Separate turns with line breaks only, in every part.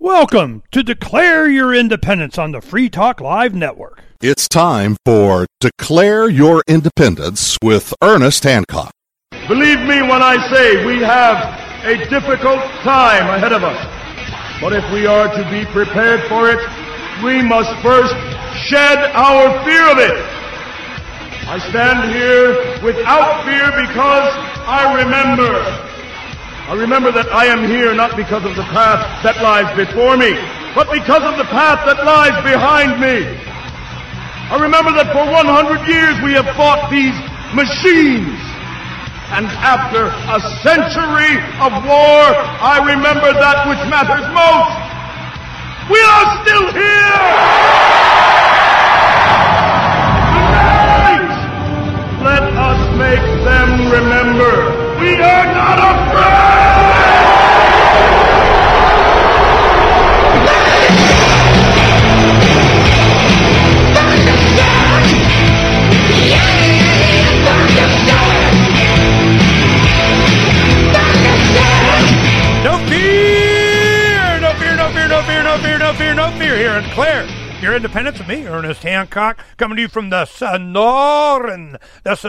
Welcome to Declare Your Independence on the Free Talk Live Network.
It's time for Declare Your Independence with Ernest Hancock.
Believe me when I say we have a difficult time ahead of us. But if we are to be prepared for it, we must first shed our fear of it. I stand here without fear because I remember that I am here not because of the path that lies before me, but because of the path that lies behind me. I remember that for 100 years we have fought these machines. And after a century of war, I remember that which matters most. We are still here! Tonight, let us make them remember we are not afraid!
No fear here in Declare Your Independence with me, Ernest Hancock, coming to you from the Sonoran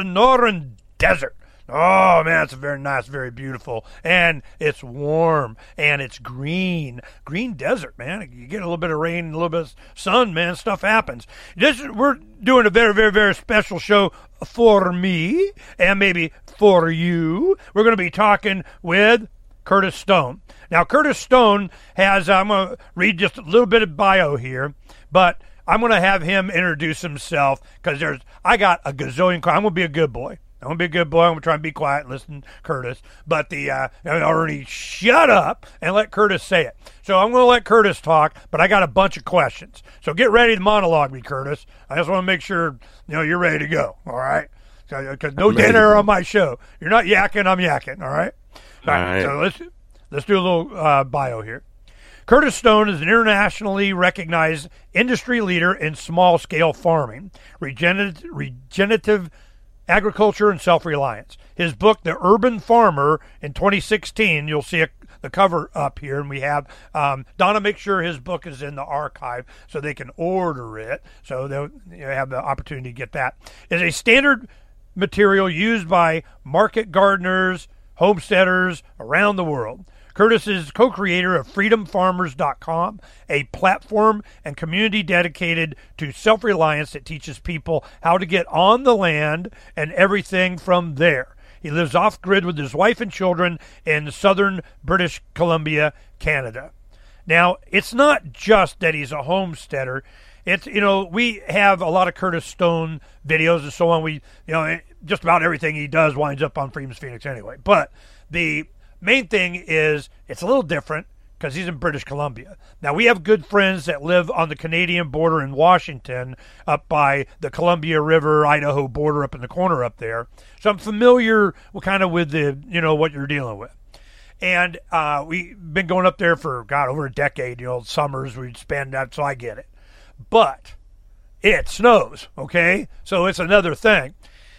Desert. Oh, man, it's very nice, very beautiful, and it's warm, and it's green. Green desert, man. You get a little bit of rain and a little bit of sun, man, stuff happens. We're doing a very, very, very special show for me, and maybe for you. We're going to be talking with Curtis Stone. Now, Curtis Stone has, I'm going to read just a little bit of bio here, but I'm going to have him introduce himself because I got a gazillion, I'm going to be a good boy. I'm going to be a good boy. I'm going to try and be quiet and listen to Curtis. But Ernie, shut up and let Curtis say it. So I'm going to let Curtis talk, but I got a bunch of questions. So get ready to monologue me, Curtis. I just want to make sure, you're ready to go, all right? Because no dinner on my show. You're not yakking, I'm yakking, all right? All right. So let's do a little bio here. Curtis Stone is an internationally recognized industry leader in small-scale farming, regenerative agriculture, and self-reliance. His book, The Urban Farmer, in 2016, you'll see the cover up here, and we have Donna make sure his book is in the archive so they can order it, so they'll have the opportunity to get that. It's a standard material used by market gardeners, homesteaders around the world. Curtis is co-creator of freedomfarmers.com, a platform and community dedicated to self-reliance that teaches people how to get on the land and everything from there. He lives off-grid with his wife and children in southern British Columbia, Canada. Now, it's not just that he's a homesteader. It's, we have a lot of Curtis Stone videos and so on. Just about everything he does winds up on Freedom's Phoenix anyway. But the main thing is it's a little different because he's in British Columbia. Now, we have good friends that live on the Canadian border in Washington, up by the Columbia River, Idaho border up in the corner up there. So I'm familiar kind of with what you're dealing with. And we've been going up there for, over a decade. Summers we'd spend that, so I get it. But it snows, okay? So it's another thing.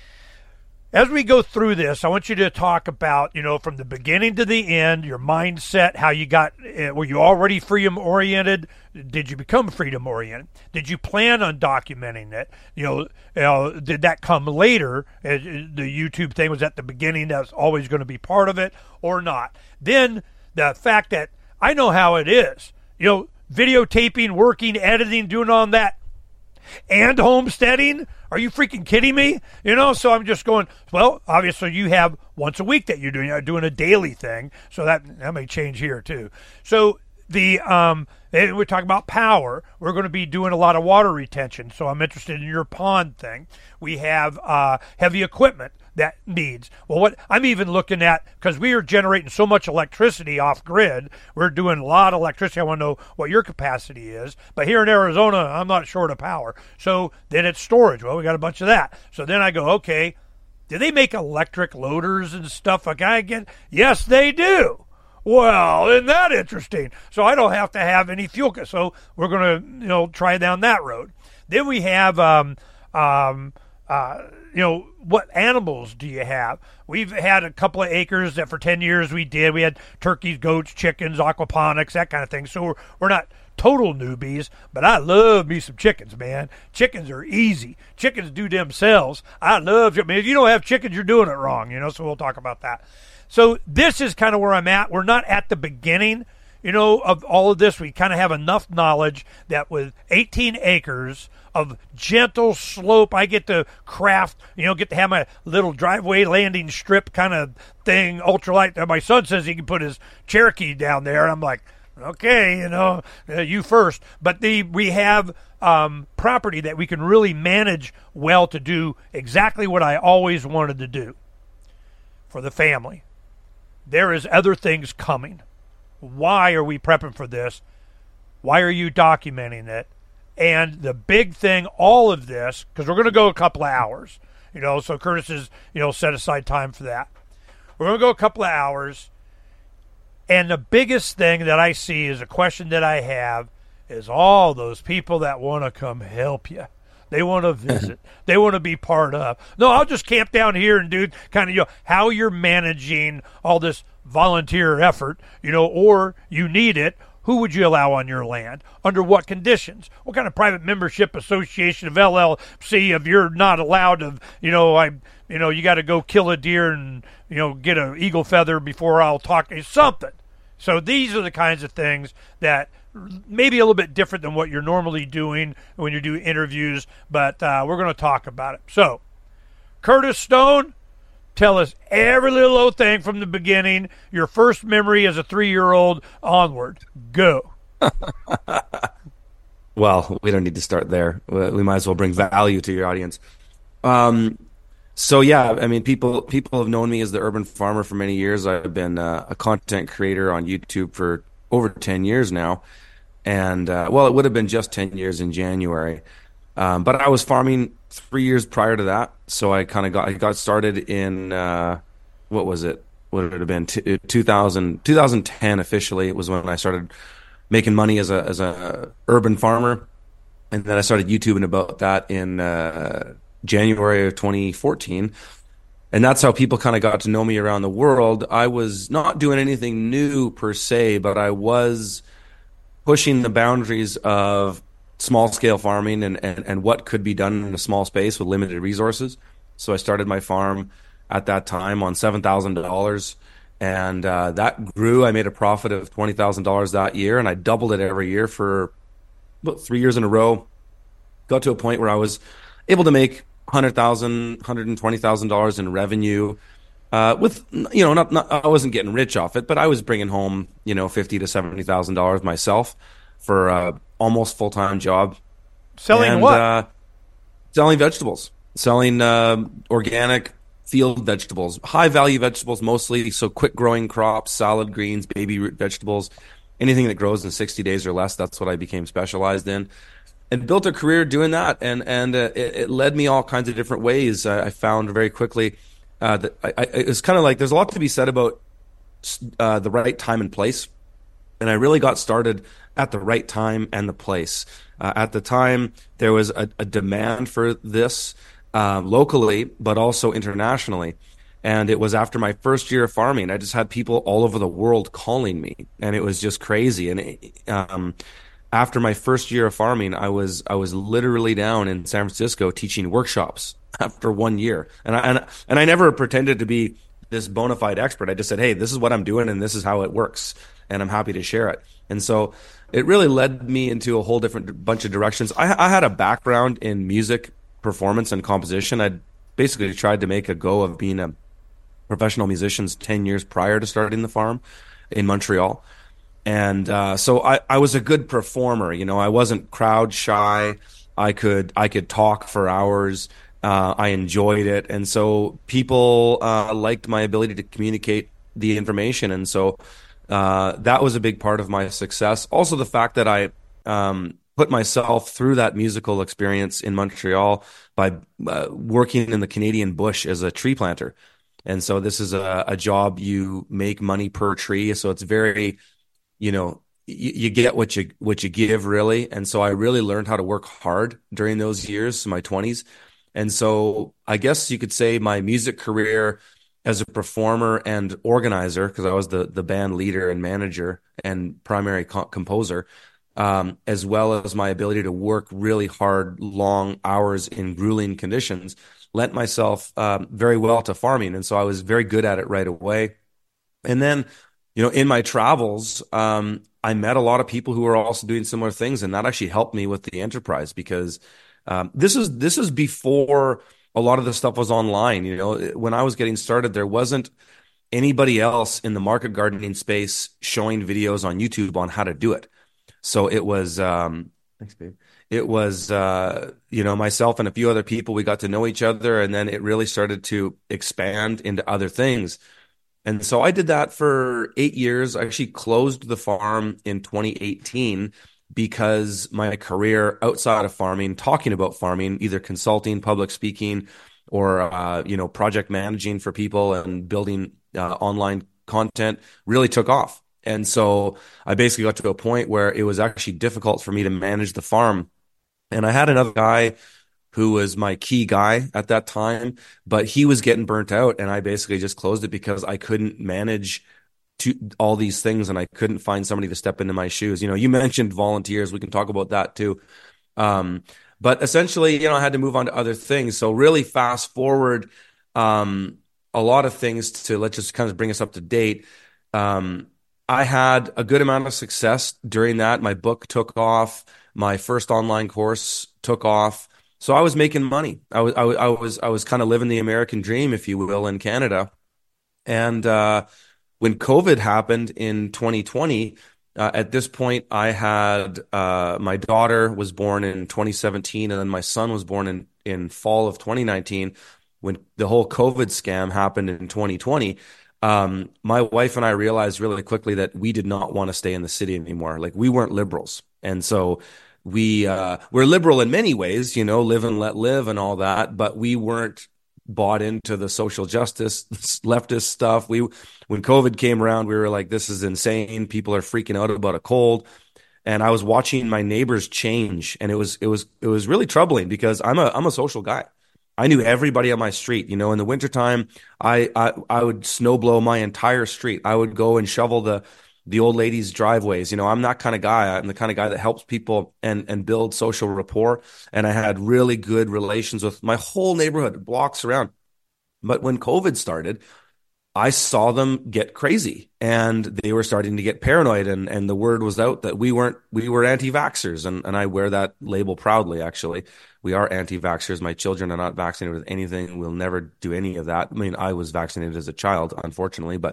As we go through this, I want you to talk about, from the beginning to the end, your mindset, how you got, were you already freedom-oriented? Did you become freedom-oriented? Did you plan on documenting it? Did that come later? The YouTube thing was at the beginning, that's always going to be part of it, or not? Then the fact that I know how it is, videotaping, working, editing, doing all that, and homesteading? Are you freaking kidding me? So I'm just going, well, obviously you have once a week that you're doing a daily thing, so that may change here too. So we're talking about power. We're going to be doing a lot of water retention, so I'm interested in your pond thing. We have heavy equipment that needs. Well, what I'm even looking at, because we are generating so much electricity off grid, we're doing a lot of electricity. I want to know what your capacity is. But here in Arizona, I'm not short of power. So then it's storage. Well, we got a bunch of that. So then I go, okay, do they make electric loaders and stuff like I get? Yes, they do. Well, isn't that interesting? So I don't have to have any fuel. So we're going to, try down that road. Then we have what animals do you have? We've had a couple of acres that for 10 years we did. We had turkeys, goats, chickens, aquaponics, that kind of thing. So we're not total newbies, but I love me some chickens, man. Chickens are easy. Chickens do themselves. I love, I mean, if you don't have chickens, you're doing it wrong, so we'll talk about that. So this is kind of where I'm at. We're not at the beginning, of all of this. We kind of have enough knowledge that with 18 acres of gentle slope, I get to craft, get to have my little driveway landing strip kind of thing, ultralight. My son says he can put his Cherokee down there. I'm like, okay, you first. But we have property that we can really manage well to do exactly what I always wanted to do for the family. There is other things coming. Why are we prepping for this? Why are you documenting it? And the big thing, all of this, because we're going to go a couple of hours, so Curtis has, set aside time for that. We're going to go a couple of hours. And the biggest thing that I see is a question that I have is all those people that want to come help you. They want to visit. They want to be part of. No, I'll just camp down here and do kind of, how you're managing all this volunteer effort, or you need it. Who would you allow on your land? Under what conditions? What kind of private membership association of LLC if you're not allowed to, you got to go kill a deer and, get an eagle feather before I'll talk. It's something. So these are the kinds of things that maybe a little bit different than what you're normally doing when you do interviews, but we're going to talk about it. So, Curtis Stone, tell us every little old thing from the beginning, your first memory as a 3-year-old onward. Go.
Well, we don't need to start there. We might as well bring value to your audience. So yeah, I mean, people have known me as the urban farmer for many years. I've been a content creator on YouTube for over 10 years now. And it would have been just 10 years in January. But I was farming 3 years prior to that. So I kind of got started in, what was it? What would it have been? 2010 officially. It was when I started making money as a urban farmer. And then I started YouTubing about that in January of 2014. And that's how people kind of got to know me around the world. I was not doing anything new per se, but I was pushing the boundaries of small-scale farming and what could be done in a small space with limited resources. So I started my farm at that time on $7,000, and that grew. I made a profit of $20,000 that year, and I doubled it every year for about 3 years in a row. Got to a point where I was able to make $100,000, $120,000 in revenue. With I wasn't getting rich off it, but I was bringing home $50,000 to $70,000 myself for a almost full-time job.
Selling what?
Selling vegetables, selling organic field vegetables, high-value vegetables mostly. So quick-growing crops, salad greens, baby root vegetables, anything that grows in 60 days or less. That's what I became specialized in. And built a career doing that, and it led me all kinds of different ways. I found very quickly that it's kind of like there's a lot to be said about the right time and place. And I really got started at the right time and the place. At the time, there was a demand for this locally, but also internationally. And it was after my first year of farming. I just had people all over the world calling me, and it was just crazy. And after my first year of farming, I was literally down in San Francisco teaching workshops after 1 year. And I never pretended to be this bona fide expert. I just said, hey, this is what I'm doing and this is how it works, and I'm happy to share it. And so it really led me into a whole different bunch of directions. I had a background in music, performance, and composition. I'd basically tried to make a go of being a professional musician 10 years prior to starting the farm in Montreal. And so I was a good performer. I wasn't crowd shy. I could talk for hours. I enjoyed it. And so people liked my ability to communicate the information. And so that was a big part of my success. Also, the fact that I put myself through that musical experience in Montreal by working in the Canadian bush as a tree planter. And so this is a job you make money per tree. So it's very, you get what you give, really. And so I really learned how to work hard during those years, my 20s. And so I guess you could say my music career as a performer and organizer, because I was the band leader and manager and primary composer, as well as my ability to work really hard, long hours in grueling conditions, lent myself very well to farming. And so I was very good at it right away. And then, in my travels, I met a lot of people who were also doing similar things, and that actually helped me with the enterprise because this is before a lot of the stuff was online. When I was getting started, there wasn't anybody else in the market gardening space showing videos on YouTube on how to do it. So it was, thanks, babe. It was, myself and a few other people. We got to know each other, and then it really started to expand into other things. And so I did that for 8 years. I actually closed the farm in 2018 because my career outside of farming, talking about farming, either consulting, public speaking, or project managing for people and building online content, really took off. And so I basically got to a point where it was actually difficult for me to manage the farm. And I had another guy who was my key guy at that time, but he was getting burnt out, and I basically just closed it because I couldn't manage all these things, and I couldn't find somebody to step into my shoes. You mentioned volunteers. We can talk about that too. But essentially, I had to move on to other things. So really fast forward a lot of things to, let's just kind of bring us up to date. I had a good amount of success during that. My book took off. My first online course took off. So I was making money. I was kind of living the American dream, if you will, in Canada. And when COVID happened in 2020, at this point, I had my daughter was born in 2017, and then my son was born in fall of 2019. When the whole COVID scam happened in 2020, my wife and I realized really quickly that we did not want to stay in the city anymore. Like, we weren't liberals, and so we're liberal in many ways, live and let live and all that, but we weren't bought into the social justice leftist stuff. When COVID came around, we were like, this is insane. People are freaking out about a cold. And I was watching my neighbors change, and it was really troubling because I'm a social guy. I knew everybody on my street. In the wintertime, I would snow blow my entire street. I would go and shovel the old ladies' driveways. I'm that kind of guy. I'm the kind of guy that helps people and build social rapport. And I had really good relations with my whole neighborhood, blocks around. But when COVID started, I saw them get crazy, and they were starting to get paranoid. And the word was out that we were anti-vaxxers. And I wear that label proudly, actually. We are anti-vaxxers. My children are not vaccinated with anything. We'll never do any of that. I mean, I was vaccinated as a child, unfortunately, but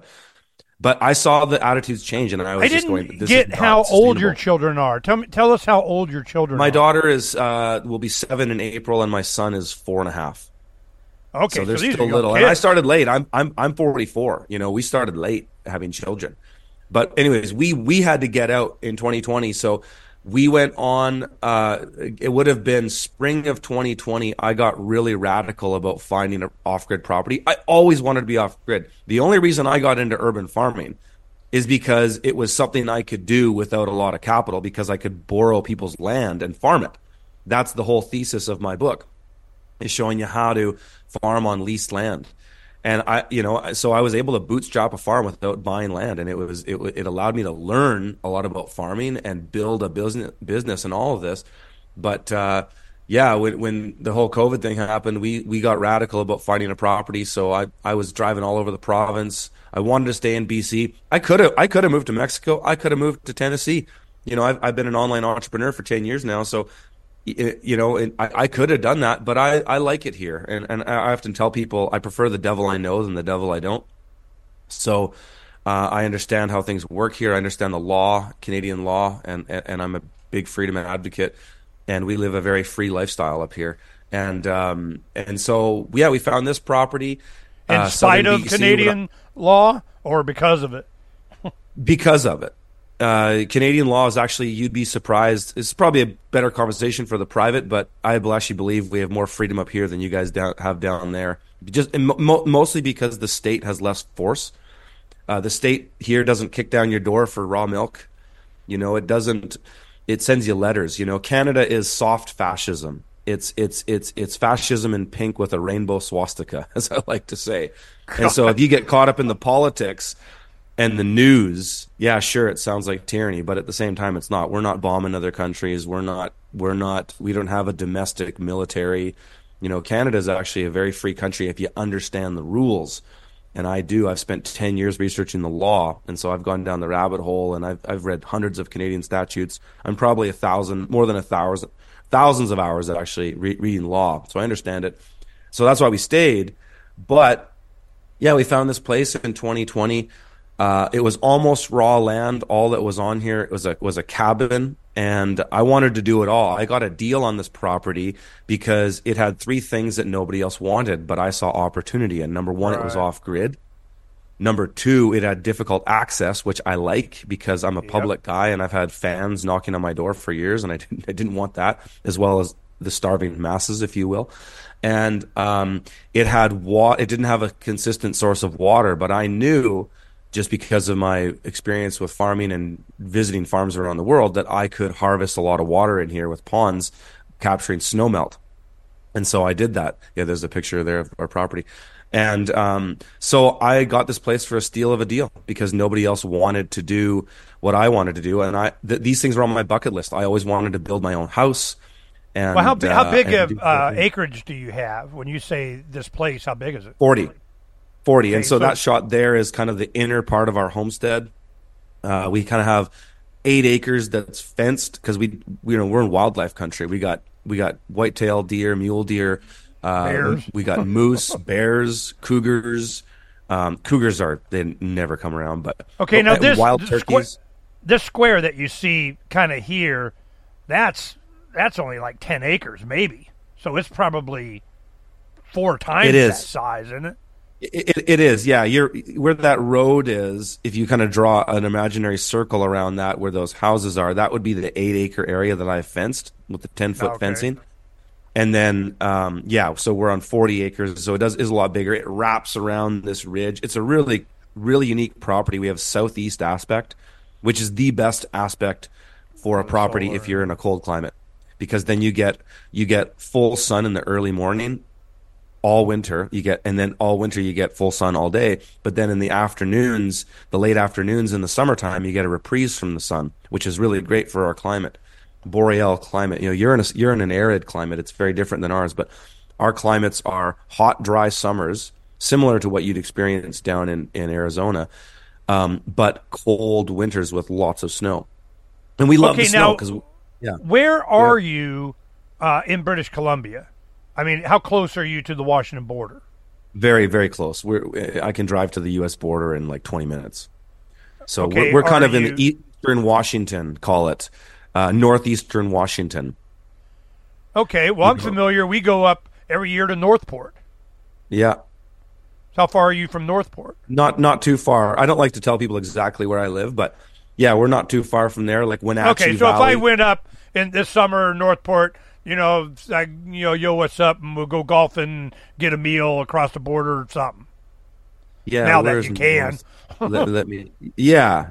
I saw the attitudes change, and I was just going,
this get how old your children are. Tell us how old your children are.
My daughter will be 7 in April, and my son is 4.5.
Okay,
so they're still little.
Kids.
And I started late. I'm 44. We started late having children. But anyways, we had to get out in 2020. So we went on, it would have been spring of 2020. I got really radical about finding an off-grid property. I always wanted to be off-grid. The only reason I got into urban farming is because it was something I could do without a lot of capital, because I could borrow people's land and farm it. That's the whole thesis of my book, is showing you how to farm on leased land. And so I was able to bootstrap a farm without buying land, and it allowed me to learn a lot about farming and build a business and all of this. But when the whole COVID thing happened, we got radical about finding a property. So I was driving all over the province. I wanted to stay in BC. I could have moved to Mexico. I could have moved to Tennessee. I've been an online entrepreneur for 10 years now, so I could have done that, but I like it here. And I often tell people I prefer the devil I know than the devil I don't. So I understand how things work here. I understand the law, Canadian law, and I'm a big freedom advocate. And we live a very free lifestyle up here. And so, we found this property.
In spite of Canadian law, or because of it?
Because of it. Canadian law is actually, you'd be surprised. It's probably a better conversation for the private, but I actually believe we have more freedom up here than you guys have down there. Mostly because the state has less force. The state here doesn't kick down your door for raw milk. It doesn't. It sends you letters. Canada is soft fascism. It's fascism in pink with a rainbow swastika, as I like to say. And so if you get caught up in the politics and the news, yeah, sure, it sounds like tyranny, but at the same time, it's not. We're not bombing other countries. We don't have a domestic military. Canada's actually a very free country if you understand the rules. And I've spent 10 years researching the law. And so I've gone down the rabbit hole, and I've read hundreds of Canadian statutes. I'm probably more than 1,000, thousands of hours at actually reading law. So I understand it. So that's why we stayed. But yeah, we found this place in 2020. It was almost raw land. All that was on here was a cabin, and I wanted to do it all. I got a deal on this property because it had three things that nobody else wanted, but I saw opportunity. And number one, It was off grid. Number two, it had difficult access, which I like because I'm a public guy and I've had fans knocking on my door for years, and I didn't want that, as well as the starving masses, if you will. And it didn't have a consistent source of water, but I knew, just because of my experience with farming and visiting farms around the world, that I could harvest a lot of water in here with ponds capturing snowmelt. And so I did that. Yeah, there's a picture there of our property. And so I got this place for a steal of a deal because nobody else wanted to do what I wanted to do. And these things were on my bucket list. I always wanted to build my own house. And,
well, how big of acreage do you have? When you say this place, how big is it?
40. And so that shot there is kind of the inner part of our homestead. We kind of have 8 acres that's fenced because we're in wildlife country. We got whitetail deer, mule deer,
bears.
We got moose, bears, cougars. Cougars they never come around, but
okay. Now
wild turkeys.
This square that you see kind of here, that's only like 10 acres, maybe. So it's probably 4 times that size, isn't it?
It is, yeah. Where that road is, if you kind of draw an imaginary circle around that where those houses are, that would be the 8-acre area that I fenced with the 10-foot fencing. And then, so we're on 40 acres, so is a lot bigger. It wraps around this ridge. It's a really, really unique property. We have southeast aspect, which is the best aspect for a property if you're in a cold climate, because then you get full sun in the early morning. All winter all winter you get full sun all day, but then in the afternoons, the late afternoons in the summertime, you get a reprise from the sun, which is really great for our climate, boreal climate. You're in an arid climate. It's very different than ours, but our climates are hot, dry summers, similar to what you'd experience down in Arizona, but cold winters with lots of snow. And we love the snow because
where are you in British Columbia? I mean, how close are you to the Washington border?
Very, very close. I can drive to the U.S. border in like 20 minutes. So we're kind of in eastern Washington, call it, northeastern Washington.
Okay, well, I'm familiar. We go up every year to Northport.
Yeah.
How far are you from Northport?
Not too far. I don't like to tell people exactly where I live, but yeah, we're not too far from there, like Wenatchee
Okay, so
Valley.
if I went up in this summer, Northport, yo, what's up? And we'll go golfing, get a meal across the border or something.
Yeah,
now that you can.
let me. Yeah.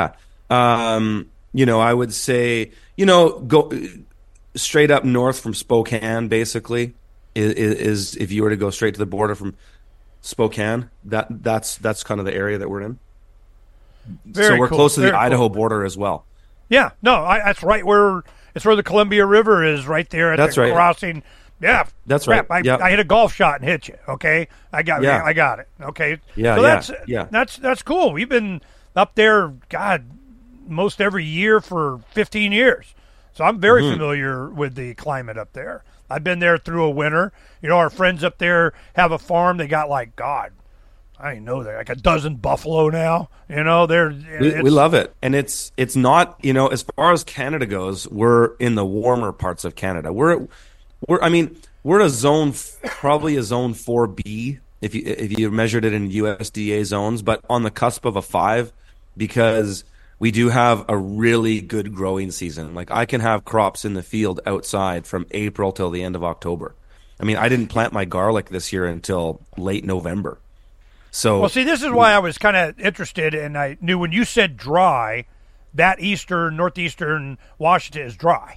I would say, go straight up north from Spokane. Basically, is if you were to go straight to the border from Spokane, that's kind of the area that we're in. So we're close to the Idaho border as well.
Yeah, no, that's right where. It's where the Columbia River is, right there at the crossing. Yeah,
that's
crap.
right.
I hit a golf shot and hit you. Okay, I got it. Okay, that's cool. We've been up there, God, most every year for 15 years, so I'm very familiar with the climate up there. I've been there through a winter. Our friends up there have a farm. They got I didn't know they're like a dozen buffalo now. We
love it, and it's not as far as Canada goes. We're in the warmer parts of Canada. We're a zone, probably a zone 4B if you measured it in USDA zones, but on the cusp of a 5 because we do have a really good growing season. Like I can have crops in the field outside from April till the end of October. I mean, I didn't plant my garlic this year until late November. So,
well, see, this is why I was kind of interested, and I knew when you said dry, that northeastern Washington is dry.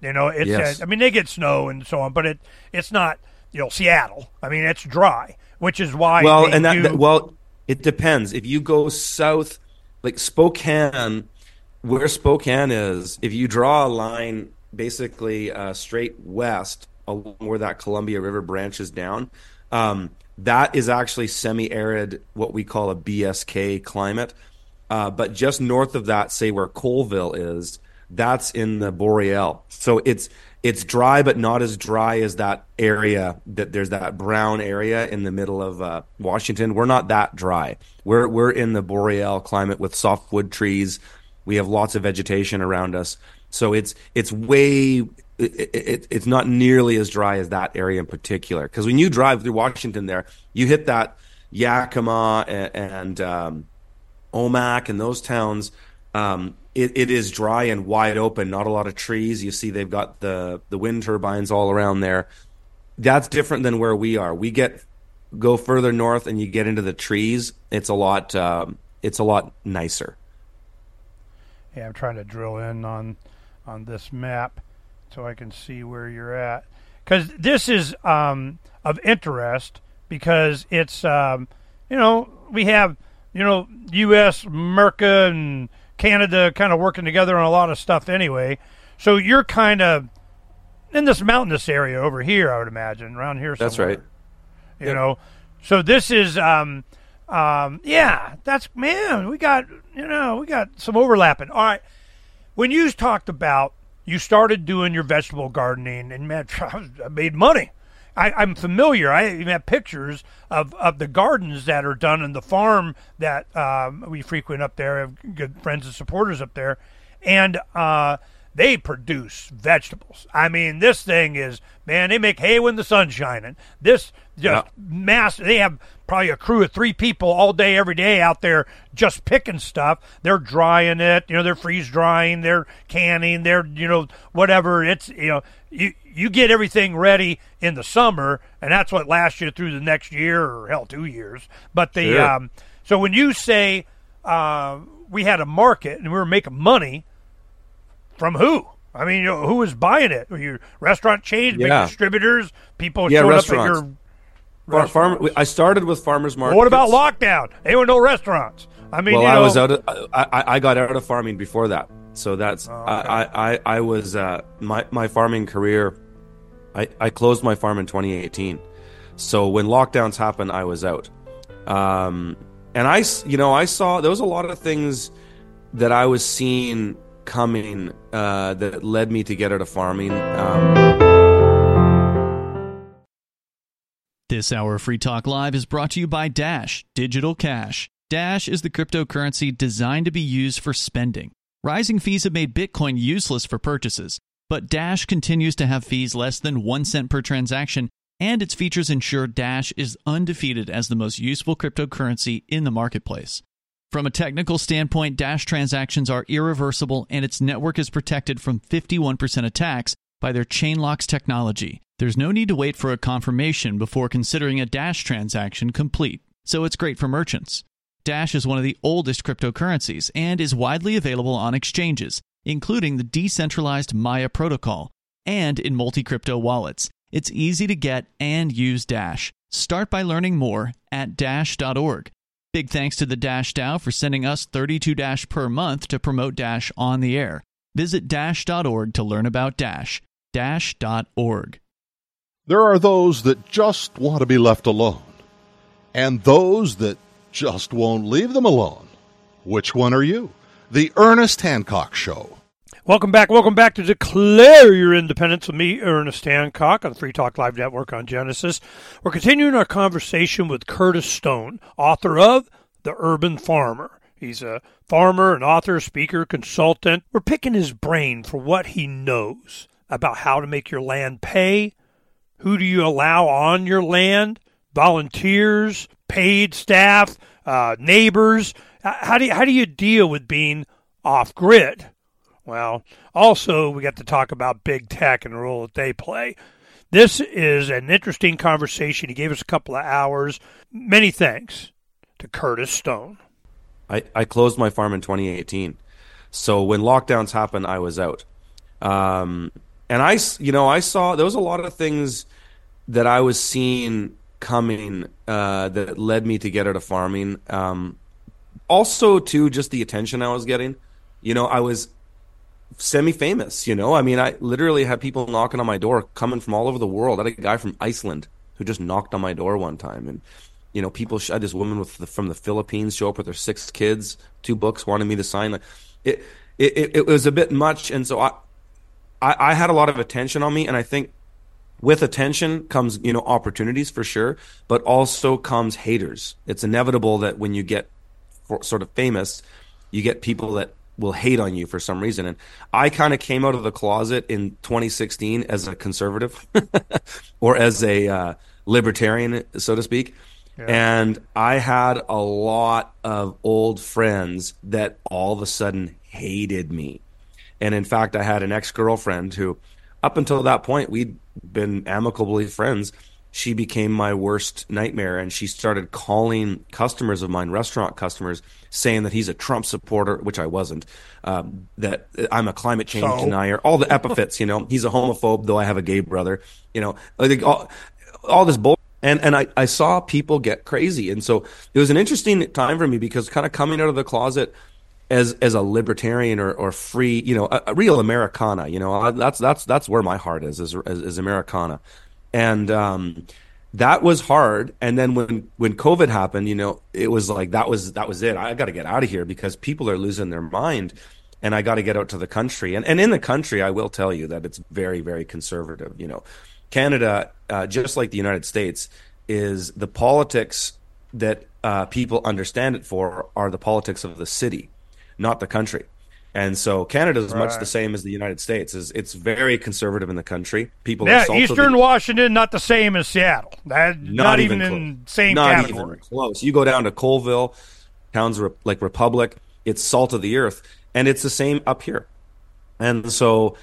It's
Yes.
I mean, they get snow and so on, but it's not Seattle. I mean, it's dry, which is why.
Well,
they
and
do,
it depends. If you go south, like Spokane, where Spokane is, if you draw a line basically straight west along where that Columbia River branches down, that is actually semi-arid, what we call a BSK climate. But just north of that, say where Colville is, that's in the Boreal. So it's dry, but not as dry as that area. That there's that brown area in the middle of Washington. We're not that dry. We're in the Boreal climate with softwood trees. We have lots of vegetation around us. So it's not nearly as dry as that area in particular. Because when you drive through Washington, there you hit that Yakima and Omak and those towns. It is dry and wide open, not a lot of trees. You see they've got the wind turbines all around there. That's different than where we are. Go further north and you get into the trees. It's a lot nicer.
Yeah, I'm trying to drill in on this map so I can see where you're at. Because this is of interest because it's, we have, U.S., America, and Canada kind of working together on a lot of stuff anyway. So you're kind of in this mountainous area over here, I would imagine, around here somewhere.
That's right.
You know, so this is, we got some overlapping. All right. When you talked about you started doing your vegetable gardening, and man, I made money. I'm familiar. I even have pictures of the gardens that are done in the farm that we frequent up there. I have good friends and supporters up there. And they produce vegetables. I mean, this thing is, man, they make hay when the sun's shining. This just massive. They have probably a crew of 3 people all day, every day out there just picking stuff. They're drying it. They're freeze drying. They're canning. They're, whatever. It's, you get everything ready in the summer, and that's what lasts you through the next year or, hell, 2 years. But so when you say we had a market and we were making money, from who? I mean, who was buying it? Were you restaurant chains, big distributors, people showing up at your restaurants?
I started with farmers markets.
Well, what about lockdown? There were no restaurants. I mean,
I was out. I got out of farming before that, so that's I was my farming career. I closed my farm in 2018, so when lockdowns happened, I was out. And I saw there was a lot of things that I was seeing coming that led me to get out of farming.
This hour of Free Talk Live is brought to you by Dash Digital Cash. Dash is the cryptocurrency designed to be used for spending. Rising fees have made Bitcoin useless for purchases, but Dash continues to have fees less than 1 cent per transaction, and its features ensure Dash is undefeated as the most useful cryptocurrency in the marketplace. From a technical standpoint, Dash transactions are irreversible, and its network is protected from 51% attacks by their Chainlocks technology. There's no need to wait for a confirmation before considering a Dash transaction complete, so it's great for merchants. Dash is one of the oldest cryptocurrencies and is widely available on exchanges, including the decentralized Maya protocol, and in multi-crypto wallets. It's easy to get and use Dash. Start by learning more at Dash.org. Big thanks to the Dash DAO for sending us 32 Dash per month to promote Dash on the air. Visit Dash.org to learn about Dash. Dash.org.
There are those that just want to be left alone, and those that just won't leave them alone. Which one are you? The Ernest Hancock Show.
Welcome back to Declare Your Independence with me, Ernest Hancock, on the Free Talk Live Network on Genesis. We're continuing our conversation with Curtis Stone, author of The Urban Farmer. He's a farmer, an author, speaker, consultant. We're picking his brain for what he knows about how to make your land pay. Who do you allow on your land? Volunteers, paid staff, neighbors. How do you deal with being off-grid? Well, also, we got to talk about big tech and the role that they play. This is an interesting conversation. He gave us a couple of hours. Many thanks to Curtis Stone.
I closed my farm in 2018. So when lockdowns happened, I was out. And And I saw there was a lot of things that I was seeing coming that led me to get out of farming. Also, too, just the attention I was getting. I was semi-famous. I mean, I literally had people knocking on my door coming from all over the world. I had a guy from Iceland who just knocked on my door one time, and people. I had this woman from the Philippines show up with her 6 kids, 2 books, wanted me to sign. It was a bit much, and so I had a lot of attention on me, and I think with attention comes opportunities for sure, but also comes haters. It's inevitable that when you get sort of famous, you get people that will hate on you for some reason. And I kind of came out of the closet in 2016 as a conservative or as a libertarian, so to speak. Yeah. And I had a lot of old friends that all of a sudden hated me. And in fact, I had an ex-girlfriend who, up until that point, we'd been amicably friends. She became my worst nightmare, and she started calling customers of mine, restaurant customers, saying that he's a Trump supporter, which I wasn't, that I'm a climate change denier, all the epithets, he's a homophobe, though I have a gay brother, I think all this bull. And I saw people get crazy. And so it was an interesting time for me because kind of coming out of the closet as a libertarian or free, a real Americana, that's where my heart is Americana. And that was hard. And then when COVID happened, it was like that was it. I got to get out of here because people are losing their mind, and I got to get out to the country. And in the country, I will tell you that it's very, very conservative. Canada, just like the United States, is the politics that people understand it for are the politics of the city, not the country. And so Canada is much the same as the United States. It's very conservative in the country. People are
Eastern Washington, not the same as Seattle. Not even in the same category. Not even
close. You go down to Colville, towns like Republic, it's salt of the earth, and it's the same up here. And so,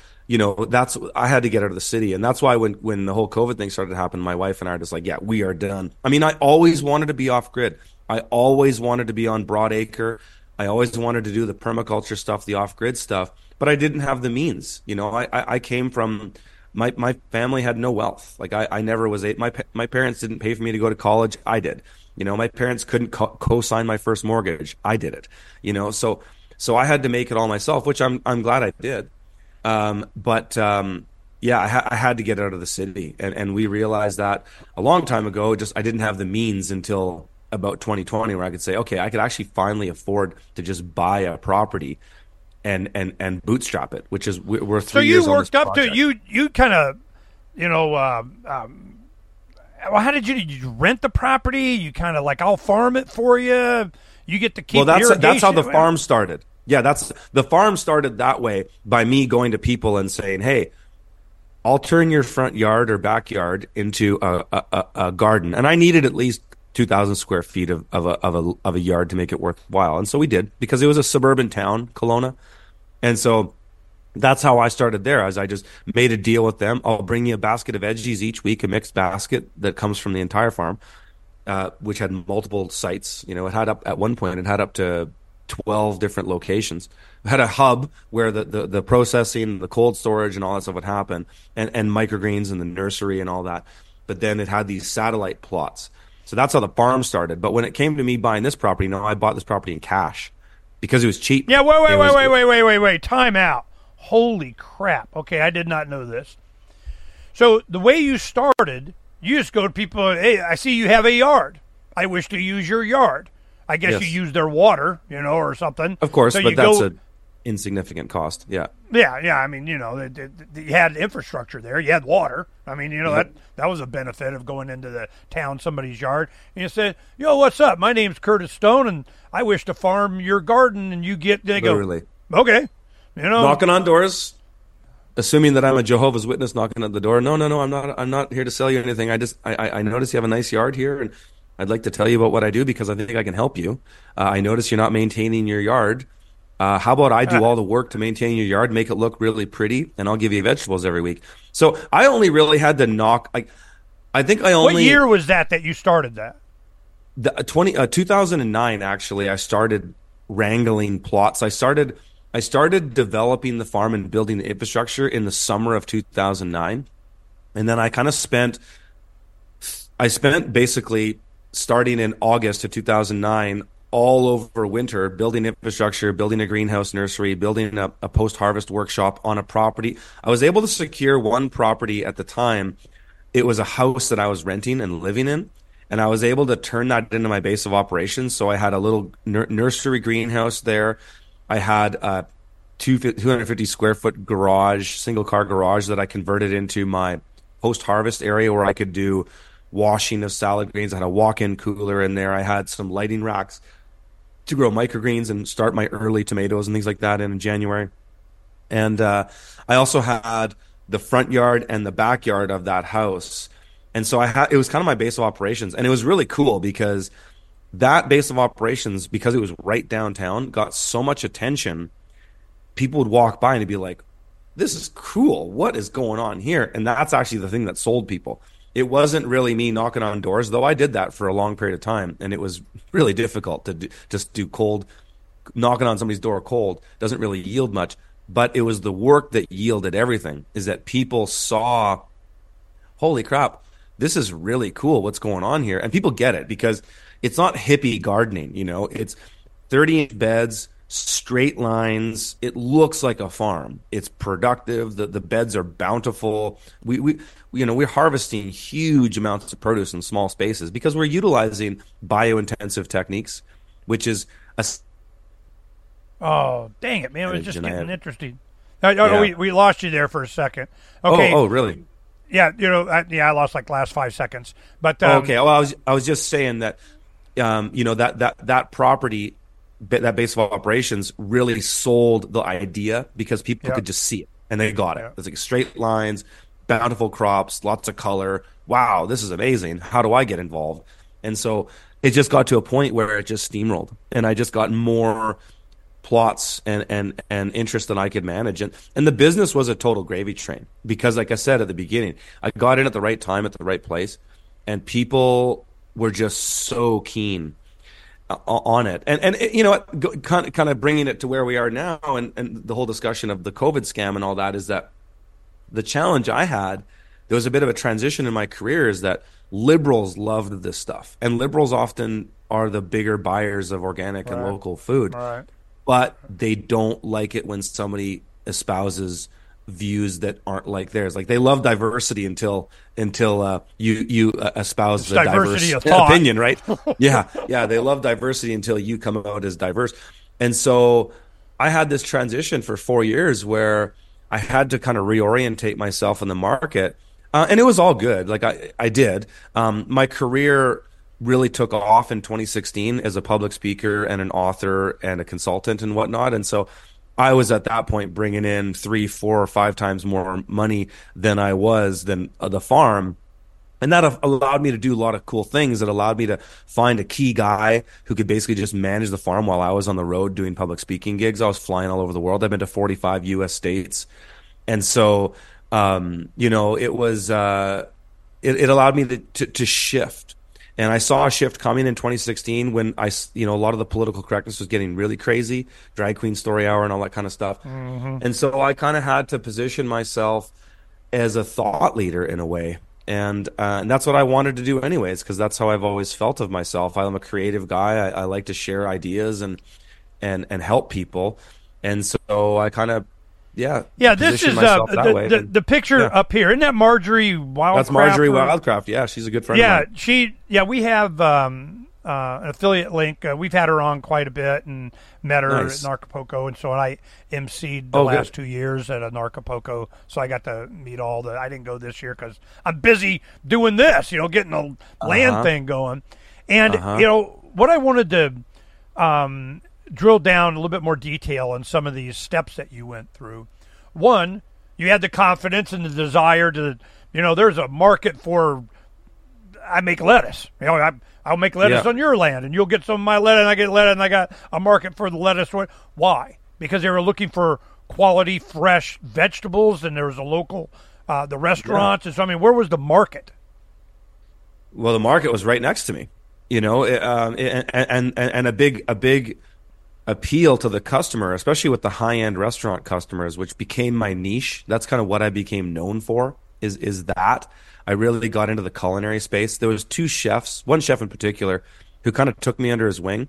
I had to get out of the city. And that's why when the whole COVID thing started to happen, my wife and I are just like, yeah, we are done. I mean, I always wanted to be off grid. I always wanted to be on Broadacre. I always wanted to do the permaculture stuff, the off-grid stuff, but I didn't have the means. I came from my family had no wealth. Like I never was my parents didn't pay for me to go to college. I did. My parents couldn't co-sign my first mortgage. I did it. So I had to make it all myself, which I'm glad I did. But I had to get out of the city, and we realized that a long time ago. Just I didn't have the means until about 2020, where I could say, okay, I could actually finally afford to just buy a property and bootstrap it, which is we're 3 years.
So you worked up to you kind of, well, how did you rent the property? You kind of like, I'll farm it for you. You get to keep.
Well, that's how the farm started. Yeah, the farm started that way by me going to people and saying, hey, I'll turn your front yard or backyard into a garden, and I needed at least 2,000 square feet of a yard to make it worthwhile. And so we did, because it was a suburban town, Kelowna. And so that's how I started there, as I just made a deal with them. I'll bring you a basket of veggies each week, a mixed basket that comes from the entire farm, which had multiple sites. It had at one point, it had up to 12 different locations. It had a hub where the processing, the cold storage and all that stuff would happen, and microgreens and the nursery and all that. But then it had these satellite plots. So that's how the farm started. But when it came to me buying this property, I bought this property in cash because it was cheap.
Yeah, wait. Time out. Holy crap. Okay, I did not know this. So the way you started, you just go to people, hey, I see you have a yard. I wish to use your yard. I guess you use their water, or something.
Of course, so but that's an insignificant cost. Yeah.
Yeah. I mean, you had infrastructure there. You had water. I mean, that was a benefit of going into the town, somebody's yard. And you said, yo, what's up? My name's Curtis Stone, and I wish to farm your garden. And they
Literally.
Go, okay.
Knocking on doors, assuming that I'm a Jehovah's Witness knocking at the door. No, I'm not here to sell you anything. I notice you have a nice yard here, and I'd like to tell you about what I do because I think I can help you. I notice you're not maintaining your yard. How about I do all the work to maintain your yard, make it look really pretty, and I'll give you vegetables every week. So I only really had to knock. I think I only.
What year was that you started that?
2009, actually, I started wrangling plots. I started I started developing the farm and building the infrastructure in the summer of 2009. And then I spent basically starting in August of 2009 all over winter building infrastructure, building a greenhouse nursery, building a post-harvest workshop on a property. I was able to secure one property at the time. It was a house that I was renting and living in, and I was able to turn that into my base of operations. So I had a little nursery greenhouse there. I had a 250 square foot garage, single car garage that I converted into my post-harvest area where I could do washing of salad greens. I had a walk-in cooler in there. I had some lighting racks to grow microgreens and start my early tomatoes and things like that in January. And I also had the front yard and the backyard of that house. And so it was kind of my base of operations. And it was really cool because that base of operations, because it was right downtown, got so much attention. People would walk by and be like, this is cool. What is going on here? And that's actually the thing that sold people. It wasn't really me knocking on doors, though I did that for a long period of time. And it was really difficult to just do cold, knocking on somebody's door cold. Doesn't really yield much. But it was the work that yielded everything, is that people saw, holy crap, this is really cool. What's going on here? And people get it because it's not hippie gardening, it's 30-inch beds, straight lines. It looks like a farm. It's productive. The beds are bountiful. We're harvesting huge amounts of produce in small spaces because we're utilizing biointensive techniques, which is
oh, dang it, man! It was just getting interesting. We lost you there for a second. Okay.
Oh, really?
Yeah, I lost like last 5 seconds. But
okay. Well, I was just saying that, that property, that base of operations really sold the idea because people could just see it and they got it. It's like straight lines, bountiful crops, lots of color. Wow, this is amazing. How do I get involved? And so it just got to a point where it just steamrolled, and I just got more plots and interest than I could manage. And the business was a total gravy train because, like I said at the beginning, I got in at the right time at the right place, and people were just so keen on it. And kind of bringing it to where we are now, and the whole discussion of the COVID scam and all that, is that the challenge I had, there was a bit of a transition in my career, is that liberals loved this stuff, and liberals often are the bigger buyers of organic and local food.
Right.
But they don't like it when somebody espouses views that aren't like theirs. Like, they love diversity until you espouse the diverse opinion, right? Yeah, they love diversity until you come out as diverse. And so I had this transition for 4 years where I had to kind of reorientate myself in the market, and it was all good. Like I did. My career really took off in 2016 as a public speaker and an author and a consultant and whatnot. And so I was at that point bringing in 3, 4, or 5 times more money than I was than the farm. And that allowed me to do a lot of cool things. That allowed me to find a key guy who could basically just manage the farm while I was on the road doing public speaking gigs. I was flying all over the world. I've been to 45 U.S. states. And so, it was, it allowed me to shift. And I saw a shift coming in 2016 when a lot of the political correctness was getting really crazy, drag queen story hour and all that kind of stuff. Mm-hmm. And so I kind of had to position myself as a thought leader in a way. And that's what I wanted to do anyways, because that's how I've always felt of myself. I'm a creative guy. I like to share ideas and help people. And so I kind of,
this is the picture up here. Isn't that Marjorie Wildcraft?
That's Marjorie Wildcraft. Yeah, she's a good friend of mine.
We have an affiliate link. We've had her on quite a bit and met her at Narcapoco, and so I emceed the last 2 years at a Narcapoco, so I got to meet I didn't go this year because I'm busy doing this, getting a land thing going. And, what I wanted to drill down a little bit more detail on some of these steps that you went through. One, you had the confidence and the desire to, there's a market for, I make lettuce. I'll make lettuce on your land, and you'll get some of my lettuce, and I get lettuce, and I got a market for the lettuce. Why? Because they were looking for quality, fresh vegetables, and there was a local, the restaurants. And so, where was the market?
Well, the market was right next to me, and a big appeal to the customer, especially with the high-end restaurant customers, which became my niche. That's kind of what I became known for, is that. I really got into the culinary space. There was two chefs, one chef in particular, who kind of took me under his wing.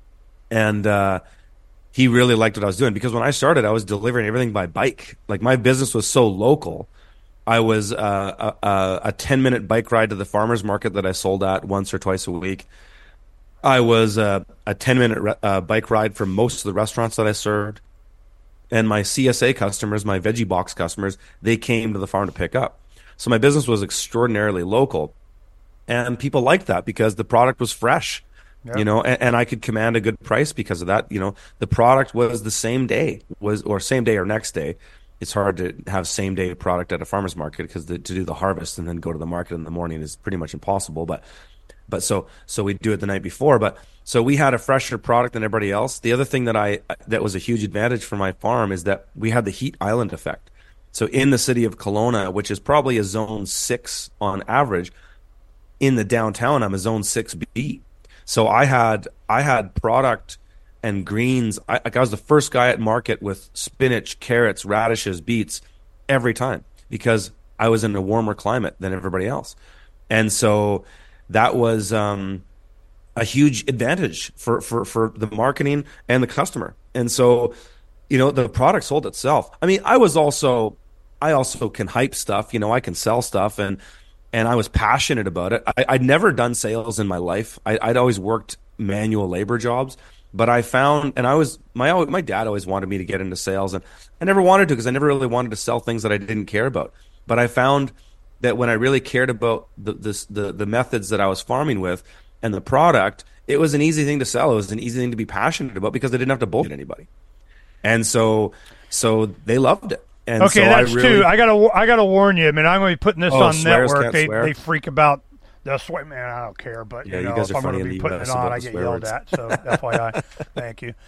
And he really liked what I was doing, because when I started, I was delivering everything by bike. Like, my business was so local. I was a 10-minute bike ride to the farmer's market that I sold at once or twice a week. I was a 10-minute bike ride for most of the restaurants that I served. And my CSA customers, my veggie box customers, they came to the farm to pick up. So my business was extraordinarily local. And people liked that because the product was fresh. Yep. And I could command a good price because of that. The product was the same day, or same day or next day. It's hard to have same day product at a farmer's market because to do the harvest and then go to the market in the morning is pretty much impossible. But so we do it the night before. But so we had a fresher product than everybody else. The other thing that was a huge advantage for my farm is that we had the heat island effect. So in the city of Kelowna, which is probably a zone 6 on average, in the downtown, I'm a zone 6B. So I had product and greens. I was the first guy at market with spinach, carrots, radishes, beets every time, because I was in a warmer climate than everybody else. And so that was a huge advantage for the marketing and the customer. And so, the product sold itself. I mean, I also can hype stuff, I can sell stuff, and I was passionate about it. I'd never done sales in my life. I'd always worked manual labor jobs, but I found, and my dad always wanted me to get into sales, and I never wanted to, because I never really wanted to sell things that I didn't care about. But I found that when I really cared about the methods that I was farming with and the product, it was an easy thing to sell. It was an easy thing to be passionate about, because I didn't have to bullshit anybody. And so they loved it. And
okay,
so
that's true. I gotta warn you. I mean, I'm going to be putting this on network. They freak about the sweat. Man, I don't care, but
you guys
if
are
I'm going to be putting it on, I get yelled at. So FYI, thank you.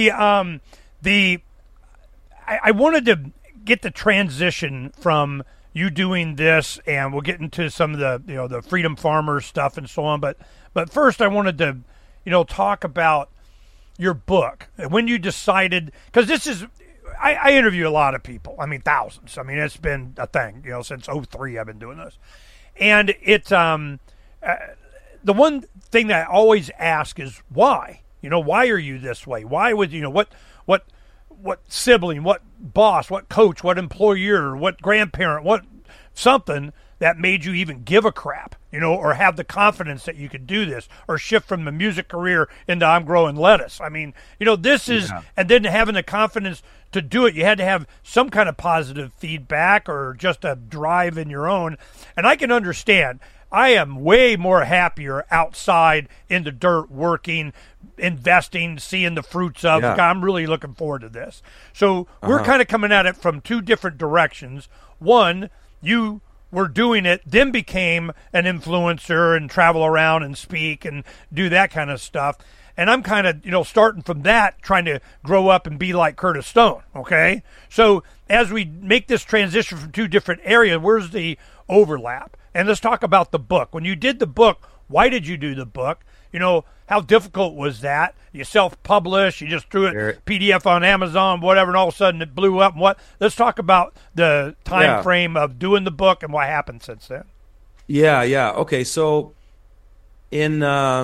I wanted to get the transition from you doing this, and we'll get into some of the the Freedom Farmers stuff and so on. But first, I wanted to talk about your book, when you decided, because this is. I interview a lot of people. I mean, thousands. I mean, it's been a thing, since 2003 I've been doing this. And it's the one thing that I always ask is why? Why are you this way? Why would, what sibling, what boss, what coach, what employer, what grandparent, what something that made you even give a crap, or have the confidence that you could do this, or shift from the music career into I'm growing lettuce. I mean, this is, and then having the confidence to do it, you had to have some kind of positive feedback or just a drive in your own. And I can understand. I am way more happier outside in the dirt, working, investing, seeing the fruits of. Yeah. I'm really looking forward to this. So we're kind of coming at it from two different directions. One, you were doing it, then became an influencer and travel around and speak and do that kind of stuff. And I'm kind of, starting from that, trying to grow up and be like Curtis Stone, okay? So as we make this transition from two different areas, where's the overlap? And let's talk about the book. When you did the book, why did you do the book? How difficult was that? You self-published, you just threw it PDF on Amazon, whatever, and all of a sudden it blew up. And what? Let's talk about the time frame of doing the book and what happened since then.
Yeah. Okay, so in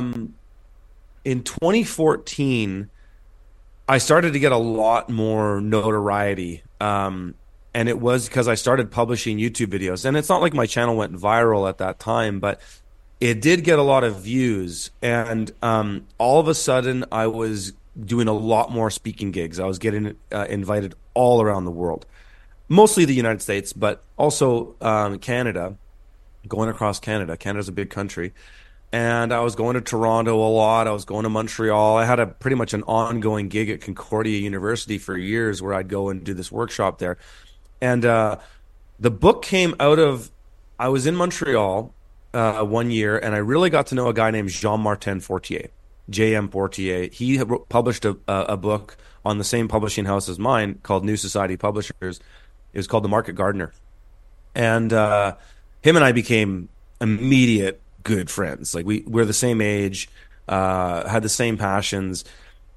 2014, I started to get a lot more notoriety. And it was because I started publishing YouTube videos. And it's not like my channel went viral at that time, but it did get a lot of views. And all of a sudden, I was doing a lot more speaking gigs. I was getting invited all around the world, mostly the United States, but also Canada, going across Canada. Canada's a big country. And I was going to Toronto a lot. I was going to Montreal. I had pretty much an ongoing gig at Concordia University for years, where I'd go and do this workshop there. And the book came out of, I was in Montreal 1 year, and I really got to know a guy named Jean-Martin Fortier, J.M. Fortier. He published a book on the same publishing house as mine called New Society Publishers. It was called The Market Gardener. And him and I became immediate good friends. Like we're the same age, had the same passions.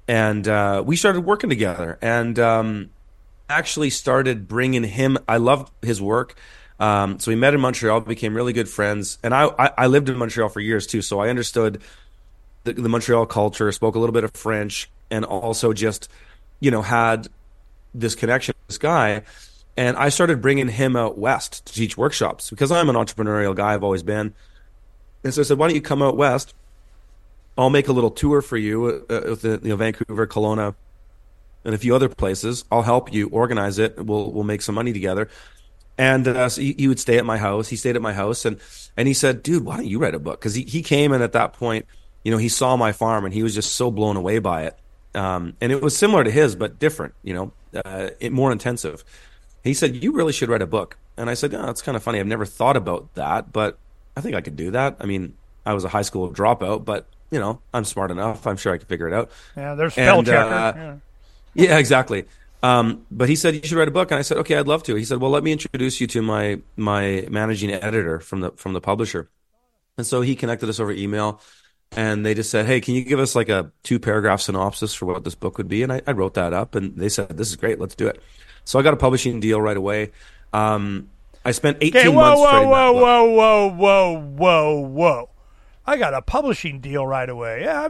and we started working together, and actually started bringing him. I loved his work. So we met in Montreal, became really good friends, and I lived in Montreal for years too, so I understood the Montreal culture, spoke a little bit of French, and also just, had this connection with this guy. And I started bringing him out west to teach workshops because I'm an entrepreneurial guy, I've always been. And so I said, why don't you come out west? I'll make a little tour for you with Vancouver, Kelowna, and a few other places. I'll help you organize it. We'll make some money together. And so he would stay at my house. He stayed at my house, and he said, dude, why don't you write a book? Because he came in at that point, he saw my farm, and he was just so blown away by it. And it was similar to his, but different, more intensive. He said, you really should write a book. And I said, yeah, that's kind of funny. I've never thought about that, but I think I could do that. I mean, I was a high school dropout, but, I'm smart enough. I'm sure I could figure it out.
Yeah, there's spell checker.
Yeah, exactly. But he said, you should write a book. And I said, okay, I'd love to. He said, well, let me introduce you to my managing editor from the publisher. And so he connected us over email, and they just said, hey, can you give us like a 2-paragraph synopsis for what this book would be? And I wrote that up, and they said, this is great. Let's do it. So I got a publishing deal right away. I spent 18 months writing that book.
Whoa. I got a publishing deal right away. Yeah,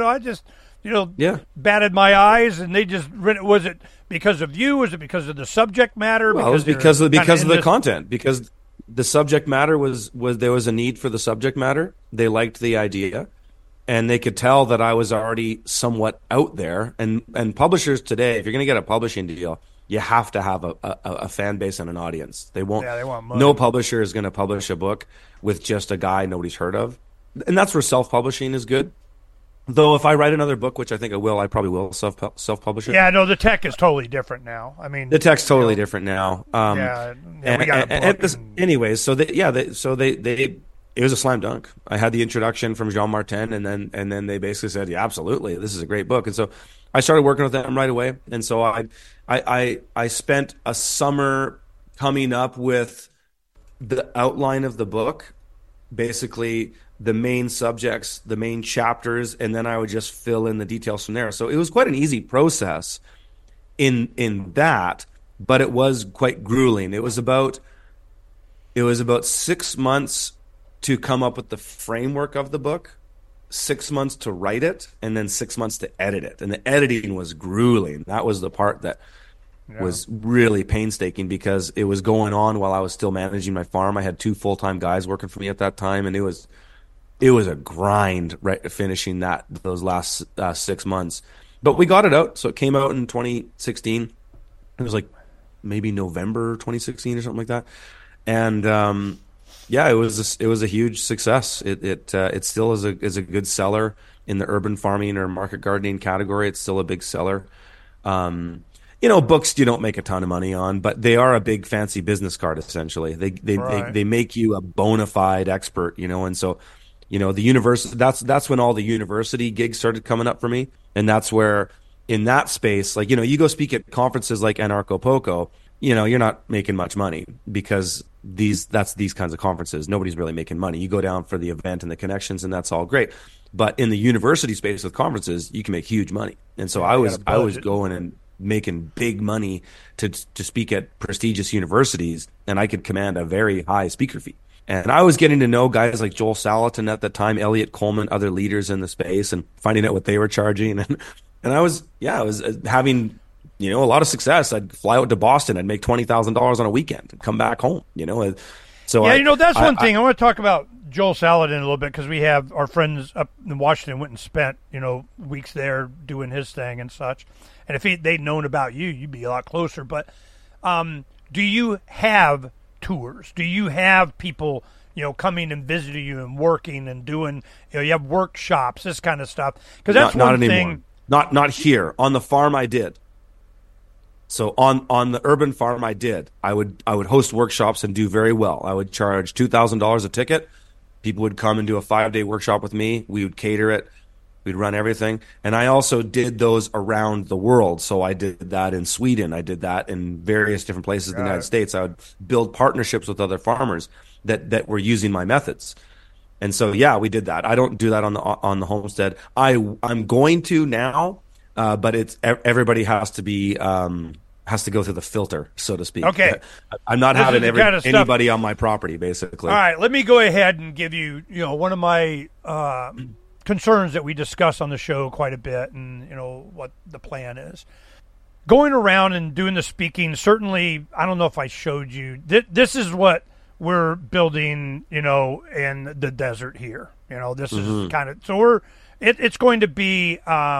batted my eyes, and they just was it because of you? Was it because of the subject matter?
Well, it was because of the content. Because the subject matter was there was a need for the subject matter. They liked the idea, and they could tell that I was already somewhat out there. And publishers today, if you're going to get a publishing deal, you have to have a fan base and an audience. They won't.
Yeah, they want money.
No publisher is going to publish a book with just a guy nobody's heard of, and that's where self-publishing is good. Though if I write another book, which I think I probably will self-publish it.
Yeah, no, the tech is totally different now. I mean,
the tech's totally different now.
We got a book.
Anyways, so it was a slam dunk. I had the introduction from Jean Martin, and then they basically said, yeah, absolutely, this is a great book. And so I started working with them right away. And so I spent a summer coming up with the outline of the book, basically the main subjects, the main chapters, and then I would just fill in the details from there. So it was quite an easy process in that, but it was quite grueling. It was about 6 months to come up with the framework of the book, 6 months to write it, and then 6 months to edit it. And the editing was grueling. That was the part that was really painstaking because it was going on while I was still managing my farm. I had 2 full-time guys working for me at that time, and it was a grind, right, finishing those last 6 months. But we got it out. So it came out in 2016. It was like maybe November 2016 or something like that. And it was a huge success. It still is a good seller in the urban farming or market gardening category. It's still a big seller. Books you don't make a ton of money on, but they are a big fancy business card essentially. They make you a bona fide expert, and so the university, that's when all the university gigs started coming up for me. And that's where in that space, like, you go speak at conferences like Anarcho Poco, you're not making much money because that's these kinds of conferences. Nobody's really making money. You go down for the event and the connections, and that's all great. But in the university space with conferences, you can make huge money. And so I was going and making big money to speak at prestigious universities, and I could command a very high speaker fee. And I was getting to know guys like Joel Salatin at the time, Elliot Coleman, other leaders in the space, and finding out what they were charging. And I was having, a lot of success. I'd fly out to Boston. I'd make $20,000 on a weekend and come back home, So
that's one thing. I want to talk about Joel Salatin a little bit because we have our friends up in Washington went and spent, weeks there doing his thing and such. And if they'd known about you, you'd be a lot closer. But do you have tours? Do you have people, coming and visiting you and working and doing, you have workshops, this kind of stuff? Because that's one thing.
Not here. On the farm, I did. So on the urban farm, I did. I would host workshops and do very well. I would charge $2,000 a ticket. People would come and do a 5-day workshop with me. We would cater it. We'd run everything. And I also did those around the world. So I did that in Sweden. I did that in various different places in the United States. I would build partnerships with other farmers that were using my methods. And so, we did that. I don't do that on the homestead. I'm going to now. but everybody has to be has to go through the filter, so to speak.
Okay,
I'm not having anybody on my property, basically.
All right, let me go ahead and give you, one of my concerns that we discuss on the show quite a bit, and what the plan is. Going around and doing the speaking, certainly, I don't know if I showed you. This is what we're building, in the desert here. This is kind of, so it's going to be,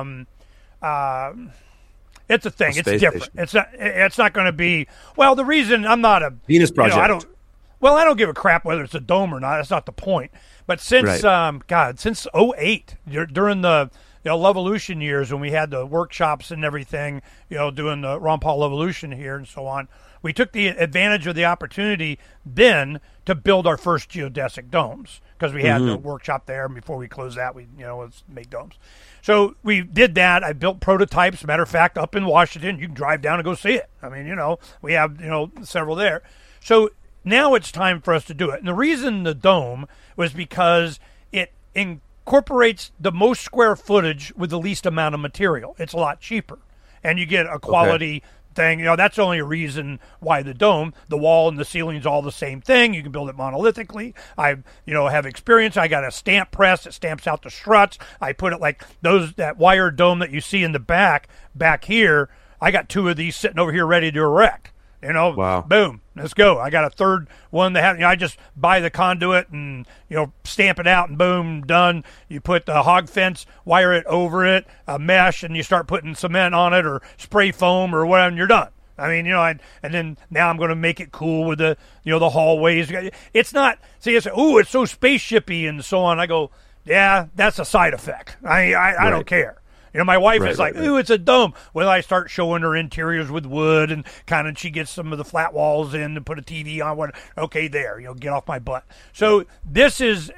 it's a thing. It's different. Station. It's not going to be, well, the reason I'm not a
Venus project.
I don't give a crap whether it's a dome or not. That's not the point. But since, since 2008, during the, Levolution years when we had the workshops and everything, doing the Ron Paul Levolution here and so on, we took the advantage of the opportunity then to build our first geodesic domes because we had the workshop there. And before we closed that, we, let's make domes. So we did that. I built prototypes. Matter of fact, up in Washington, you can drive down and go see it. I mean, we have, several there. So now it's time for us to do it. And the reason the dome was because it incorporates the most square footage with the least amount of material. It's a lot cheaper. And you get a quality thing. That's only a reason why the dome, the wall and the ceiling's all the same thing. You can build it monolithically. I, have experience. I got a stamp press that stamps out the struts. I put it like that wire dome that you see in the back here. I got 2 of these sitting over here ready to erect.
Wow.
Boom, let's go. I got a third one that I just buy the conduit and, stamp it out and boom, done. You put the hog fence, wire it over it, a mesh, and you start putting cement on it or spray foam or whatever, and you're done. I mean, and then now I'm going to make it cool with the, the hallways. It's not, it's so spaceshipy and so on. I go, yeah, that's a side effect. I don't care. My wife is like, ooh, it's a dome. Well, I start showing her interiors with wood and she gets some of the flat walls in and put a TV on. Okay, there, get off my butt. So this is,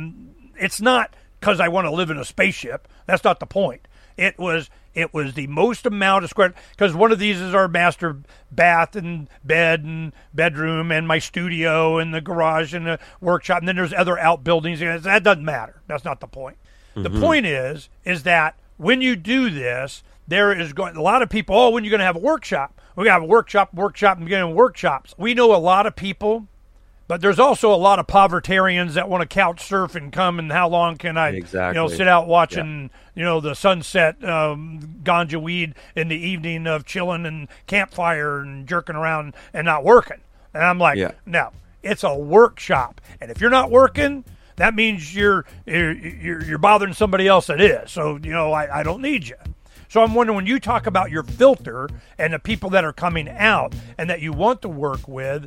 it's not because I want to live in a spaceship. That's not the point. It was the most amount of square, because one of these is our master bath and bed and bedroom and my studio and the garage and the workshop. And then there's other outbuildings. That doesn't matter. That's not the point. The point is that when you do this, there is a lot of people, when you're going to have a workshop? We're going to have a workshop, and getting workshops. We know a lot of people, but there's also a lot of povertarians that want to couch surf and come, and how long can I sit out watching, the sunset, ganja weed in the evening of chilling and campfire and jerking around and not working. And I'm like, no, it's a workshop. And if you're not working, that means you're bothering somebody else that is. So, I don't need you. So I'm wondering, when you talk about your filter and the people that are coming out and that you want to work with,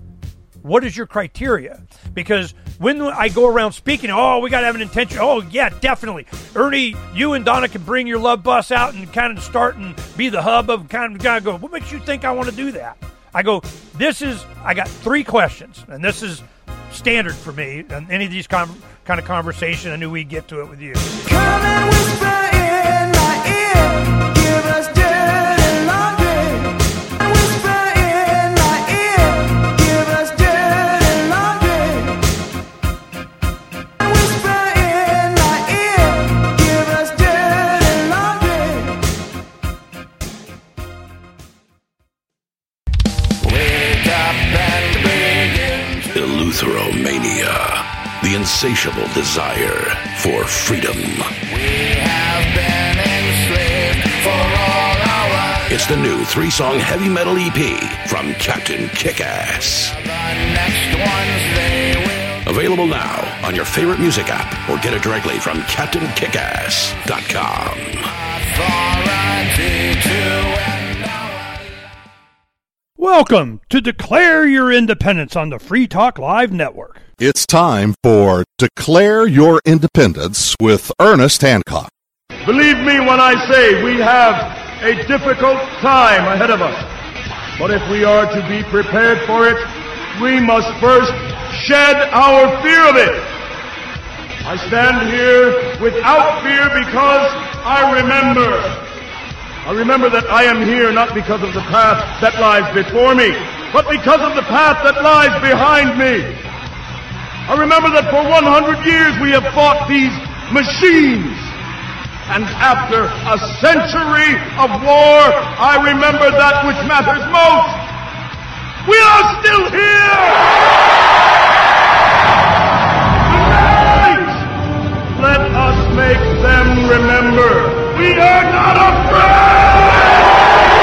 what is your criteria? Because when I go around speaking, we got to have an intention. Oh, yeah, definitely. Ernie, you and Donna can bring your love bus out and kind of start and be the hub of kind of go, what makes you think I want to do that? I go, I got 3 questions, and this is standard for me, and any of these kind of conversation, I knew we'd get to it with you.
Come and whisper in my ear, give us dirty laundry. Whisper in my ear, give us dirty laundry. Whisper in my ear, give us dirty laundry. Wake up and begin.
Eleutheromania, the insatiable desire for freedom.
We have been enslaved for all our lives.
It's the new 3-song heavy metal EP from Captain Kickass.
The next ones they will.
Available now on your favorite music app or get it directly from CaptainKickass.com.
Authority to end our.
Welcome to Declare Your Independence on the Free Talk Live Network.
It's time for Declare Your Independence with Ernest Hancock.
Believe me when I say we have a difficult time ahead of us. But if we are to be prepared for it, we must first shed our fear of it. I stand here without fear because I remember that I am here not because of the path that lies before me, but because of the path that lies behind me. I remember that for 100 years we have fought these machines. And after a century of war, I remember that which matters most. We are still here! Tonight, let us make them remember we are not afraid!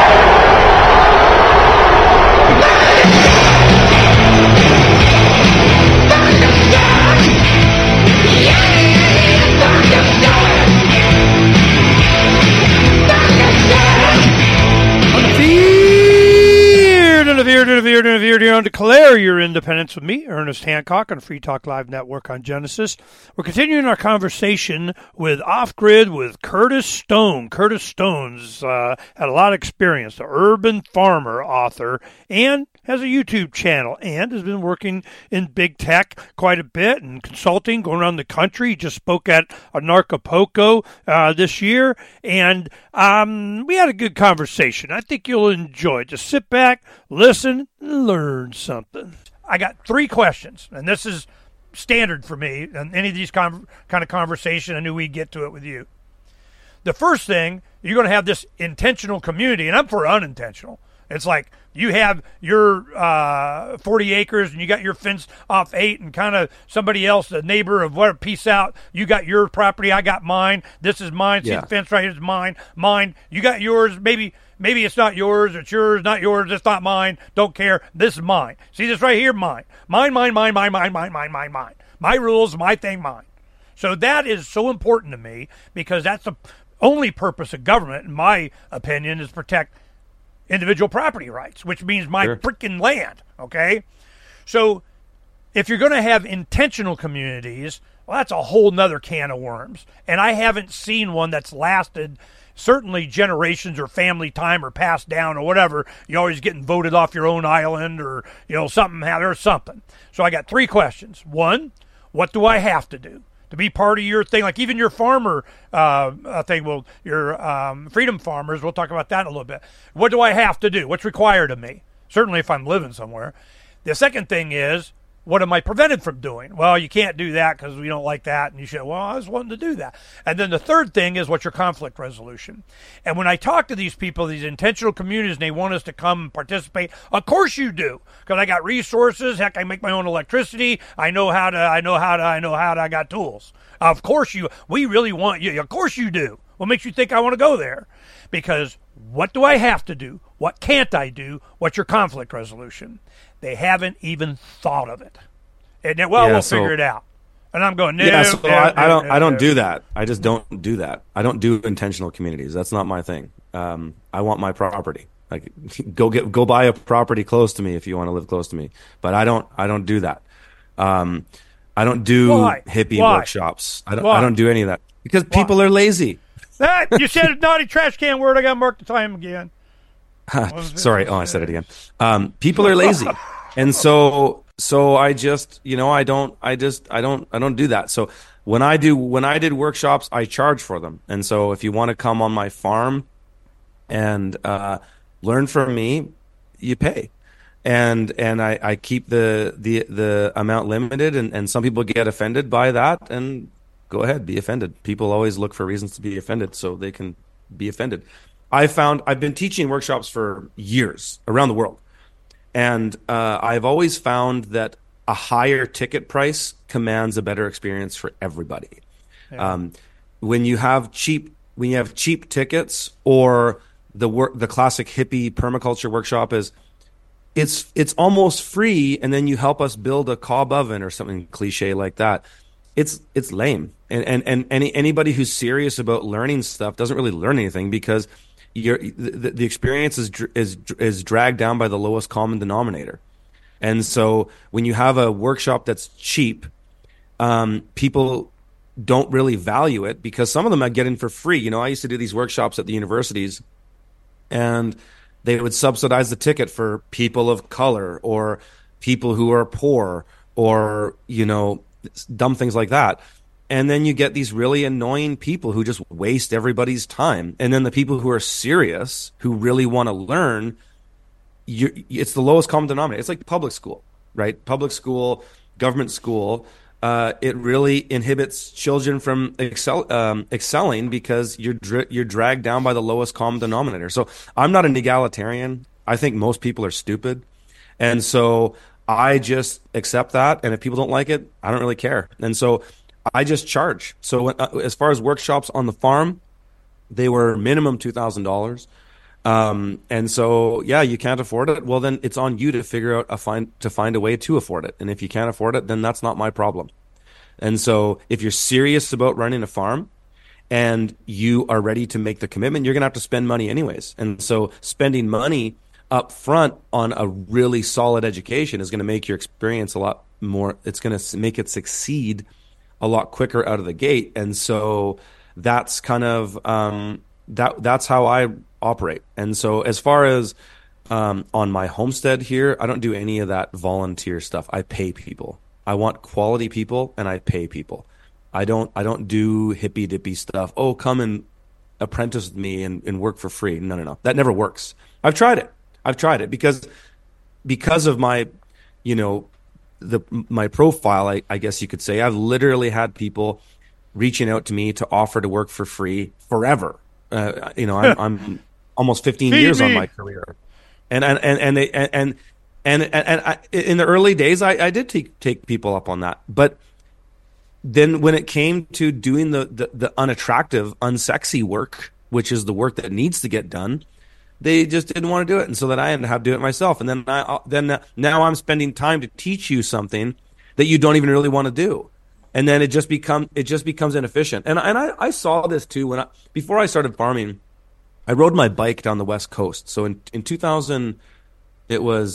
Interfere, declare your independence with me, Ernest Hancock, on Free Talk Live Network on Genesis. We're continuing our conversation with Off Grid with Curtis Stone. Curtis Stone's had a lot of experience, the urban farmer author, and has a YouTube channel, and has been working in big tech quite a bit and consulting, going around the country. He just spoke at Anarchapulco this year, and we had a good conversation. I think you'll enjoy it. Just sit back, listen, and learn something. I got 3 questions, and this is standard for me. And any of these kind of conversation, I knew we'd get to it with you. The first thing, you're going to have this intentional community, and I'm for unintentional. It's like you have your 40 acres and you got your fence off 8 and kind of somebody else, the neighbor of whatever, peace out. You got your property, I got mine. This is mine. See the fence right here is mine. Mine. You got yours. Maybe it's not yours. It's yours, not yours. It's not mine. Don't care. This is mine. See this right here? Mine. Mine. My rules, my thing, mine. So that is so important to me because that's the only purpose of government, in my opinion, is protect individual property rights, which means my freaking land, okay? So if you're going to have intentional communities, well, that's a whole nother can of worms. And I haven't seen one that's lasted certainly generations or family time or passed down or whatever. You're always getting voted off your own island or, something or something. So I got 3 questions. 1, what do I have to do to be part of your thing? Like even your farmer thing, well, your freedom farmers, we'll talk about that in a little bit. What do I have to do? What's required of me? Certainly if I'm living somewhere. The second thing is, what am I prevented from doing? Well, you can't do that because we don't like that. And you say, well, I was wanting to do that. And then the third thing is, what's your conflict resolution? And when I talk to these people, these intentional communities, and they want us to come and participate, of course you do. Because I got resources. Heck, I make my own electricity. I got tools. Of course we really want you. Of course you do. What makes you think I want to go there? Because what do I have to do? What can't I do? What's your conflict resolution? They haven't even thought of it. And then, we'll figure it out. And I'm going,
I don't do that. I just don't do that. I don't do intentional communities. That's not my thing. I want my property. Like go buy a property close to me if you want to live close to me. But I don't do that. I don't do hippie workshops. I don't do any of that because people are lazy.
You said a naughty trash can word. I got to mark the time again.
Sorry. Oh, I said it again. People are lazy. And so I just, I don't do that. So when I did workshops, I charge for them. And so if you want to come on my farm and learn from me, you pay. And I keep the amount limited, and some people get offended by that, and go ahead, be offended. People always look for reasons to be offended, so they can be offended. I've been teaching workshops for years around the world, and I've always found that a higher ticket price commands a better experience for everybody. Yeah. When you have cheap tickets, or the classic hippie permaculture workshop is, it's almost free, and then you help us build a cob oven or something cliche like that. It's lame, and anybody who's serious about learning stuff doesn't really learn anything, because the experience is dragged down by the lowest common denominator. And so when you have a workshop that's cheap, people don't really value it, because some of them I get in for free. I used to do these workshops at the universities, and they would subsidize the ticket for people of color or people who are poor, or dumb things like that. And then you get these really annoying people who just waste everybody's time. And then the people who are serious, who really want to learn, it's the lowest common denominator. It's like public school, right? Public school, government school. it really inhibits children from excelling because you're dragged down by the lowest common denominator. So I'm not an egalitarian. I think most people are stupid. And so I just accept that. And if people don't like it, I don't really care. And so I just charge. So when, as far as workshops on the farm, they were minimum $2,000. And so, yeah, you can't afford it. Well, then it's on you to figure out find a way to afford it. And if you can't afford it, then that's not my problem. And so if you're serious about running a farm and you are ready to make the commitment, you're going to have to spend money anyways. And so spending money up front on a really solid education is going to make your experience a lot more, it's going to make it succeed a lot quicker out of the gate. And so that's kind of, that's how I operate. And so as far as on my homestead here, I don't do any of that volunteer stuff. I pay people. I want quality people and I pay people. I don't do hippy dippy stuff. Oh, come and apprentice with me and work for free. No. That never works. I've tried it because of my, my profile, I guess you could say. I've literally had people reaching out to me to offer to work for free forever. I'm almost 15 years on my career, and in the early days, I did take people up on that. But then when it came to doing the unattractive, unsexy work, which is the work that needs to get done, they just didn't want to do it, and so then I ended up doing it myself. And then now I'm spending time to teach you something that you don't even really want to do. And then it just becomes inefficient. And I saw this too before I started farming. I rode my bike down the West Coast. So in 2000, it was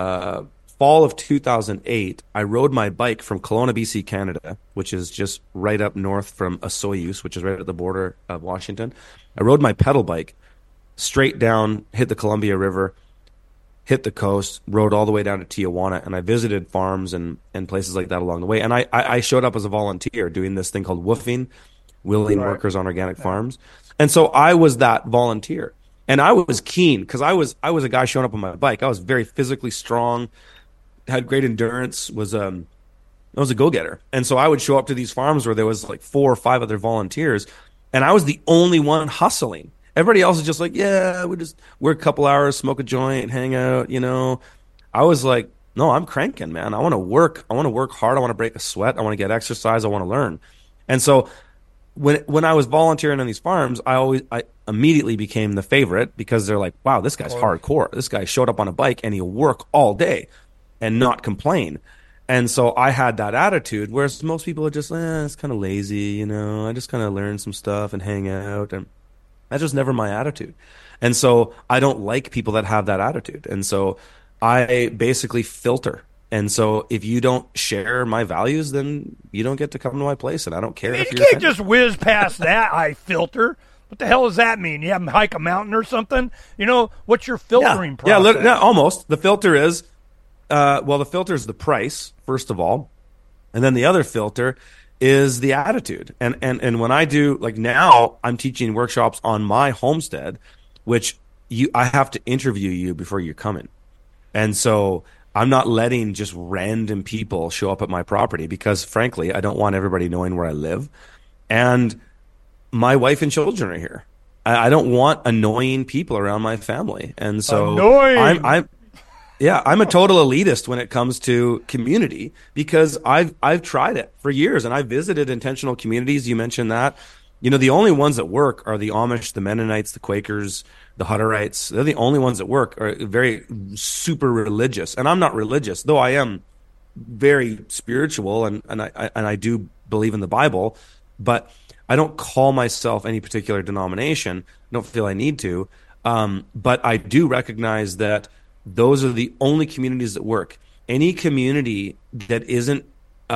fall of 2008. I rode my bike from Kelowna, BC, Canada, which is just right up north from Osoyoos, which is right at the border of Washington. I rode my pedal bike straight down, hit the Columbia River, hit the coast, rode all the way down to Tijuana, and I visited farms and places like that along the way. And I showed up as a volunteer doing this thing called woofing, wheeling workers on organic farms. And so I was that volunteer. And I was keen because I was a guy showing up on my bike. I was very physically strong, had great endurance, I was a go-getter. And so I would show up to these farms where there was like 4 or 5 other volunteers, and I was the only one hustling. Everybody else is just like, yeah, we just work a couple hours, smoke a joint, hang out, I was like, no, I'm cranking, man. I want to work. I want to work hard. I want to break a sweat. I want to get exercise. I want to learn. And so when I was volunteering on these farms, I immediately became the favorite because they're like, wow, this guy's hardcore. This guy showed up on a bike and he'll work all day and not complain. And so I had that attitude, whereas most people are just, it's kind of lazy, I just kind of learn some stuff and hang out. And that's just never my attitude. And so I don't like people that have that attitude. And so I basically filter. And so if you don't share my values, then you don't get to come to my place. And I don't care if
you
you're
can't just whiz past that. I filter. What the hell does that mean? You have them hike a mountain or something? What's your filtering process?
Yeah, almost. The filter is, the filter is the price, first of all. And then the other filter is the attitude. And when I do, like now I'm teaching workshops on my homestead, which I have to interview you before you come in. And so I'm not letting just random people show up at my property because frankly, I don't want everybody knowing where I live. And my wife and children are here. I don't want annoying people around my family. And so
annoying.
I'm a total elitist when it comes to community because I've tried it for years and I visited intentional communities. You mentioned that. The only ones that work are the Amish, the Mennonites, the Quakers, the Hutterites. They're the only ones that work, are very super religious. And I'm not religious, though I am very spiritual and I do believe in the Bible, but I don't call myself any particular denomination. I don't feel I need to. But I do recognize that those are the only communities that work. Any community that isn't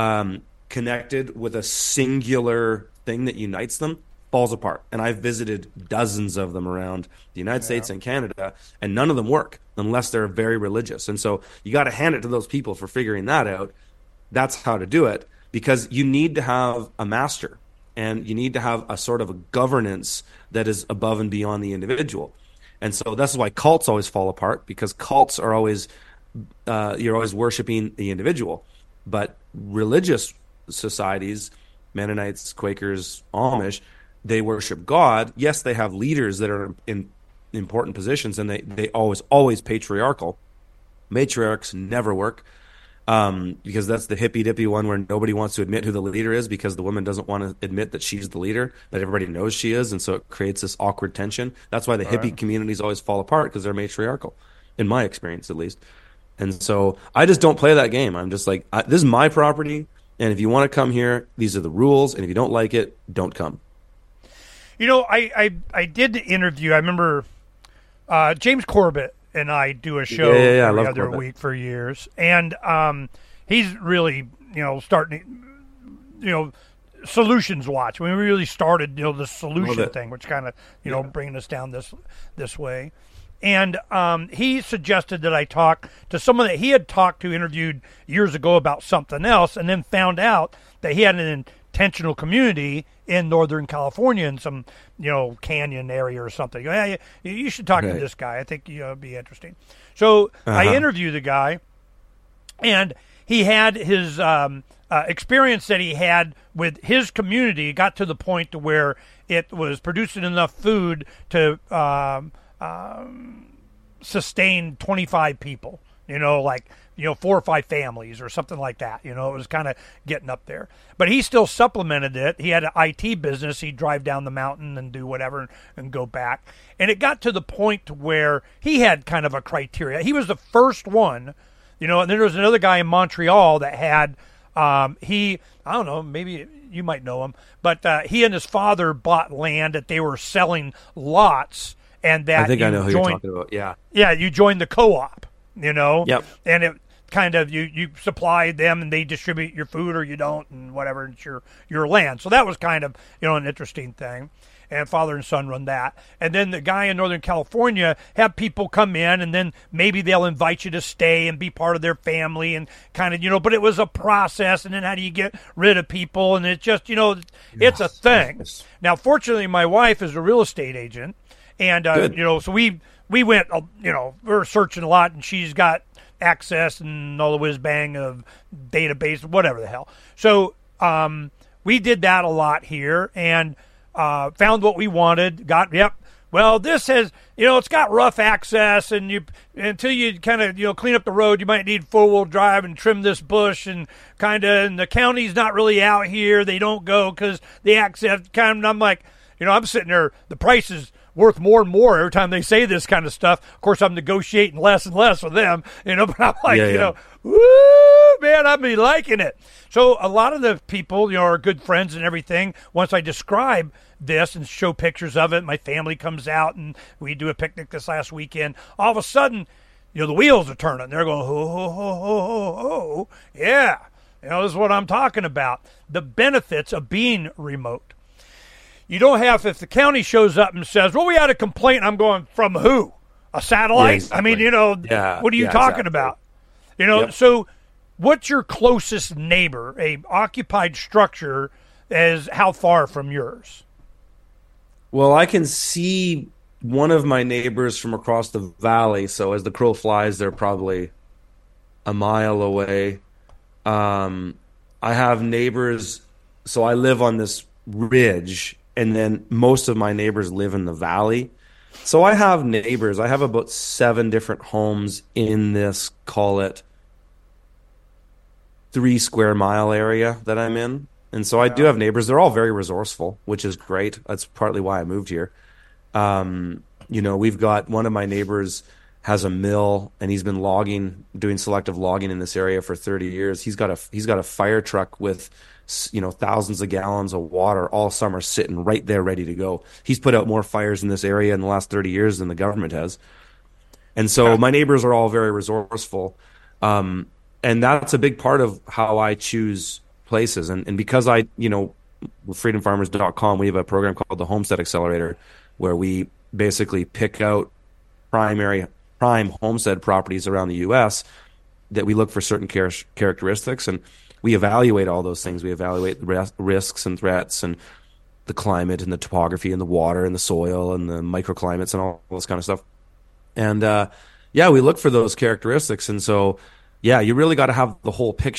connected with a singular thing that unites them falls apart. And I've visited dozens of them around the United States and Canada, and none of them work unless they're very religious. And so you got to hand it to those people for figuring that out. That's how to do it, because you need to have a master and you need to have a sort of a governance that is above and beyond the individual. And so that's why cults always fall apart, because cults are always, you're always worshiping the individual. But religious societies, Mennonites, Quakers, Amish, they worship God. Yes, they have leaders that are in important positions, and they always patriarchal. Matriarchs never work, because that's the hippy dippy one where nobody wants to admit who the leader is because the woman doesn't want to admit that she's the leader, but everybody knows she is, and so it creates this awkward tension. That's why the hippie communities always fall apart, because they're matriarchal, in my experience at least. And so I just don't play that game. I'm just like, this is my property, and if you want to come here, these are the rules, and if you don't like it, don't come.
You know, I did the interview. I remember James Corbett and I do a show every other week for years, and he's really, starting, Solutions Watch. We really started, the solution thing, which kind of, bringing us down this way. And he suggested that I talk to someone that he had interviewed years ago about something else, and then found out that he had an intentional community in Northern California in some, canyon area or something. Yeah, you should talk to this guy. I think it'd be interesting. So I interviewed the guy, and he had his experience that he had with his community got to the point to where it was producing enough food to sustain 25 people, 4 or 5 families or something like that. It was kind of getting up there. But he still supplemented it. He had an IT business. He'd drive down the mountain and do whatever and go back. And it got to the point to where he had kind of a criteria. He was the first one, and then there was another guy in Montreal that had, I don't know, maybe you might know him, but he and his father bought land that they were selling lots. And that
I think I know who you're talking about. Yeah.
Yeah, you joined the co-op,
Yep.
And it kind of you supply them and they distribute your food or you don't and whatever, it's your land. So that was kind of, an interesting thing. And father and son run that. And then the guy in Northern California have people come in and then maybe they'll invite you to stay and be part of their family and kind of, but it was a process. And then how do you get rid of people? And it's just, it's a thing. Yes. Now, fortunately, my wife is a real estate agent. And, so we went, we were searching a lot, and she's got access and all the whiz-bang of database, whatever the hell. So we did that a lot here and found what we wanted, well, this has, it's got rough access, and until you kind of, clean up the road, you might need four-wheel drive and trim this bush and and the county's not really out here. They don't go because the access and I'm like, I'm sitting there, the price is worth more and more every time they say this kind of stuff. Of course, I'm negotiating less and less with them, but I'm like, woo, man, I'd be liking it. So a lot of the people, are good friends and everything. Once I describe this and show pictures of it, my family comes out and we do a picnic this last weekend. All of a sudden, the wheels are turning. They're going, ho, ho, ho, ho, ho, ho. Yeah, this is what I'm talking about. The benefits of being remote. You don't have, if the county shows up and says, well, we had a complaint, I'm going, from who? A satellite? Yeah, exactly. I mean, what are you talking about? So what's your closest neighbor, a occupied structure, is how far from yours?
Well, I can see one of my neighbors from across the valley, so as the crow flies, they're probably a mile away. I have neighbors, so I live on this ridge, and then most of my neighbors live in the valley. So I have neighbors. I have about 7 different homes in this, call it, 3 square mile area that I'm in. And so I do have neighbors. They're all very resourceful, which is great. That's partly why I moved here. We've got one of my neighbors has a mill, and he's been doing selective logging in this area for 30 years. He's got a fire truck with thousands of gallons of water all summer sitting right there ready to go. He's put out more fires in this area in the last 30 years than the government has. And so my neighbors are all very resourceful. And that's a big part of how I choose places. And because with freedomfarmers.com, we have a program called the Homestead Accelerator, where we basically pick out prime homestead properties around the U.S. that we look for certain characteristics, and we evaluate all those things. We evaluate the risks and threats and the climate and the topography and the water and the soil and the microclimates and all this kind of stuff. And we look for those characteristics. And so, you really got to have the whole picture.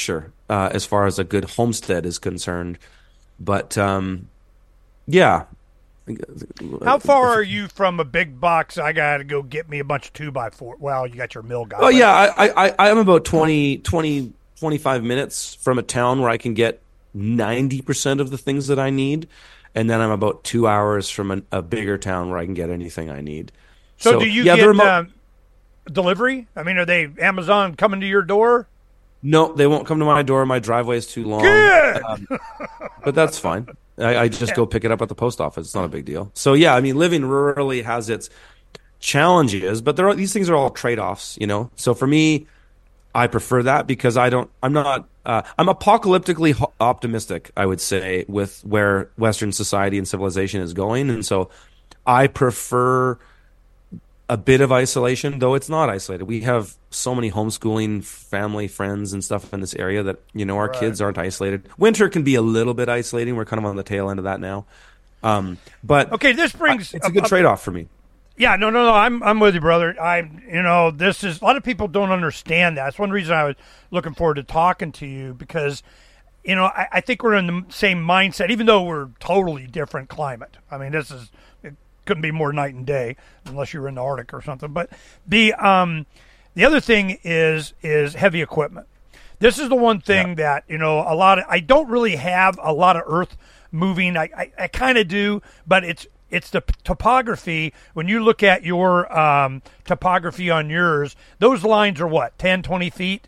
as far as a good homestead is concerned. But yeah.
How far are you from a big box? I got to go get me a bunch of 2x4. Well, you got your mill guy.
Oh, yeah. I'm about 25 minutes from a town where I can get 90% of the things that I need. And then I'm about 2 hours from a bigger town where I can get anything I need.
So do you get delivery? I mean, are they Amazon coming to your door?
No, they won't come to my door. My driveway is too long.
Good.
But that's fine. I just go pick it up at the post office. It's not a big deal. So yeah, I mean, living rurally has its challenges, but these things are all trade-offs, you know. So for me, I prefer that because I'm apocalyptically optimistic, I would say, with where Western society and civilization is going, and so I prefer a bit of isolation, though it's not isolated. We have so many homeschooling family friends and stuff in this area that, you know, our kids aren't isolated. Winter can be a little bit isolating. We're kind of on the tail end of that now. But
okay, this brings
it's a good trade-off for me.
Yeah, no. I'm with you, brother. This is a lot of people don't understand that. That's one reason I was looking forward to talking to you because, you know, I think we're in the same mindset, even though we're totally different climate. I mean, it couldn't be more night and day unless you were in the Arctic or something. But the other thing is heavy equipment. This is the one thing that, you know, I don't really have a lot of earth moving. I kind of do, but it's the topography. When you look at your topography on yours, those lines are what, 10, 20 feet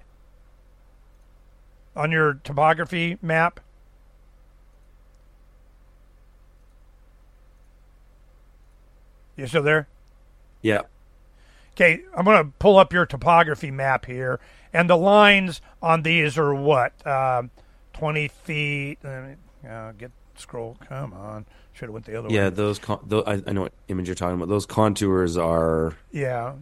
on your topography map? You still there?
Yeah.
Okay, I'm going to pull up your topography map here, and the lines on these are what? 20 feet. Scroll. Come on. Should have went the other way.
Yeah, I know what image you're talking about. Those contours are.
Yeah.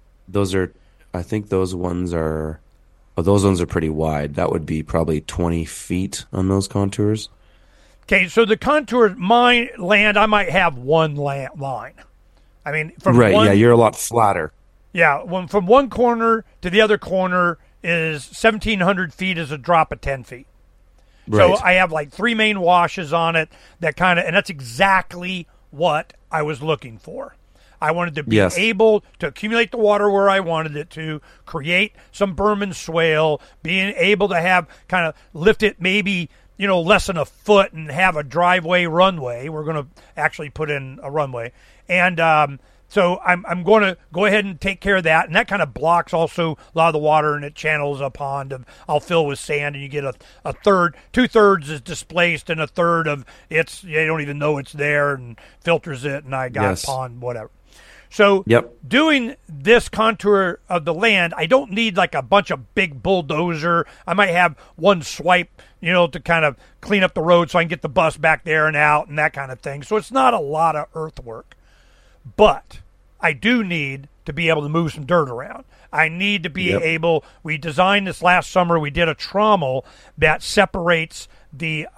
I think those ones are. Oh, those ones are pretty wide. That would be probably 20 feet on those contours.
Okay, so the contours, my land, I might have one line. I mean,
yeah, you're a lot flatter.
Yeah, from one corner to the other corner is 1,700 feet is a drop of 10 feet.
Right.
So I have like 3 main washes on it and that's exactly what I was looking for. I wanted to be able to accumulate the water where I wanted it to, create some berm and swale, being able to have kind of lift it maybe, you know, less than a foot and have a driveway runway. We're going to actually put in a runway. And so I'm going to go ahead and take care of that. And that kind of blocks also a lot of the water, and it channels a pond. I'll fill with sand, and you get a third. 2/3 is displaced, and a third of you don't even know it's there, and filters it, and I got a pond, whatever. So doing this contour of the land, I don't need like a bunch of big bulldozer. I might have one swipe, you know, to kind of clean up the road so I can get the bus back there and out and that kind of thing. So it's not a lot of earthwork. But I do need to be able to move some dirt around. I need to be able, we designed this last summer, we did a trommel that separates the,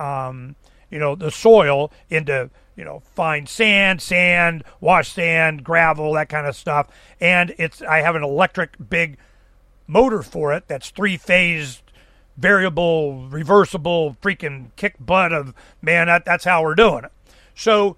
the soil into, fine sand, wash sand, gravel, that kind of stuff. And I have an electric big motor for it that's 3-phase, variable, reversible, freaking kick butt of, man, that's how we're doing it. So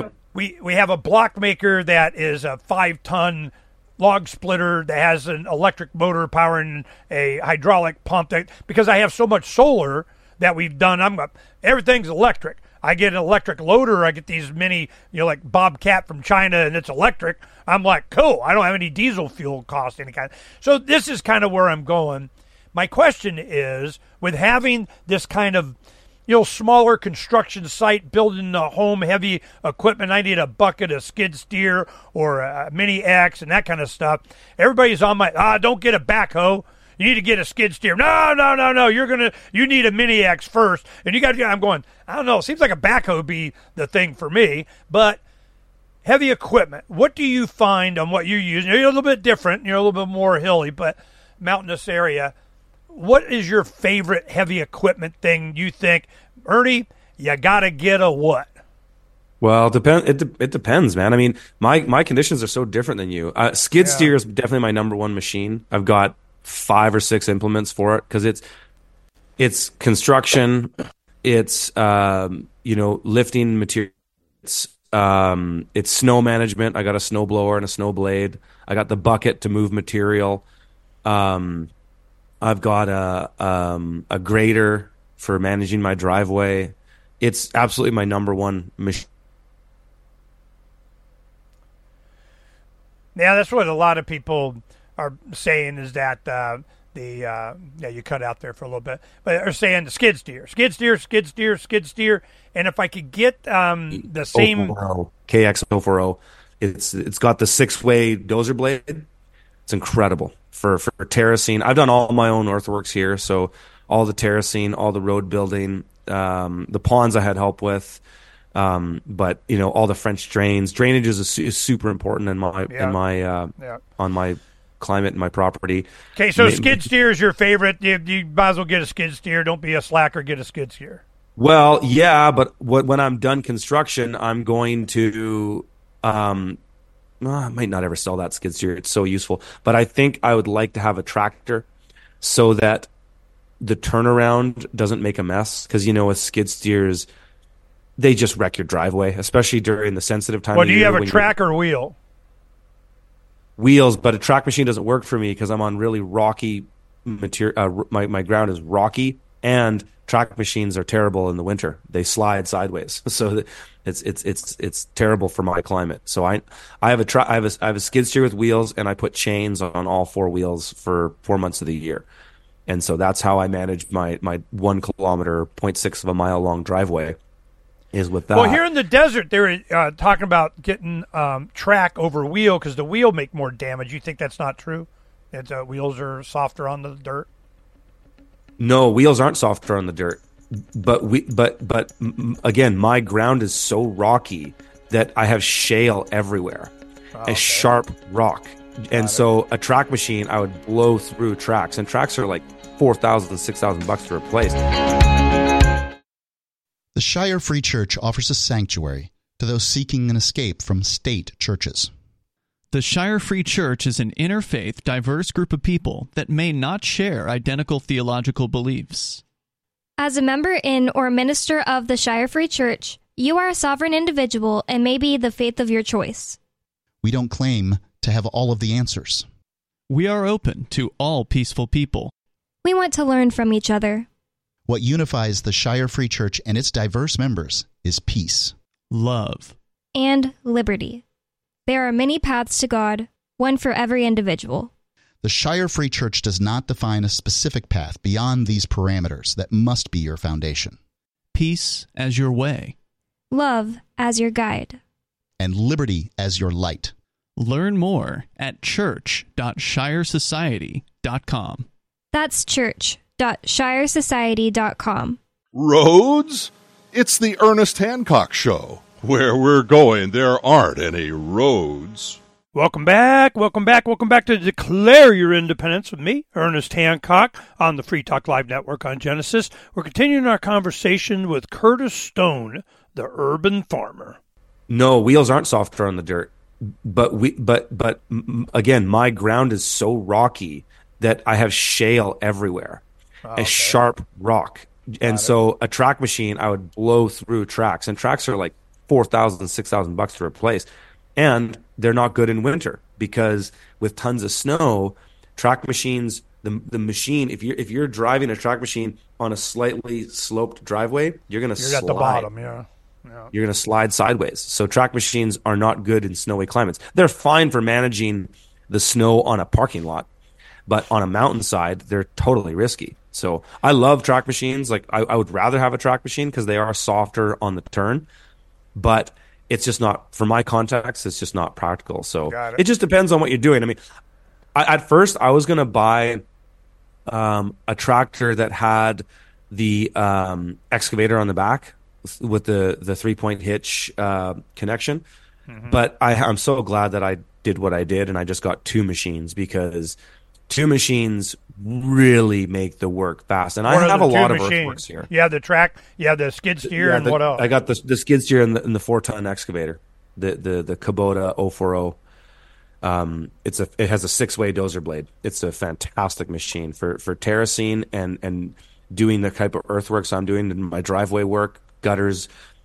we have a block maker that is a 5-ton log splitter that has an electric motor powering a hydraulic pump because I have so much solar that we've done, everything's electric. I get an electric loader. I get these mini, like Bobcat from China, and it's electric. I'm like, cool. I don't have any diesel fuel cost any kind. So this is kind of where I'm going. My question is, with having this kind of, smaller construction site, building a home, heavy equipment, I need a bucket, a skid steer, or a Mini X, and that kind of stuff. Everybody's on don't get a backhoe. You need to get a skid steer. No. You need a Mini X first. And I'm going, I don't know. It seems like a backhoe would be the thing for me. But heavy equipment, what do you find on what you use? You're a little bit different. You're a little bit more hilly, but mountainous area. What is your favorite heavy equipment thing you think, Ernie, you got to get a what?
Well, it depends, man. I mean, my conditions are so different than you. Skid steer is definitely my number one machine. I've got 5 or 6 implements for it because It's construction. It's lifting materials. It's snow management. I got a snow blower and a snow blade. I got the bucket to move material. I've got a grader for managing my driveway. It's absolutely my number one machine.
Yeah, that's what a lot of people are saying is that you cut out there for a little bit, but are saying the skid steer. And if I could get the same
KX040, it's got the 6-way dozer blade. It's incredible for terracing. I've done all my own earthworks here, so all the terracing, all the road building, the ponds I had help with. But all the French drains. Drainage is super important on my climate and my property.
Okay, so skid steer is your favorite. You might as well get a skid steer. Don't be a slacker. Get a skid steer.
Well, yeah, but when I'm done construction, I'm going to. I might not ever sell that skid steer. It's so useful, but I think I would like to have a tractor so that the turnaround doesn't make a mess. Because with skid steers, they just wreck your driveway, especially during the sensitive time.
Well,
of
do
year.
You have a track or wheel?
Wheels, but a track machine doesn't work for me because I'm on really rocky material. My ground is rocky, and track machines are terrible in the winter. They slide sideways, so it's terrible for my climate. So I have a skid steer with wheels, and I put chains on all 4 wheels for 4 months of the year, and so that's how I manage my 1 kilometer, 0.6 of a mile long driveway. Is with that.
Well, here in the desert, they're talking about getting track over wheel because the wheel make more damage. You think that's not true? That wheels are softer on the dirt?
No, wheels aren't softer on the dirt. But again, my ground is so rocky that I have shale everywhere, sharp rock, and so a track machine I would blow through tracks, and tracks are like $4,000 to $6,000 to replace.
The Shire Free Church offers a sanctuary to those seeking an escape from state churches.
The Shire Free Church is an interfaith, diverse group of people that may not share identical theological beliefs.
As a member in or minister of the Shire Free Church, you are a sovereign individual and may be the faith of your choice.
We don't claim to have all of the answers.
We are open to all peaceful people.
We want to learn from each other.
What unifies the Shire Free Church and its diverse members is peace,
love,
and liberty. There are many paths to God, one for every individual.
The Shire Free Church does not define a specific path beyond these parameters that must be your foundation.
Peace as your way.
Love as your guide.
And liberty as your light.
Learn more at church.shiresociety.com.
That's church.shiresociety.com.
Roads? It's the Ernest Hancock Show. Where we're going, there aren't any roads.
Welcome back to Declare Your Independence with me, Ernest Hancock, on the Free Talk Live Network on Genesis. We're continuing our conversation with Curtis Stone, the urban farmer.
No, wheels aren't softer on the dirt, but again, my ground is so rocky that I have shale everywhere, sharp rock. And so a track machine, I would blow through tracks, and tracks are like $4,000, $6,000 to replace. And they're not good in winter because with tons of snow, track machines, the machine, if you're driving a track machine on a slightly sloped driveway, you're going to slide.
You're at the bottom, yeah.
You're going to slide sideways. So track machines are not good in snowy climates. They're fine for managing the snow on a parking lot, but on a mountainside, they're totally risky. So I love track machines. Like I would rather have a track machine because they are softer on the turn, but it's just not, for my context, it's just not practical. So it just depends on what you're doing. I mean, at first I was going to buy a tractor that had the excavator on the back with the 3-point hitch connection. Mm-hmm. But I'm so glad that I did what I did, and I just got 2 machines because 2 machines really make the work fast. And I have a lot of earthworks here.
You have the track, you have the skid steer, and what else?
I got the skid steer and the 4-ton excavator, the Kubota 040. It has a 6-way dozer blade. It's a fantastic machine for terracing and doing the type of earthworks I'm doing in my driveway work, gutters,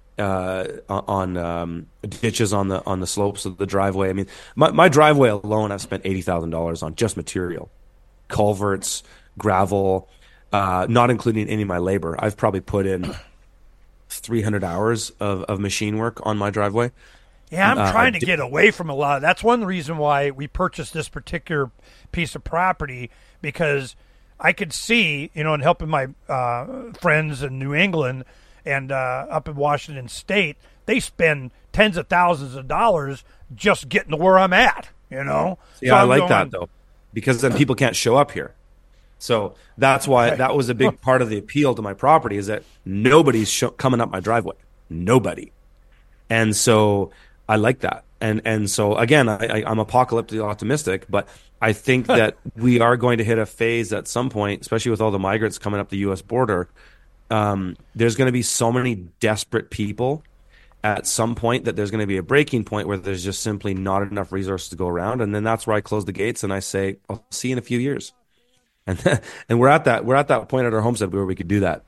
on ditches on the slopes of the driveway. I mean, my driveway alone, I've spent $80,000 on just material, culverts, gravel, not including any of my labor. I've probably put in 300 hours of machine work on my driveway.
Yeah, I'm trying to get away from a lot. That's one reason why we purchased this particular piece of property, because I could see, and helping my friends in New England and up in Washington State, they spend tens of thousands of dollars just getting to where I'm at,
Yeah,
So
I like that, though, because then people can't show up here. So that's why that was a big part of the appeal to my property, is that nobody's coming up my driveway. Nobody. And so I like that. And so, again, I'm apocalyptically optimistic, but I think that we are going to hit a phase at some point, especially with all the migrants coming up the U.S. border. There's going to be so many desperate people at some point that there's going to be a breaking point where there's just simply not enough resources to go around. And then that's where I close the gates and I say, I'll see you in a few years. And we're at that point at our homestead where we could do that.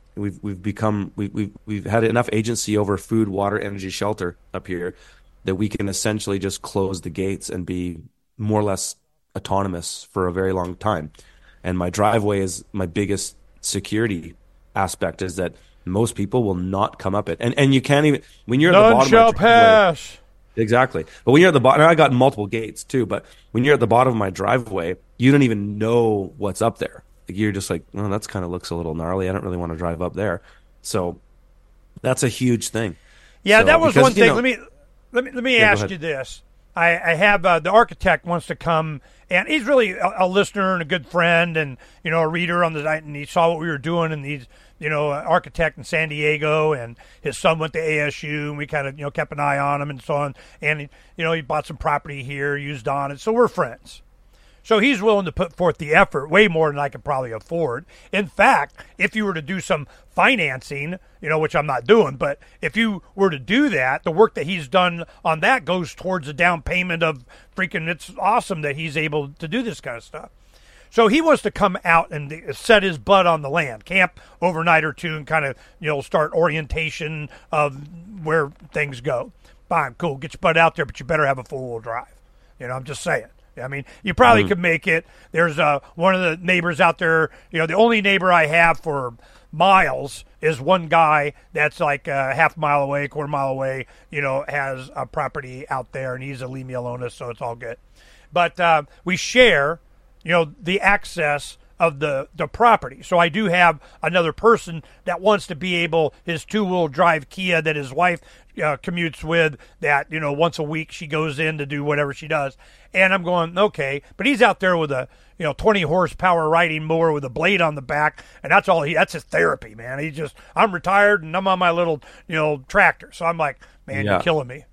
We've had enough agency over food, water, energy, shelter up here that we can essentially just close the gates and be more or less autonomous for a very long time. And my driveway is my biggest security aspect, is that most people will not come up it. And you can't even, when you're at the bottom
shall
of my driveway,
pass.
Exactly. But when you're at the bottom, I got multiple gates too, but when you're at the bottom of my driveway, you don't even know what's up there. You're just like, oh, that's kind of looks a little gnarly. I don't really want to drive up there. So that's a huge thing.
Yeah,
So,
that was
because,
one thing.
you know-
Let me
Yeah, go
ask
ahead.
you this. I have the architect wants to come, and he's really a listener and a good friend, and a reader on the night, and he saw what we were doing, and he's an architect in San Diego, and his son went to ASU, and we kind of kept an eye on him and so on, and he bought some property here, used on it, so we're friends. So he's willing to put forth the effort, way more than I could probably afford. In fact, if you were to do some financing, which I'm not doing, but if you were to do that, the work that he's done on that goes towards the down payment of freaking, it's awesome that he's able to do this kind of stuff. So he wants to come out and set his butt on the land, camp overnight or two, and kind of, start orientation of where things go. Fine, cool, get your butt out there, but you better have a four-wheel drive. I'm just saying. I mean, you probably could make it. There's one of the neighbors out there. The only neighbor I have for miles is one guy that's like a half mile away, quarter mile away, has a property out there, and he's a leave me alone, so it's all good. But we share, the access of the property. So I do have another person that wants to be able, his two-wheel drive Kia that his wife commutes with, that, once a week she goes in to do whatever she does. And I'm going, okay, but he's out there with a, 20 horsepower riding mower with a blade on the back, and that's his therapy, man. I'm retired and I'm on my little, tractor. So I'm like, man, you're killing me,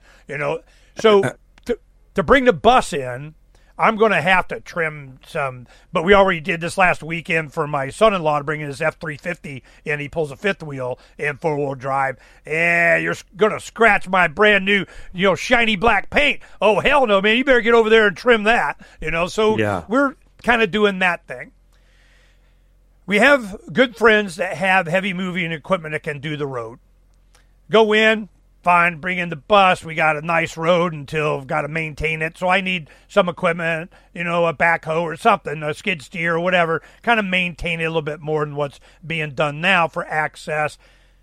So to bring the bus in, I'm going to have to trim some, but we already did this last weekend for my son-in-law to bring in his F-350, and he pulls a fifth wheel in four-wheel drive. And you're going to scratch my brand new, shiny black paint. Oh, hell no, man. You better get over there and trim that, So
Yeah.
we're kind of doing that thing. We have good friends that have heavy moving equipment that can do the road. Go in. Fine, bring in the bus. We got a nice road until I've got to maintain it. So I need some equipment, a backhoe or something, a skid steer or whatever, kind of maintain it a little bit more than what's being done now for access.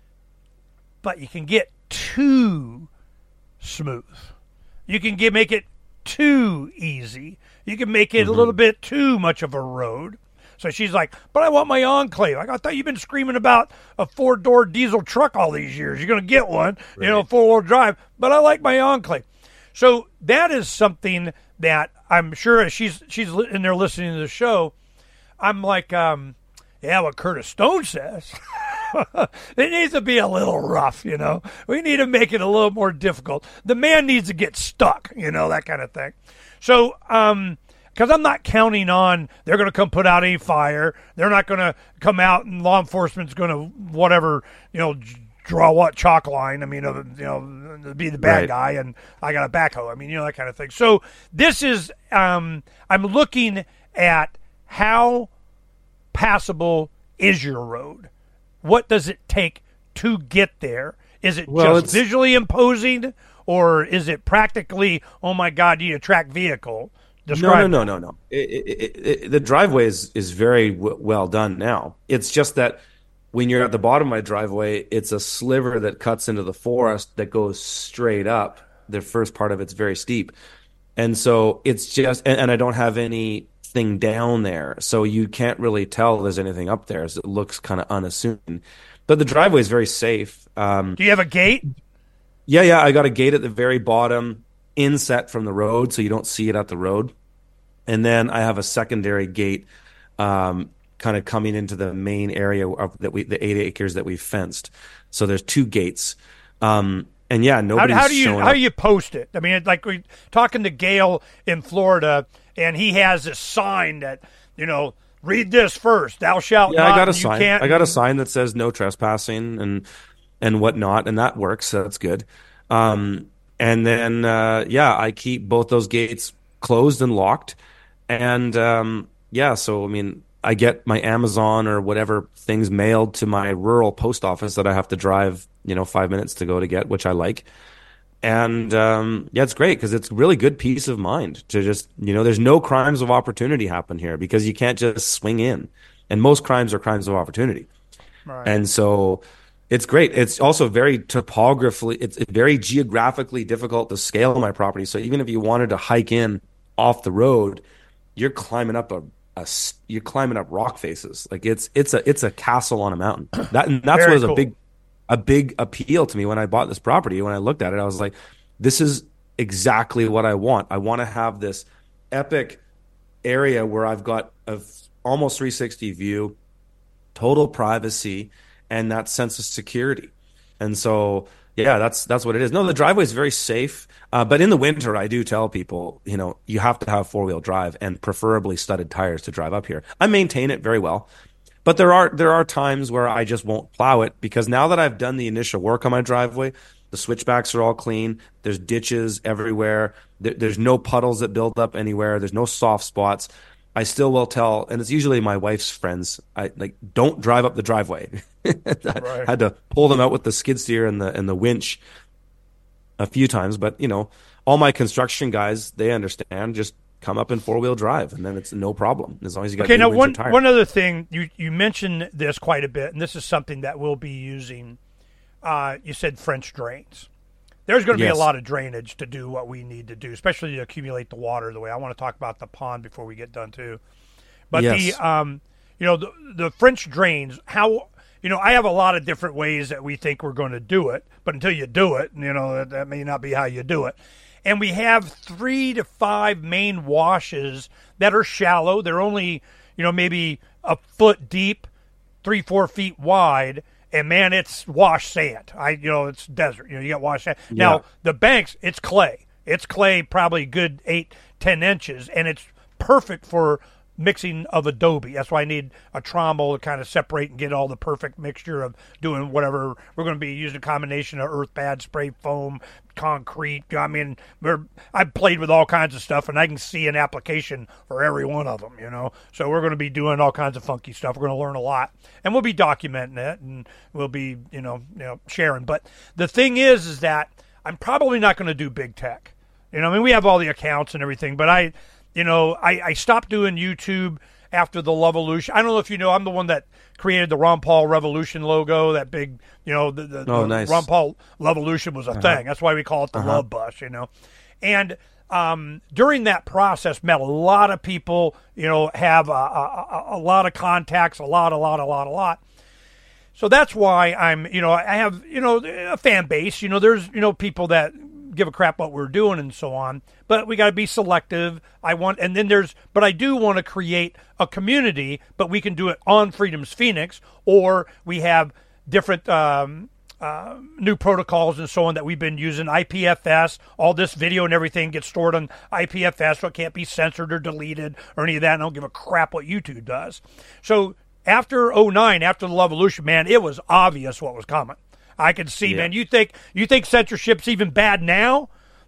But you can get too smooth. You can make it too easy. You can make it a little bit too much of a road. So she's like, but I want my Enclave. I thought you've been screaming about a four-door diesel truck all these years. You're going to get one, four-wheel drive, but I like my Enclave. So that is something that I'm sure as she's in there listening to the show, I'm like, what Curtis Stone says. It needs to be a little rough, We need to make it a little more difficult. The man needs to get stuck, that kind of thing. So, because I'm not counting on they're going to come put out a fire. They're not going to come out and law enforcement's going to whatever, draw what chalk line. I mean, be the bad guy, and I got a backhoe. I mean, that kind of thing. So this is, I'm looking at how passable is your road. what does it take to get there? Is it
Well,
just
it's-
visually imposing, or is it practically, oh my God, you need a track vehicle? Describe
No. The driveway is very well done now. It's just that when you're at the bottom of my driveway, it's a sliver that cuts into the forest that goes straight up. The first part of it's very steep. And so it's just, and I don't have anything down there. So you can't really tell there's anything up there. So it looks kind of unassuming. But the driveway is very safe.
Do you have a gate?
Yeah. I got a gate at the very bottom, inset from the road, so you don't see it at the road. And then I have a secondary gate, kind of coming into the main area of the 8 acres that we've fenced. So there's 2 gates. And yeah, nobody's
How do
showing up.
you post it? I mean, it's like we're talking to Gail in Florida, and he has this sign that, read this first. Thou shalt
Yeah,
not.
I got a
and you
sign.
can't-
I got a sign that says no trespassing and whatnot, and that works. So that's good. And then I keep both those gates closed and locked. And so I mean, I get my Amazon or whatever things mailed to my rural post office that I have to drive 5 minutes to go to get, which I like. And it's great because it's really good peace of mind to just there's no crimes of opportunity happen here because you can't just swing in, and most crimes are crimes of opportunity.
Right.
And so it's great. It's also very it's very geographically difficult to scale my property. So even if you wanted to hike in off the road, you're climbing up you're climbing up rock faces. Like it's a castle on a mountain. That's
Very
what was
cool.
a big appeal to me when I bought this property. When I looked at it, I was like, this is exactly what I want. I want to have this epic area where I've got almost 360 view, total privacy, and that sense of security. And so, yeah, that's what it is. No, the driveway is very safe. But in the winter, I do tell people, you have to have 4-wheel drive and preferably studded tires to drive up here. I maintain it very well. But there are times where I just won't plow it because now that I've done the initial work on my driveway, the switchbacks are all clean. There's ditches everywhere. There's no puddles that build up anywhere. There's no soft spots. I still will tell, and it's usually my wife's friends, don't drive up the driveway. I had to pull them out with the skid steer and the winch a few times. But, all my construction guys, they understand, just come up in 4-wheel drive, and then it's no problem as long as you got
Okay, now
good
one
winter tires.
one other thing, you mentioned this quite a bit, and this is something that we'll be using. You said French drains. There's going to be a
Yes.
lot of drainage to do what we need to do, especially to accumulate the water the way I want to talk about the pond before we get done too. But
Yes.
the French drains, how I have a lot of different ways that we think we're going to do it, but until you do it, that may not be how you do it. And we have 3 to 5 main washes that are shallow. They're only, maybe a foot deep, 3-4 feet wide. And man, it's wash sand. It's desert. You got wash sand.
Yeah.
Now the banks, it's clay. It's clay, probably a good 8-10 inches, and it's perfect for mixing of adobe. That's why I need a trommel to kind of separate and get all the perfect mixture of doing whatever. We're going to be using a combination of earth pad, spray foam, concrete. I mean, I've played with all kinds of stuff, and I can see an application for every one of them, So we're going to be doing all kinds of funky stuff. We're going to learn a lot, and we'll be documenting it, and we'll be, sharing. But the thing is that I'm probably not going to do big tech. We have all the accounts and everything, but I stopped doing YouTube after the Lovolution. I don't know if you know, I'm the one that created the Ron Paul Revolution logo, that big, the
nice.
Ron Paul Revolution was a thing. That's why we call it the Love Bus, And during that process, met a lot of people, have a lot of contacts, a lot. So that's why I'm, I have, a fan base. There's, people that give a crap what we're doing and so on. But we got to be selective. But I do want to create a community, but we can do it on Freedom's Phoenix, or we have different new protocols and so on that we've been using. IPFS, all this video and everything gets stored on IPFS, so it can't be censored or deleted or any of that. And I don't give a crap what YouTube does. So after 2009, after the Lovolution, man, it was obvious what was coming. I could see, man. You think censorship's even bad now?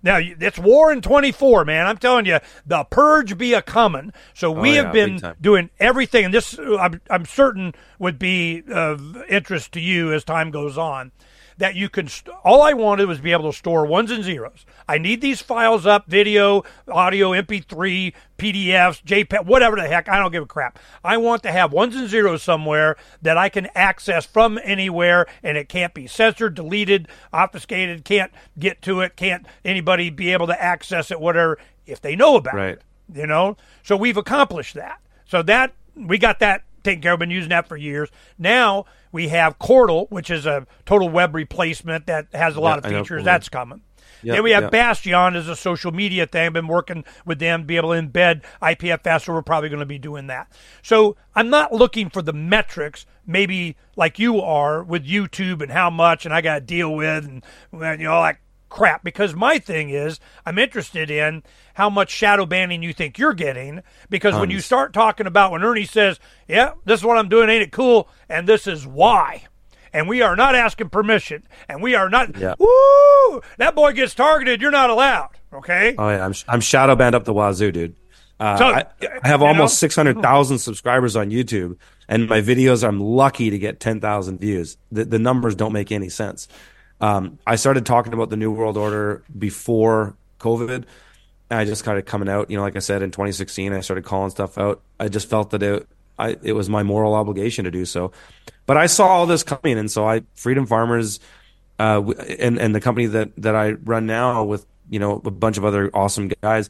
Now, it's war in 24, man. I'm telling you, the purge be a coming. So we have been doing everything, and this I'm certain would be of interest to you as time goes on, that you can all I wanted was be able to store ones and zeros. I need these files up, video, audio, MP3, PDFs, JPEG, whatever the heck. I don't give a crap. I want to have ones and zeros somewhere that I can access from anywhere, and it can't be censored, deleted, obfuscated, can't get to it, can't anybody be able to access it, whatever, if they know about it. You know? So we've accomplished that. So that we got that taken care of. Been using that for years. Now we have Chordal, which is a total web replacement that has a lot of features. That's coming. Then we have Bastion as a social media thing. I've been working with them to be able to embed IPFS, so we're probably going to be doing that. So I'm not looking for the metrics, maybe like you are with YouTube and how much, and I got to deal with, and you know, all that crap. Because my thing is, I'm interested in how much shadow banning you think you're getting. Because when you start talking about when Ernie says, yeah, this is what I'm doing, ain't it cool? And this is why. And we are not asking permission. And we are not, woo, that boy gets targeted, you're not allowed, okay?
Oh, yeah, I'm shadow banned up the wazoo, dude. I have almost 600,000 subscribers on YouTube, and my videos, I'm lucky to get 10,000 views. The numbers don't make any sense. I started talking about the New World Order before COVID, and I just started coming out, you know, like I said, in 2016, I started calling stuff out. I just felt that it was my moral obligation to do so. But I saw all this coming, and so Freedom Farmers, and the company that I run now with, you know, a bunch of other awesome guys,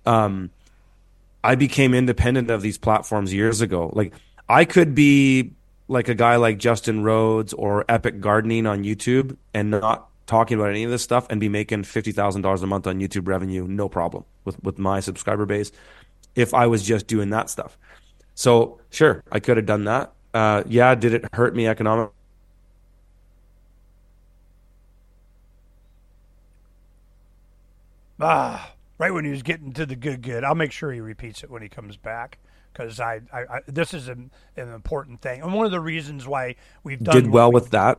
I became independent of these platforms years ago. Like, I could be like a guy like Justin Rhodes or Epic Gardening on YouTube and not talking about any of this stuff and be making $50,000 a month on YouTube revenue, no problem with my subscriber base, if I was just doing that stuff. So sure, I could have done that. Did it hurt me economically?
Right when he was getting to the good. I'll make sure he repeats it when he comes back, because I this is an important thing, and one of the reasons why we've did
well with that.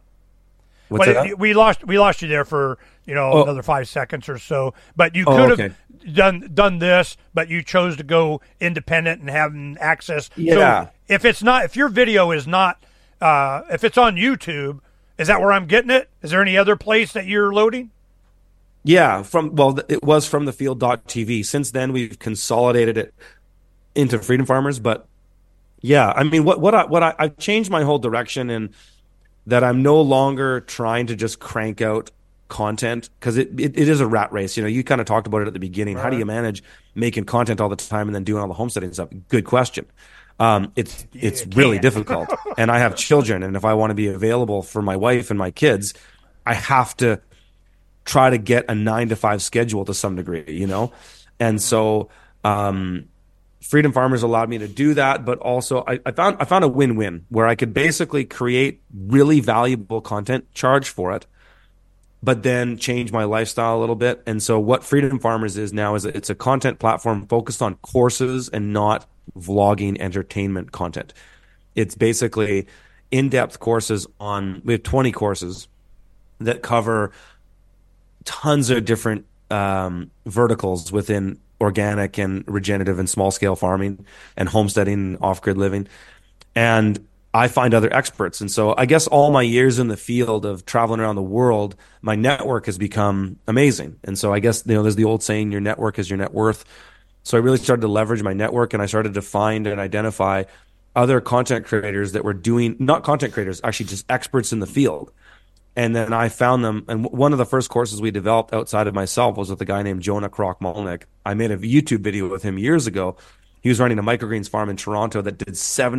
We lost you there for another 5 seconds or so, but you could have done this, but you chose to go independent and having access.
Yeah.
So if your video is not, if it's on YouTube, is that where I'm getting it? Is there any other place that you're loading?
Yeah, it was from thefield.tv. Since then, we've consolidated it into Freedom Farmers. But yeah, I mean, I've changed my whole direction in that I'm no longer trying to just crank out content, because it is a rat race. You know, you kind of talked about it at the beginning. Right. How do you manage making content all the time and then doing all the homesteading stuff? Good question. It's really difficult. And I have children, and if I want to be available for my wife and my kids, I have to try to get a 9-to-5 schedule to some degree, you know? And so, Freedom Farmers allowed me to do that, but also I found a win-win where I could basically create really valuable content, charge for it, but then change my lifestyle a little bit. And so what Freedom Farmers is now is it's a content platform focused on courses and not vlogging entertainment content. It's basically in-depth courses we have 20 courses that cover tons of different verticals within organic and regenerative and small scale farming and homesteading and off-grid living. And I find other experts. And so I guess all my years in the field of traveling around the world, my network has become amazing. And so I guess, there's the old saying, your network is your net worth. So I really started to leverage my network, and I started to find and identify other content creators that were not content creators, actually just experts in the field. And then I found them, and one of the first courses we developed outside of myself was with a guy named Jonah Kroc-Molnick. I made a YouTube video with him years ago. He was running a microgreens farm in Toronto that did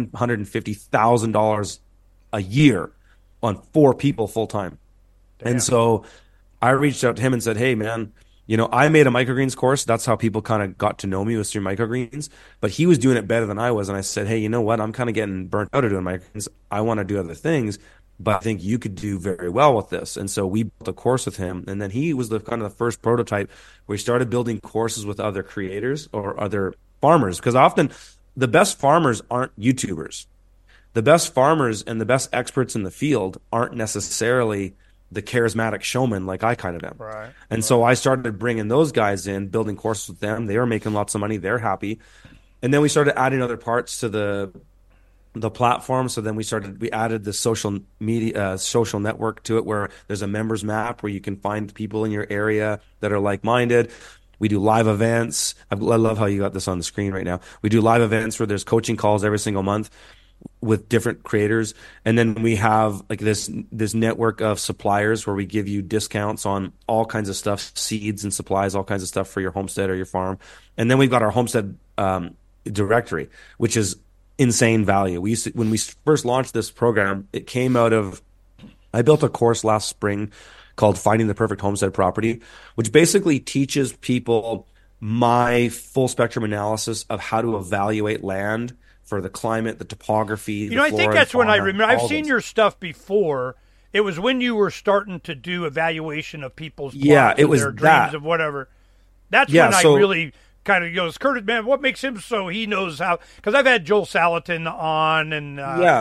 $750,000 a year on 4 people full time. And so I reached out to him and said, hey, man, I made a microgreens course. That's how people kind of got to know me, was through microgreens. But he was doing it better than I was. And I said, hey, you know what? I'm kind of getting burnt out of doing microgreens. I want to do other things, but I think you could do very well with this. And so we built a course with him. And then he was the first prototype where we started building courses with other creators or other farmers. Because often the best farmers aren't YouTubers. The best farmers and the best experts in the field aren't necessarily the charismatic showman like I kind of am.
Right.
And so I started bringing those guys in, building courses with them. They were making lots of money. They're happy. And then we started adding other parts to the platform. So then we added the social media, social network to it, where there's a members map where you can find people in your area that are like-minded. We do live events. I love how you got this on the screen right now. We do live events where there's coaching calls every single month with different creators. And then we have like this network of suppliers where we give you discounts on all kinds of stuff, seeds and supplies, all kinds of stuff for your homestead or your farm. And then we've got our homestead directory, which is insane value. When we first launched this program, it came out of, I built a course last spring called Finding the Perfect Homestead Property, which basically teaches people my full spectrum analysis of how to evaluate land for the climate, the topography.
I think that's when I remember. I've seen your stuff before. It was when you were starting to do evaluation of people's plots
it was
their
that.
dreams of whatever. That's when I really kind of goes, Curtis, man, what makes him so he knows how? Because I've had Joel Salatin on, and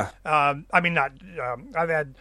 I've had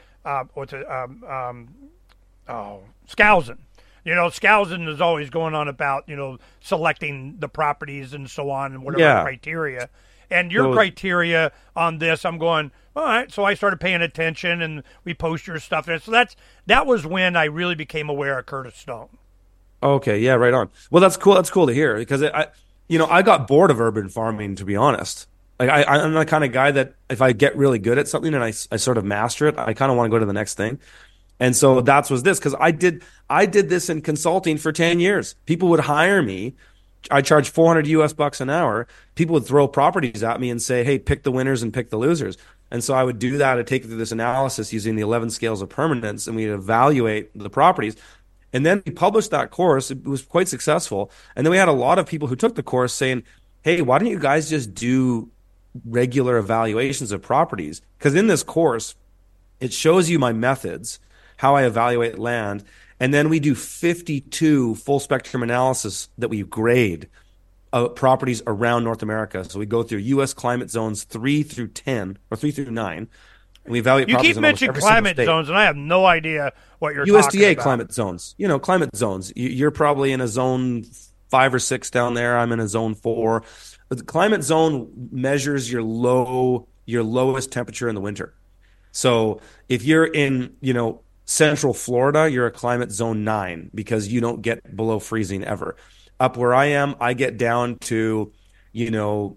Skousen. Skousen is always going on about selecting the properties and so on and whatever criteria. And your criteria on this, I'm going, all right. So I started paying attention, and we post your stuff there. So that was when I really became aware of Curtis Stone.
Okay, yeah, right on. Well, that's cool. That's cool to hear, because I got bored of urban farming, to be honest. Like I'm the kind of guy that if I get really good at something and I sort of master it, I kind of want to go to the next thing. And so that was this, because I did this in consulting for 10 years. People would hire me. I charge $400 an hour. People would throw properties at me and say, hey, pick the winners and pick the losers. And so I would do that. I'd take it through this analysis using the 11 scales of permanence, and we'd evaluate the properties. And then we published that course. It was quite successful. And then we had a lot of people who took the course saying, hey, why don't you guys just do regular evaluations of properties? Because in this course, it shows you my methods, how I evaluate land. And then we do 52 full spectrum analysis that we grade properties around North America. So we go through U.S. climate zones 3 through 10 or 3 through 9. And we evaluate
you
properties
keep mentioning climate zones, and I have no idea what you're talking about.
USDA climate zones. Climate zones. You're probably in a zone 5 or 6 down there. I'm in a zone 4. But the climate zone measures your lowest temperature in the winter. So if you're in, Central Florida, you're a climate zone 9 because you don't get below freezing ever. Up where I am, I get down to, I don't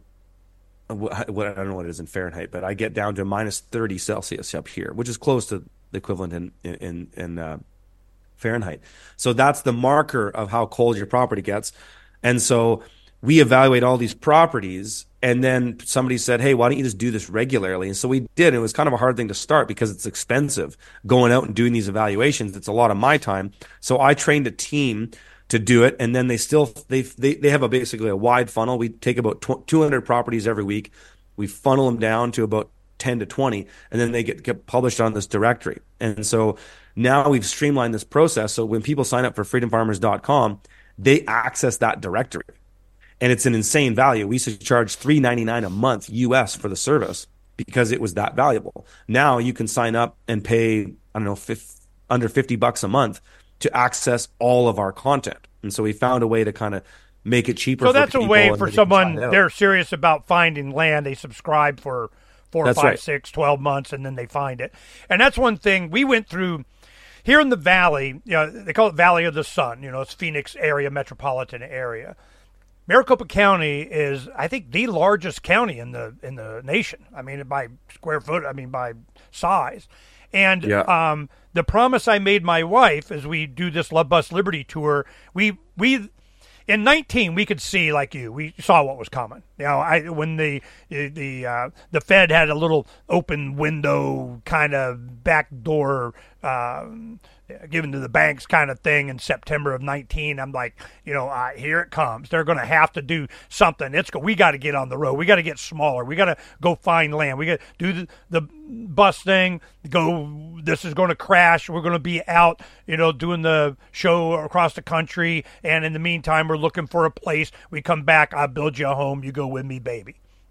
know what it is in Fahrenheit, but I get down to minus 30 Celsius up here, which is close to the equivalent in Fahrenheit. So that's the marker of how cold your property gets. And so we evaluate all these properties, and then somebody said, hey, why don't you just do this regularly? And so we did. It was kind of a hard thing to start because it's expensive going out and doing these evaluations. It's a lot of my time. So I trained a team to do it. And then they have basically a wide funnel. We take about 200 properties every week. We funnel them down to about 10 to 20, and then they get published on this directory. And so now we've streamlined this process. So when people sign up for freedomfarmers.com, they access that directory. And it's an insane value. We used to charge $3.99 a month US for the service because it was that valuable. Now you can sign up and pay, under $50 a month to access all of our content. And so we found a way to kind of make it cheaper.
So that's a way for someone, they're serious about finding land. They subscribe for 4, 5, 6, 12 months, and then they find it. And that's one thing we went through here in the Valley. They call it Valley of the Sun. It's Phoenix area, metropolitan area. Maricopa County is, I think, the largest county in the nation. I mean, by square foot, by size. And the promise I made my wife as we do this Love Bus Liberty tour, we in 19 we could see, like you, we saw what was coming. When the Fed had a little open window kind of back door given to the banks kind of thing in September of 19, I'm like, here it comes. They're going to have to do something. We got to get on the road. We got to get smaller. We got to go find land. We got to do the bus thing. This is going to crash. We're going to be out, doing the show across the country. And in the meantime, we're looking for a place. We come back. I'll build you a home. You go with me, baby.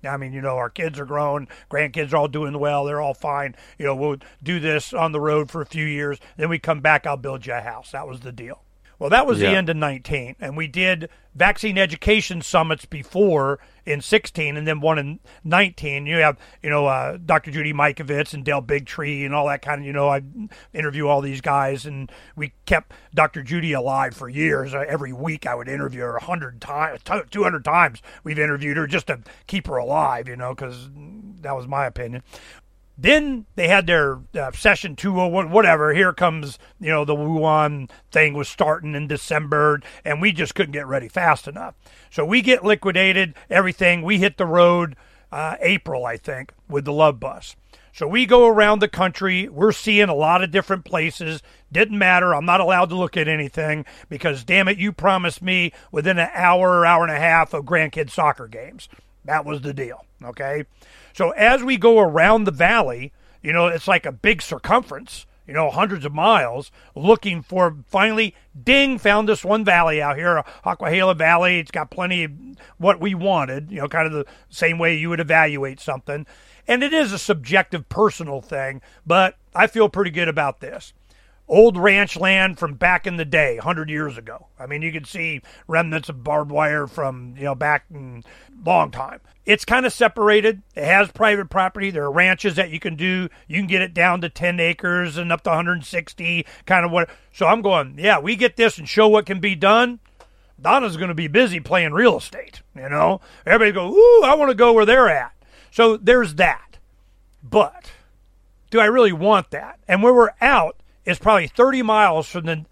I mean, our kids are grown, grandkids are all doing well, they're all fine. We'll do this on the road for a few years, then we come back, I'll build you a house. That was the deal. Well, that was the end of 19, and we did vaccine education summits before in 16, and then one in 19. You have, Dr. Judy Mikovits and Dale Bigtree and all that kind of, I interview all these guys, and we kept Dr. Judy alive for years. Every week I would interview her 100 times, 200 times we've interviewed her just to keep her alive, because that was my opinion. Then they had their session 201, whatever. Here comes, the Wuhan thing was starting in December, and we just couldn't get ready fast enough. So we get liquidated, everything. We hit the road April, I think, with the Love Bus. So we go around the country. We're seeing a lot of different places. Didn't matter. I'm not allowed to look at anything because, damn it, you promised me within an hour and a half of grandkids' soccer games. That was the deal, okay? So as we go around the valley, it's like a big circumference, hundreds of miles, looking for, finally, ding, found this one valley out here, Aquahela Valley. It's got plenty of what we wanted, kind of the same way you would evaluate something. And it is a subjective, personal thing, but I feel pretty good about this. Old ranch land from back in the day, 100 years ago. I mean, you can see remnants of barbed wire from, back in long time. It's kind of separated. It has private property. There are ranches that you can do. You can get it down to 10 acres and up to 160, kind of what. So I'm going, we get this and show what can be done. Donna's going to be busy playing real estate, Everybody go, ooh, I want to go where they're at. So there's that. But do I really want that? And where we're out, it's probably 30 miles from the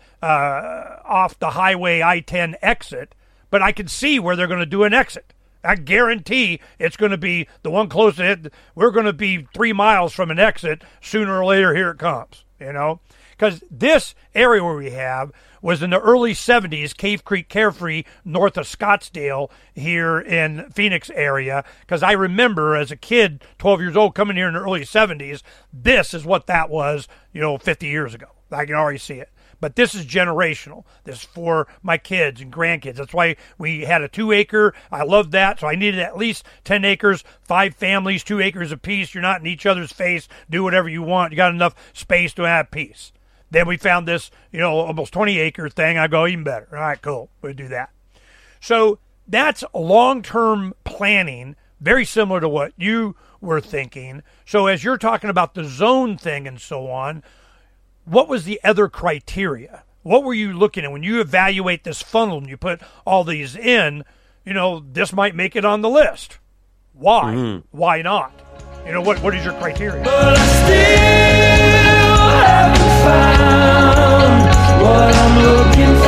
off the highway I-10 exit, but I can see where they're going to do an exit. I guarantee it's going to be the one close to it. We're going to be 3 miles from an exit. Sooner or later, here it comes, Because this area where we have was in the early 70s, Cave Creek Carefree, north of Scottsdale here in Phoenix area. Because I remember as a kid, 12 years old, coming here in the early 70s, this is what that was, 50 years ago. I can already see it. But this is generational. This is for my kids and grandkids. That's why we had a 2-acre. I loved that. So I needed at least 10 acres, 5 families, 2 acres apiece. You're not in each other's face. Do whatever you want. You got enough space to have peace. Then we found this, almost 20-acre thing. I go, even better. All right, cool. We'll do that. So that's long-term planning, very similar to what you were thinking. So as you're talking about the zone thing and so on, what was the other criteria? What were you looking at when you evaluate this funnel and you put all these in? This might make it on the list. Why? Mm-hmm. Why not? What is your criteria?
But I still haven't found what I'm looking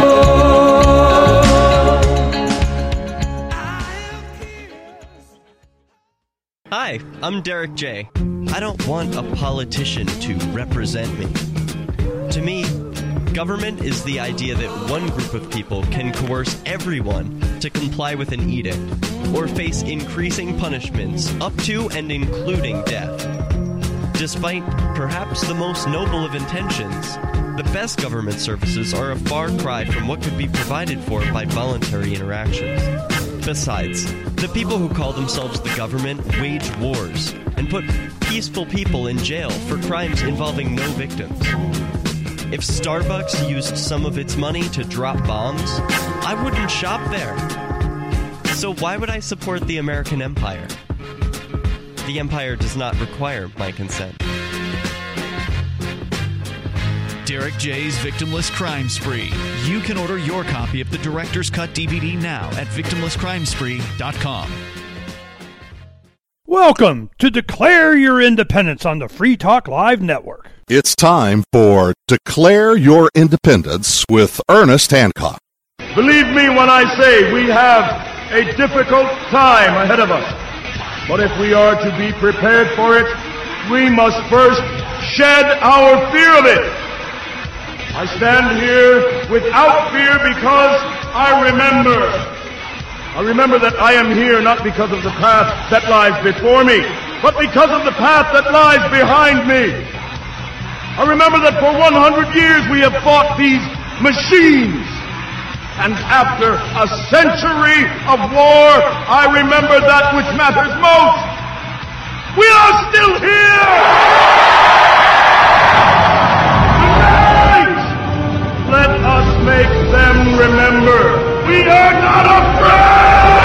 for.
Hi, I'm Derek J. I don't want a politician to represent me. To me, government is the idea that one group of people can coerce everyone to comply with an edict, or face increasing punishments up to and including death. Despite perhaps the most noble of intentions, the best government services are a far cry from what could be provided for by voluntary interactions. Besides, the people who call themselves the government wage wars and put peaceful people in jail for crimes involving no victims. If Starbucks used some of its money to drop bombs, I wouldn't shop there. So why would I support the American empire? The empire does not require my consent.
Derek J's Victimless Crime Spree. You can order your copy of the Director's Cut DVD now at victimlesscrimespree.com.
Welcome to Declare Your Independence on the Free Talk Live Network.
It's time for Declare Your Independence with Ernest Hancock.
Believe me when I say we have a difficult time ahead of us. But if we are to be prepared for it, we must first shed our fear of it. I stand here without fear because I remember that I am here not because of the path that lies before me, but because of the path that lies behind me. I remember that for 100 years we have fought these machines. And after a century of war, I remember that which matters most. We are still here! Tonight, let us make them remember we are not afraid!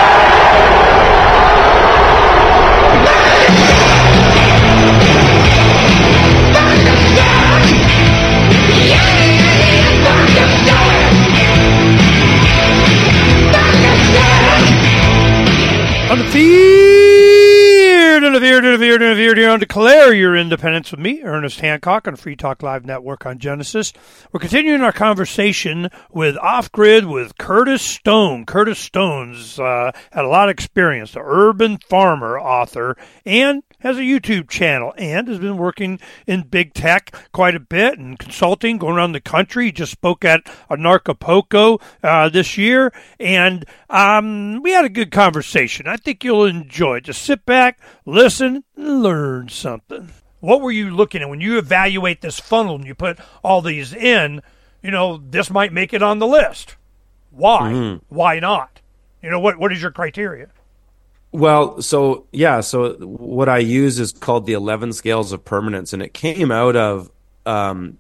Undefeated, declare your independence with me, Ernest Hancock, on Free Talk Live Network on Genesis. We're continuing our conversation with Off Grid with Curtis Stone. Curtis Stone's had a lot of experience, the urban farmer author, and has a YouTube channel, and has been working in big tech quite a bit and consulting, going around the country. He just spoke at Anarchapulco this year, and we had a good conversation. I think you'll enjoy it. Just sit back, listen, and learn something. What were you looking at when you evaluate this funnel and you put all these in? You know, this might make it on the list. Why? Mm-hmm. Why not? You know, what is your criteria?
Well, so what I use is called the 11 Scales of Permanence, and it came out of kind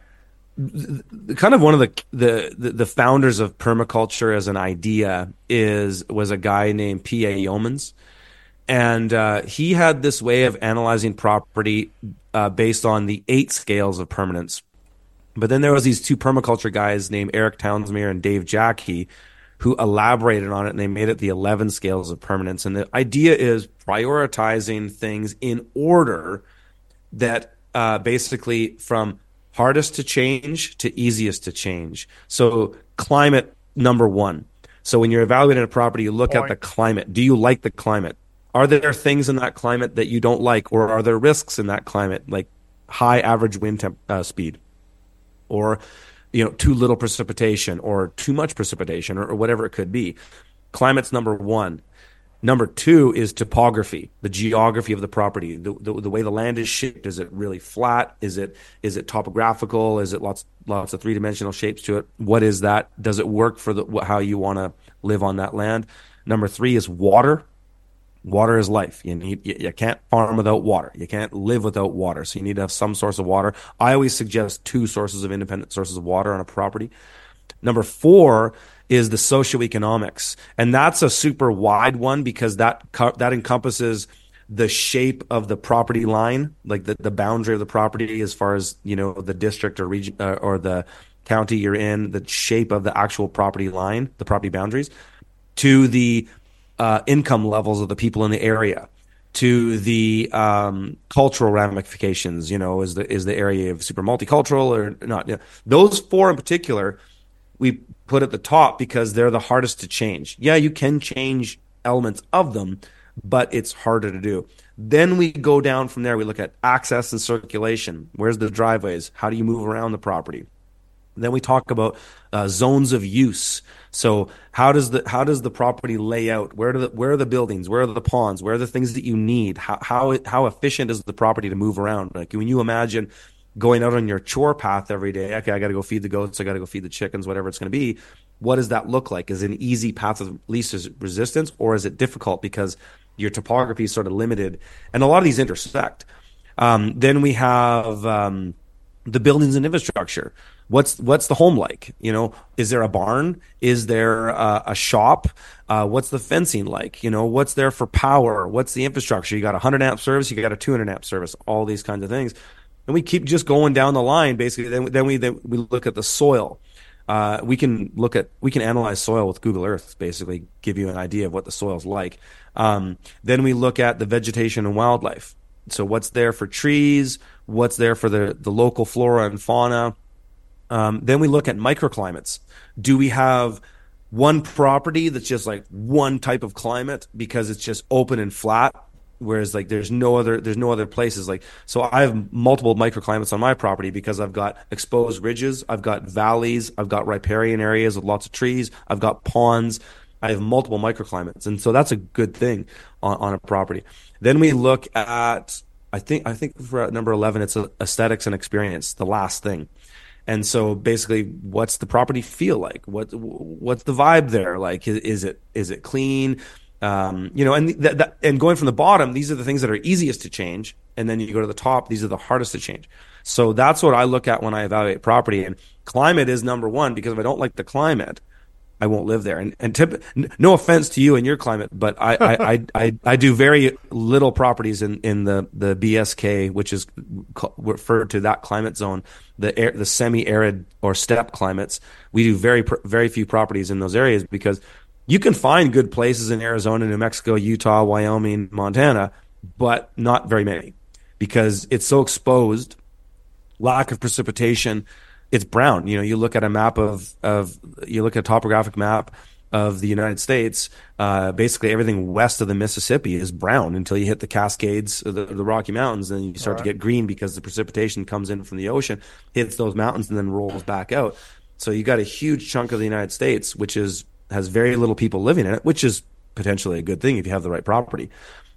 of one of the founders of permaculture as an idea was a guy named P.A. Yeomans, and he had this way of analyzing property based on the 8 scales of permanence. But then there was these two permaculture guys named Eric Townsmere and Dave Jacke, who elaborated on it, and they made it the 11 scales of permanence. And the idea is prioritizing things in order that basically from hardest to change to easiest to change. So climate, number one. So when you're evaluating a property, you look at the climate. Do you like the climate? Are there things in that climate that you don't like, or are there risks in that climate, like high average wind speed, or too little precipitation, or too much precipitation, or whatever it could be? Climate's number one. Number two is topography, the geography of the property, the way the land is shaped. Is it really flat? Is it topographical? Is it lots of three-dimensional shapes to it? What is that? Does it work for how you want to live on that land? Number three is water. Water is life. You can't farm without water. You can't live without water. So you need to have some source of water. I always suggest 2 sources of independent sources of water on a property. Number 4 is the socioeconomics. And that's a super wide one because that encompasses the shape of the property line, like the boundary of the property as far as, the district or region or the county you're in, the shape of the actual property line, the property boundaries, to the income levels of the people in the area, to the cultural ramifications. Is the area super multicultural or not? Those 4 in particular, we put at the top because they're the hardest to change. Yeah, you can change elements of them, but it's harder to do. Then we go down from there. We look at access and circulation. Where's the driveways? How do you move around the property? Then we talk about zones of use. So how does the property lay out? Where are the buildings? Where are the ponds? Where are the things that you need? How efficient is the property to move around? Like when you imagine going out on your chore path every day, okay, I got to go feed the goats, I got to go feed the chickens, whatever it's going to be. What does that look like? Is it an easy path of least resistance, or is it difficult because your topography is sort of limited? And a lot of these intersect. Then we have the buildings and infrastructure. What's the home like? Is there a barn? Is there a shop? What's the fencing like? What's there for power? What's the infrastructure? You got a 100 amp service, you got a 200 amp service, all these kinds of things. And we keep just going down the line, basically. Then we look at the soil. We can analyze soil with Google Earth, basically give you an idea of what the soil's like. Then we look at the vegetation and wildlife. So what's there for trees? What's there for the local flora and fauna? Then we look at microclimates. Do we have one property that's just like one type of climate because it's just open and flat, whereas like there's no other places? Like, so I have multiple microclimates on my property because I've got exposed ridges, I've got valleys, I've got riparian areas with lots of trees, I've got ponds. I have multiple microclimates, and so that's a good thing on a property. Then we look at, I think for number 11, it's aesthetics and experience, the last thing. And so basically, what's the property feel like? What's the vibe there like? Is it clean? And and going from the bottom, these are the things that are easiest to change, and then you go to the top, these are the hardest to change. So that's what I look at when I evaluate property, and climate is number one, because if I don't like the climate, I won't live there. No offense to you and your climate, but I do very little properties in the BSK, which is referred to that climate zone, the semi-arid or steppe climates. We do very few properties in those areas, because you can find good places in Arizona, New Mexico, Utah, Wyoming, Montana, but not very many, because it's so exposed, lack of precipitation. It's brown. You look at a map you look at a topographic map of the United States, basically everything west of the Mississippi is brown until you hit the Cascades, the Rocky Mountains, and you start to get green, because the precipitation comes in from the ocean, hits those mountains, and then rolls back out. So you got a huge chunk of the United States, which has very little people living in it, which is potentially a good thing if you have the right property.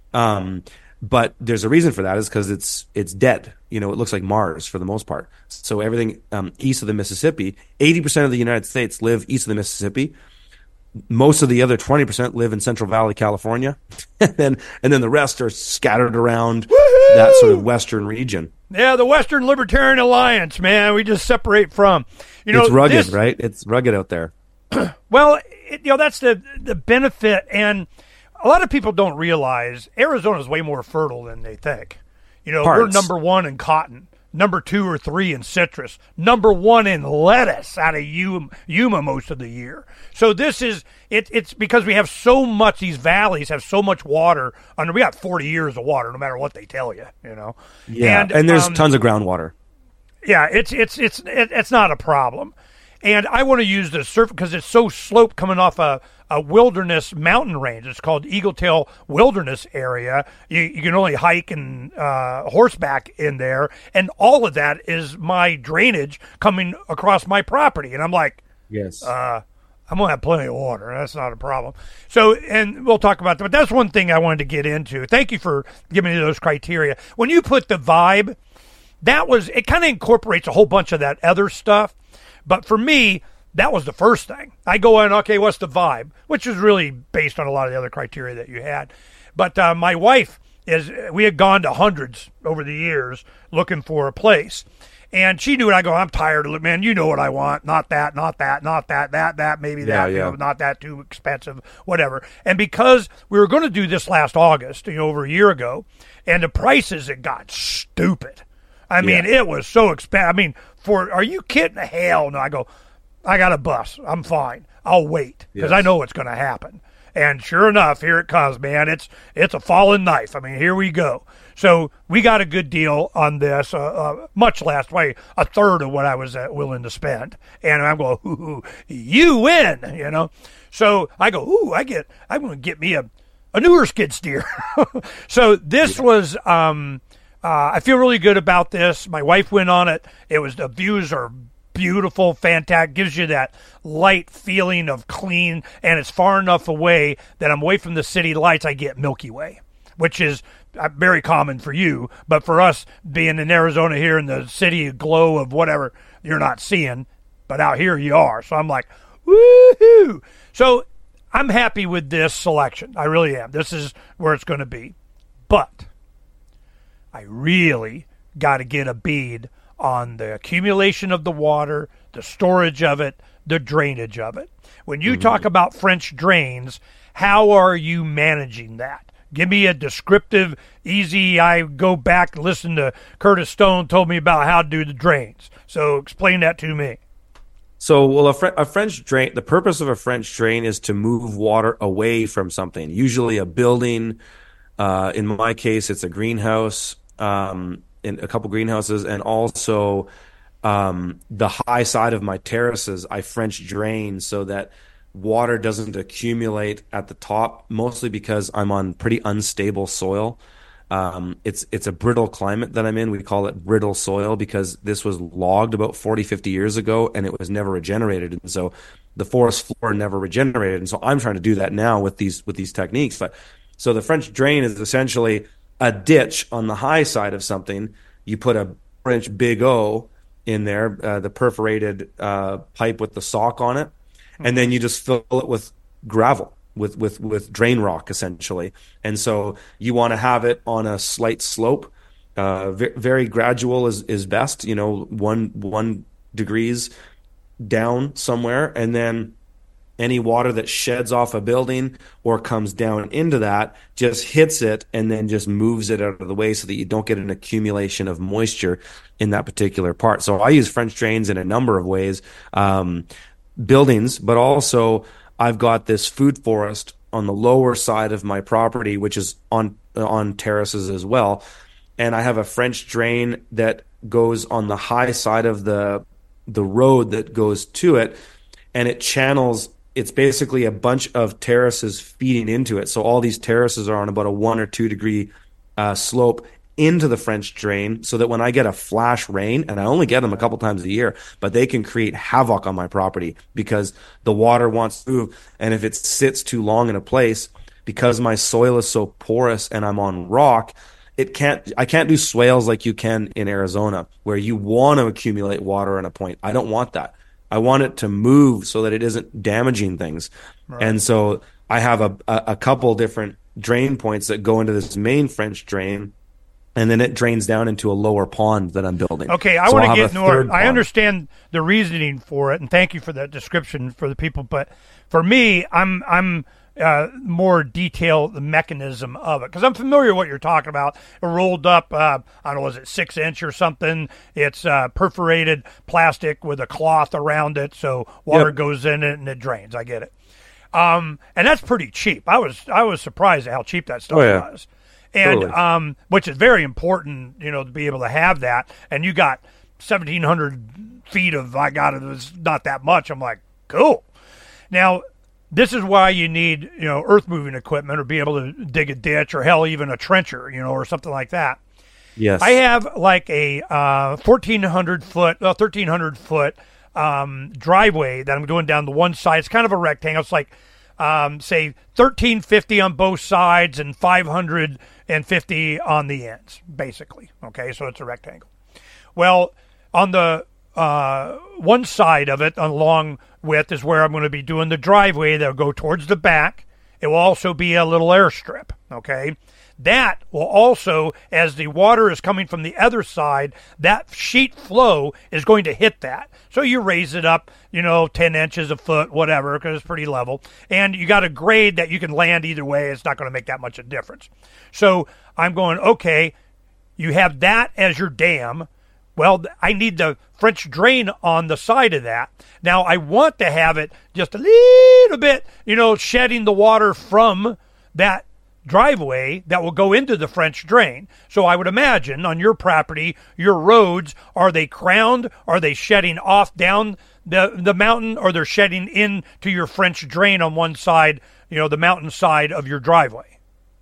But there's a reason for that, is because it's dead. It looks like Mars for the most part. So everything east of the Mississippi, 80% of the United States live east of the Mississippi. Most of the other 20% live in Central Valley, California, and then the rest are scattered around that sort of western region.
Yeah, the Western Libertarian Alliance, man. We just separate from.
It's rugged, right? It's rugged out there.
Well, that's the benefit, and a lot of people don't realize Arizona is way more fertile than they think. We're number one in cotton, number 2 or 3 in citrus, number 1 in lettuce out of Yuma most of the year. So this is it's because we have so much. These valleys have so much water. We got 40 years of water, no matter what they tell you.
Yeah, and there's tons of groundwater.
Yeah, it's not a problem. And I want to use the surf because it's so sloped, coming off a wilderness mountain range. It's called Eagle Tail Wilderness Area. You can only hike and horseback in there, and all of that is my drainage coming across my property. And I'm like,
yes,
I'm gonna have plenty of water. That's not a problem. So, and we'll talk about that. But that's one thing I wanted to get into. Thank you for giving me those criteria. When you put the vibe, it kind of incorporates a whole bunch of that other stuff. But for me, that was the first thing. I go in, okay, what's the vibe? Which is really based on a lot of the other criteria that you had. But my wife, we had gone to hundreds over the years looking for a place. And she knew it. I go, I'm tired of it, man. You know what I want. Not that, not that, not that, that, maybe that, not that too expensive, whatever. And because we were going to do this last August, over a year ago, and the prices, it got stupid. I mean, it was so expensive. I mean, are you kidding? Hell no. I go, I got a bus. I'm fine. I'll wait because I know what's going to happen. And sure enough, here it comes, man. It's a falling knife. I mean, here we go. So we got a good deal on this, much less, a third of what I was willing to spend. And I'm going, ooh, you win, So I go, ooh, I'm going to get me a newer skid steer. So this was, I feel really good about this. My wife went on it. The views are beautiful, fantastic. Gives you that light feeling of clean, and it's far enough away that I'm away from the city lights. I get Milky Way, which is very common for you, but for us being in Arizona here in the city glow of whatever you're not seeing, but out here you are. So I'm like, woohoo! So I'm happy with this selection. I really am. This is where it's going to be, but I really got to get a bead on the accumulation of the water, the storage of it, the drainage of it. When you talk about French drains, how are you managing that? Give me a descriptive, easy, I go back and listen to Curtis Stone told me about how to do the drains. So explain that to me.
So, well, a French drain, the purpose of a French drain is to move water away from something, usually a building. In my case, it's a greenhouse, in a couple greenhouses, and also the high side of my terraces, I French drain so that water doesn't accumulate at the top, mostly because I'm on pretty unstable soil. It's a brittle climate that I'm in. We call it brittle soil because this was logged about 40, 50 years ago, and it was never regenerated. And so the forest floor never regenerated. And so I'm trying to do that now with these techniques. But so the French drain is essentially a ditch on the high side of something. You put a French big O in there, the perforated pipe with the sock on it, and then you just fill it with gravel, with drain rock essentially. And so you want to have it on a slight slope. Very gradual is best. 1 degrees down somewhere, and then any water that sheds off a building or comes down into that just hits it and then just moves it out of the way so that you don't get an accumulation of moisture in that particular part. So I use French drains in a number of ways, buildings, but also I've got this food forest on the lower side of my property, which is on terraces as well. And I have a French drain that goes on the high side of the road that goes to it, and it channels. It's basically a bunch of terraces feeding into it. So all these terraces are on about a 1 or 2 degree slope into the French drain, so that when I get a flash rain, and I only get them a couple times a year, but they can create havoc on my property because the water wants to move. And if it sits too long in a place, because my soil is so porous and I'm on rock, I can't do swales like you can in Arizona, where you want to accumulate water in a point. I don't want that. I want it to move so that it isn't damaging things. Right. And so I have a couple different drain points that go into this main French drain, and then it drains down into a lower pond that I'm building.
Okay, I want to get more. I understand the reasoning for it, and thank you for that description for the people. But for me, I'm more detail the mechanism of it, because I'm familiar with what you're talking about. It rolled up, I don't know, was it 6-inch or something? It's perforated plastic with a cloth around it, so water goes in it and it drains. I get it. And that's pretty cheap. I was surprised at how cheap that stuff was. And totally. Which is very important, to be able to have that. And you got 1,700 feet of, I got it was not that much. I'm like, cool. Now, this is why you need, earth moving equipment, or be able to dig a ditch, or hell, even a trencher, or something like that.
Yes.
I have like a 1,300 foot driveway that I'm doing down the one side. It's kind of a rectangle. It's like, say 1,350 on both sides and 550 on the ends, basically. Okay, so it's a rectangle. Well, on the one side of it, along with, is where I'm going to be doing the driveway that'll go towards the back. It will also be a little airstrip, okay? That will also, as the water is coming from the other side, that sheet flow is going to hit that. So you raise it up, 10 inches, a foot, whatever, because it's pretty level. And you got a grade that you can land either way. It's not going to make that much of a difference. So I'm going, okay, you have that as your dam. Well, I need the French drain on the side of that. Now, I want to have it just a little bit, shedding the water from that driveway that will go into the French drain. So I would imagine on your property, your roads, are they crowned? Are they shedding off down the mountain, or they're shedding into your French drain on one side, the mountain side of your driveway?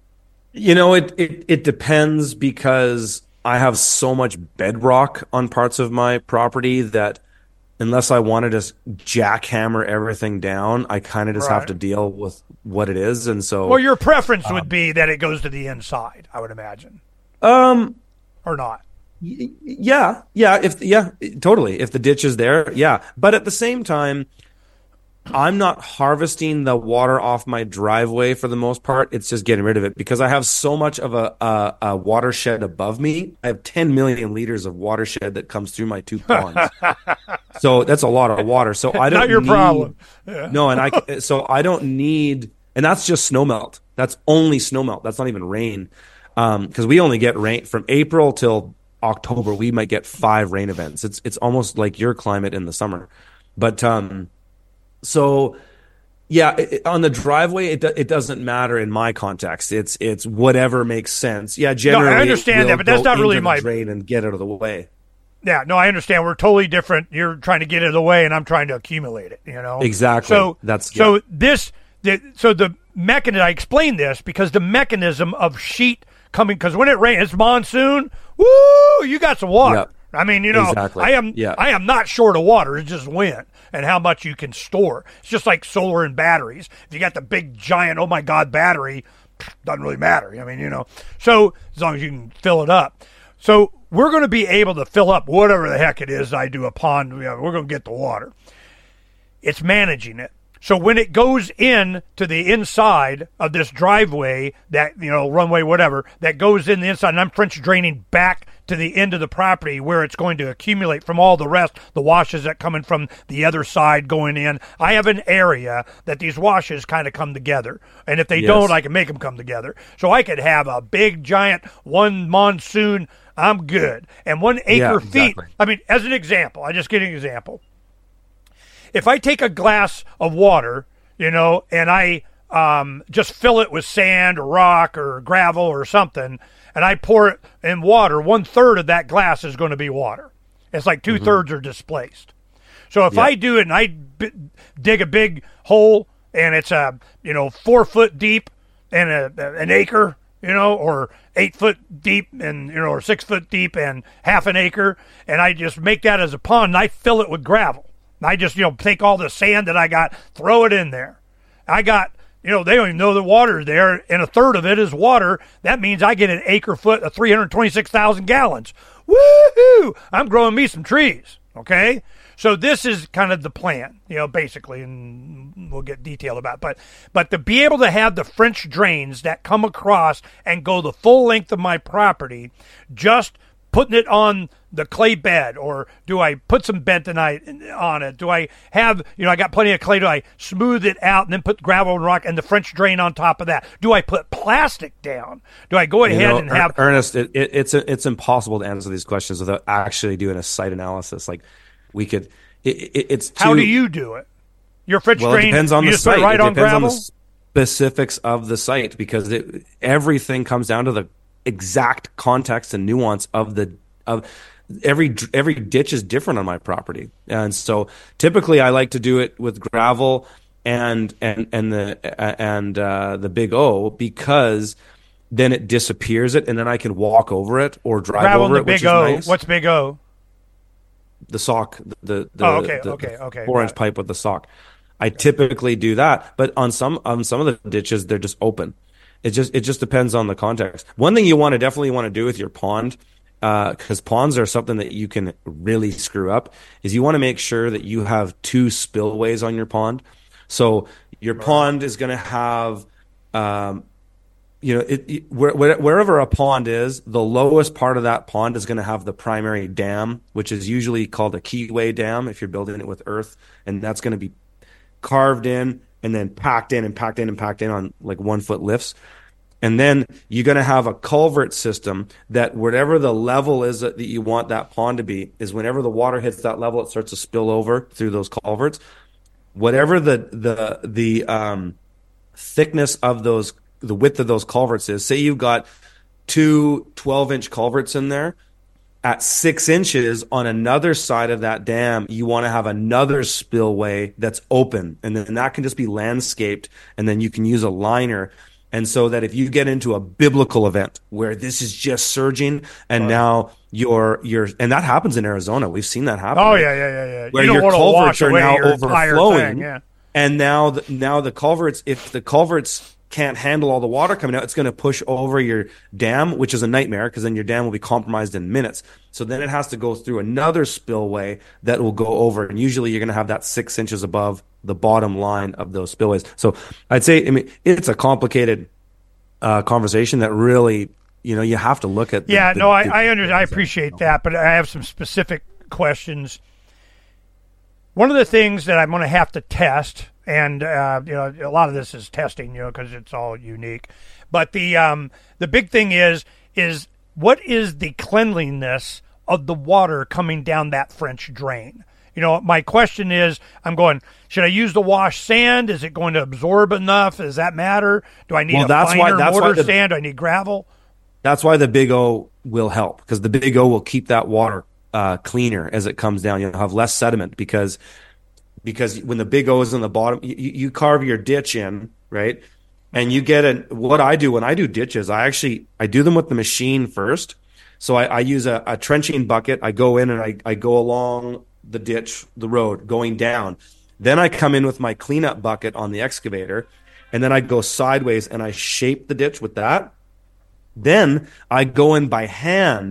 It depends, because I have so much bedrock on parts of my property that unless I want to just jackhammer everything down, I kind of just have to deal with what it is. And so,
well, your preference would be that it goes to the inside, I would imagine. Or not.
Yeah, totally. If the ditch is there, yeah. But at the same time, I'm not harvesting the water off my driveway for the most part. It's just getting rid of it, because I have so much of a watershed above me. I have 10 million liters of watershed that comes through my 2 ponds. So that's a lot of water. So I don't
not your problem.
Yeah. No, and I don't need, and that's just snowmelt. That's only snowmelt. That's not even rain. Because we only get rain from April till October. We might get 5 rain events. It's almost like your climate in the summer. But so, yeah, on the driveway, it doesn't matter in my context. It's whatever makes sense. Yeah, generally,
I understand that, but that's not really my
drain and get out of the way.
Yeah, no, I understand. We're totally different. You're trying to get it out of the way, and I'm trying to accumulate it.
Exactly.
So the mechanism. I explained this because the mechanism of sheet coming, because when it rains, it's monsoon. Woo! You got some water.
Yep.
I mean,
exactly.
I am not short of water. It's just wind and how much you can store. It's just like solar and batteries. If you got the big giant, oh my God, battery, doesn't really matter. I mean, so as long as you can fill it up. So we're going to be able to fill up whatever the heck it is I do, a pond. We're going to get the water. It's managing it. So when it goes in to the inside of this driveway, that, runway, whatever, that goes in the inside, and I'm French draining back to the end of the property where it's going to accumulate from all the rest, the washes that come in from the other side going in. I have an area that these washes kind of come together. And if they don't, I can make them come together. So I could have a big, giant, one monsoon, I'm good. And 1 acre feet, as an example, I just get an example. If I take a glass of water, and I just fill it with sand or rock or gravel or something, and I pour it in water, 1/3 of that glass is going to be water. It's like 2/3 are displaced. So if I do it and I dig a big hole and it's 4 foot deep and an acre, or 8 foot deep and or 6 foot deep and half an acre, and I just make that as a pond and I fill it with gravel. I just, take all the sand that I got, throw it in there. I got, they don't even know the water's there, and 1/3 of it is water. That means I get an acre foot of 326,000 gallons. Woohoo! I'm growing me some trees, okay? So this is kind of the plan, basically, and we'll get detailed about it. But to be able to have the French drains that come across and go the full length of my property, just putting it on the clay bed, or do I put some bentonite on it? Do I have, I got plenty of clay, do I smooth it out and then put gravel and rock and the French drain on top of that? Do I put plastic down? Do I go ahead and have...
Ernest, it's impossible to answer these questions without actually doing a site analysis. Like, we could... it's too...
How do you do it? Your French drain,
it depends on
you
the
just put
site.
it right
it
on
depends
gravel?
on the specifics of the site, because everything comes down to the exact context and nuance of every ditch is different on my property. And so typically I like to do it with gravel and the Big O, because then it disappears it, and then I can walk over it or drive
gravel
over
and the
it, which
Big O.
is nice.
What's Big O?
The sock, the
okay.
4-inch pipe with the sock. I typically do that, but on some of the ditches, they're just open. It just depends on the context. One thing you definitely want to do with your pond, because ponds are something that you can really screw up, is you want to make sure that you have 2 spillways on your pond. So your pond is going to have, wherever a pond is, the lowest part of that pond is going to have the primary dam, which is usually called a keyway dam if you're building it with earth, and that's going to be carved in and then packed in on like 1 foot lifts. And then you're going to have a culvert system that whatever the level is that you want that pond to be, is whenever the water hits that level, it starts to spill over through those culverts. Whatever the thickness of the width of those culverts is, say you've got 2 12-inch culverts in there, at 6 inches on another side of that dam, you want to have another spillway that's open, and then that can just be landscaped, and then you can use a liner. And so that if you get into a biblical event where this is just surging, and now you're and that happens in Arizona. We've seen that happen.
Oh,
right?
yeah.
Where
you don't
your
want to
culverts
wash
are
away
now
your entire
overflowing.
thing,
And now the culverts, if the culverts can't handle all the water coming out, it's going to push over your dam, which is a nightmare, because then your dam will be compromised in minutes. So then it has to go through another spillway that will go over, and usually you're going to have that 6 inches above the bottom line of those spillways. So I'd say, it's a complicated conversation that really, you have to look at.
I appreciate that, but I have some specific questions. One of the things that I'm going to have to test, and a lot of this is testing, because it's all unique. But the big thing is what is the cleanliness of the water coming down that French drain? My question is, I'm going, should I use the wash sand? Is it going to absorb enough? Does that matter? Do I need mortar sand? Do I need gravel?
That's why the Big O will help, because the Big O will keep that water cleaner as it comes down. You'll have less sediment because when the Big O is on the bottom, you carve your ditch in, right? And you get what I do when I do ditches, I do them with the machine first. So I use a trenching bucket. I go in and I go along the ditch, the road going down. Then I come in with my cleanup bucket on the excavator, and then I go sideways and I shape the ditch with that. Then I go in by hand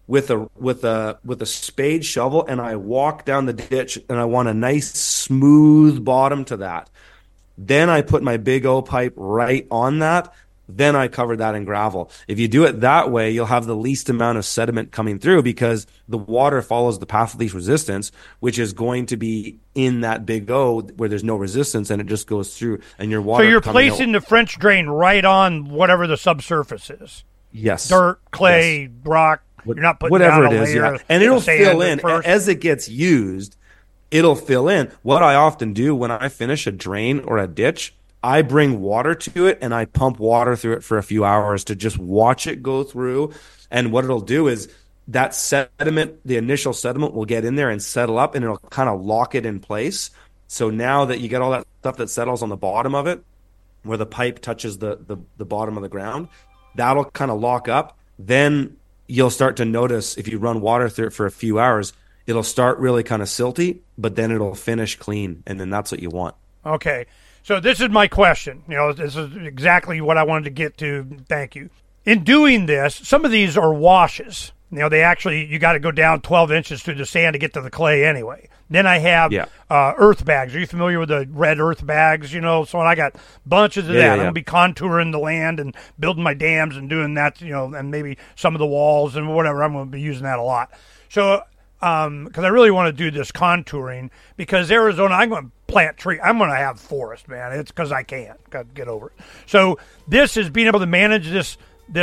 with a spade shovel, and I walk down the ditch, and I want a nice smooth bottom to that. Then I put my big O pipe right on that. Then I cover that in gravel. If you do it that way, you'll have the least amount of sediment coming through because the water follows the path of least resistance, which is going to be in that big O where there's no resistance, and it just goes through. And your water.
So you're placing the French drain right on whatever the subsurface is.
Yes.
Dirt, clay, rock. You're not putting
whatever
down
it
a
is,
layer
yeah. And it'll
of sand
fill in
first.
as it gets used. It'll fill in. What I often do when I finish a drain or a ditch, I bring water to it and I pump water through it for a few hours to just watch it go through. And what it'll do is that sediment, the initial sediment, will get in there and settle up, and it'll kind of lock it in place. So now that you get all that stuff that settles on the bottom of it, where the pipe touches the bottom of the ground, that'll kind of lock up. Then you'll start to notice if you run water through it for a few hours, it'll start really kind of silty, but then it'll finish clean, and then that's what you want.
Okay. So this is my question. This is exactly what I wanted to get to. Thank you. In doing this, some of these are washes. You got to go down 12 inches through the sand to get to the clay anyway. Then I have earth bags. Are you familiar with the red earth bags? So I got bunches of that. I'm going to be contouring the land and building my dams and doing that, and maybe some of the walls and whatever. I'm going to be using that a lot. So because I really want to do this contouring, because Arizona, I'm going to plant trees. I'm going to have forest, man. It's because I can. Got to get over it. So this is being able to manage this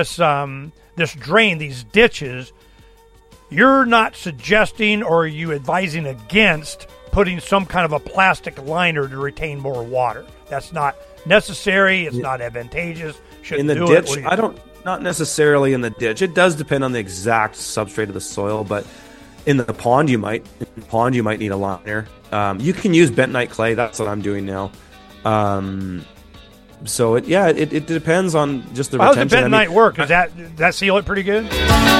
drain, these ditches. You're not suggesting, or are you advising against putting some kind of a plastic liner to retain more water? That's not necessary. It's not advantageous.
In the ditch, not necessarily in the ditch. It does depend on the exact substrate of the soil, but in the pond, you might need a liner. You can use bentonite clay. That's what I'm doing now. So it depends on just the retention.
How does the bentonite work? Does that seal it pretty good?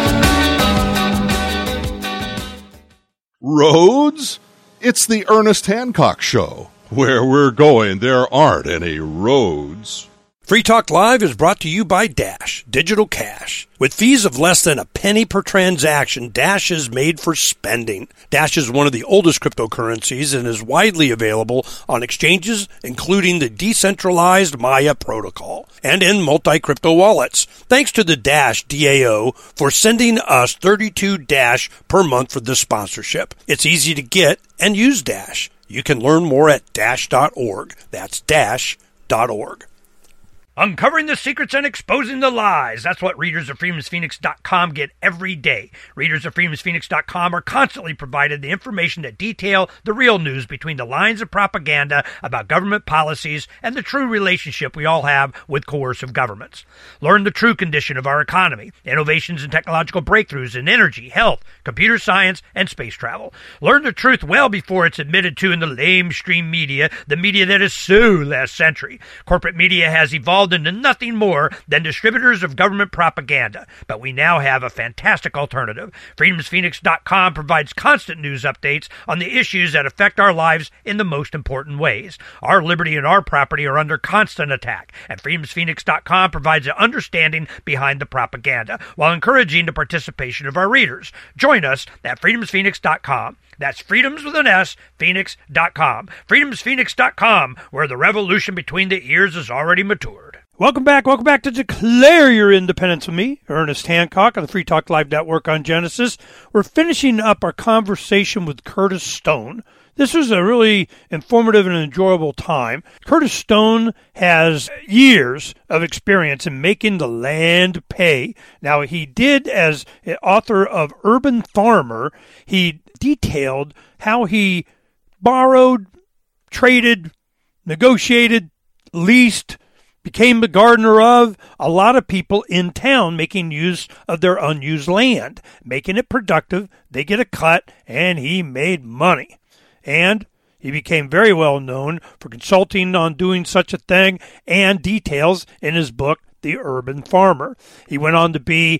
Roads? It's the Ernest Hancock Show. Where we're going, there aren't any roads.
Free Talk Live is brought to you by Dash Digital Cash. With fees of less than a penny per transaction, Dash is made for spending. Dash is one of the oldest cryptocurrencies and is widely available on exchanges, including the decentralized Maya protocol, and in multi-crypto wallets. Thanks to the Dash DAO for sending us 32 Dash per month for this sponsorship. It's easy to get and use Dash. You can learn more at Dash.org. That's Dash.org.
Uncovering the secrets and exposing the lies. That's what readers of FreedomsPhoenix.com get every day. Readers of FreedomsPhoenix.com are constantly provided the information that detail the real news between the lines of propaganda about government policies and the true relationship we all have with coercive governments. Learn the true condition of our economy, innovations and technological breakthroughs in energy, health, computer science, and space travel. Learn the truth well before it's admitted to in the lamestream media, the media that is so last century. Corporate media has evolved into nothing more than distributors of government propaganda, but we now have a fantastic alternative. FreedomsPhoenix.com provides constant news updates on the issues that affect our lives in the most important ways. Our liberty and our property are under constant attack, and FreedomsPhoenix.com provides an understanding behind the propaganda while encouraging the participation of our readers. Join us at FreedomsPhoenix.com. That's freedoms with an S, Phoenix.com. FreedomsPhoenix.com, where the revolution between the ears is already matured. Welcome back to Declare Your Independence with me, Ernest Hancock, on the Free Talk Live Network on Genesis. We're finishing up our conversation with Curtis Stone. This was a really informative and enjoyable time. Curtis Stone has years of experience in making the land pay. Now, he did, as author of Urban Farmer, he detailed how he borrowed, traded, negotiated, leased, became the gardener of a lot of people in town, making use of their unused land, making it productive. They get a cut, and he made money. And he became very well known for consulting on doing such a thing and details in his book, The Urban Farmer. He went on to be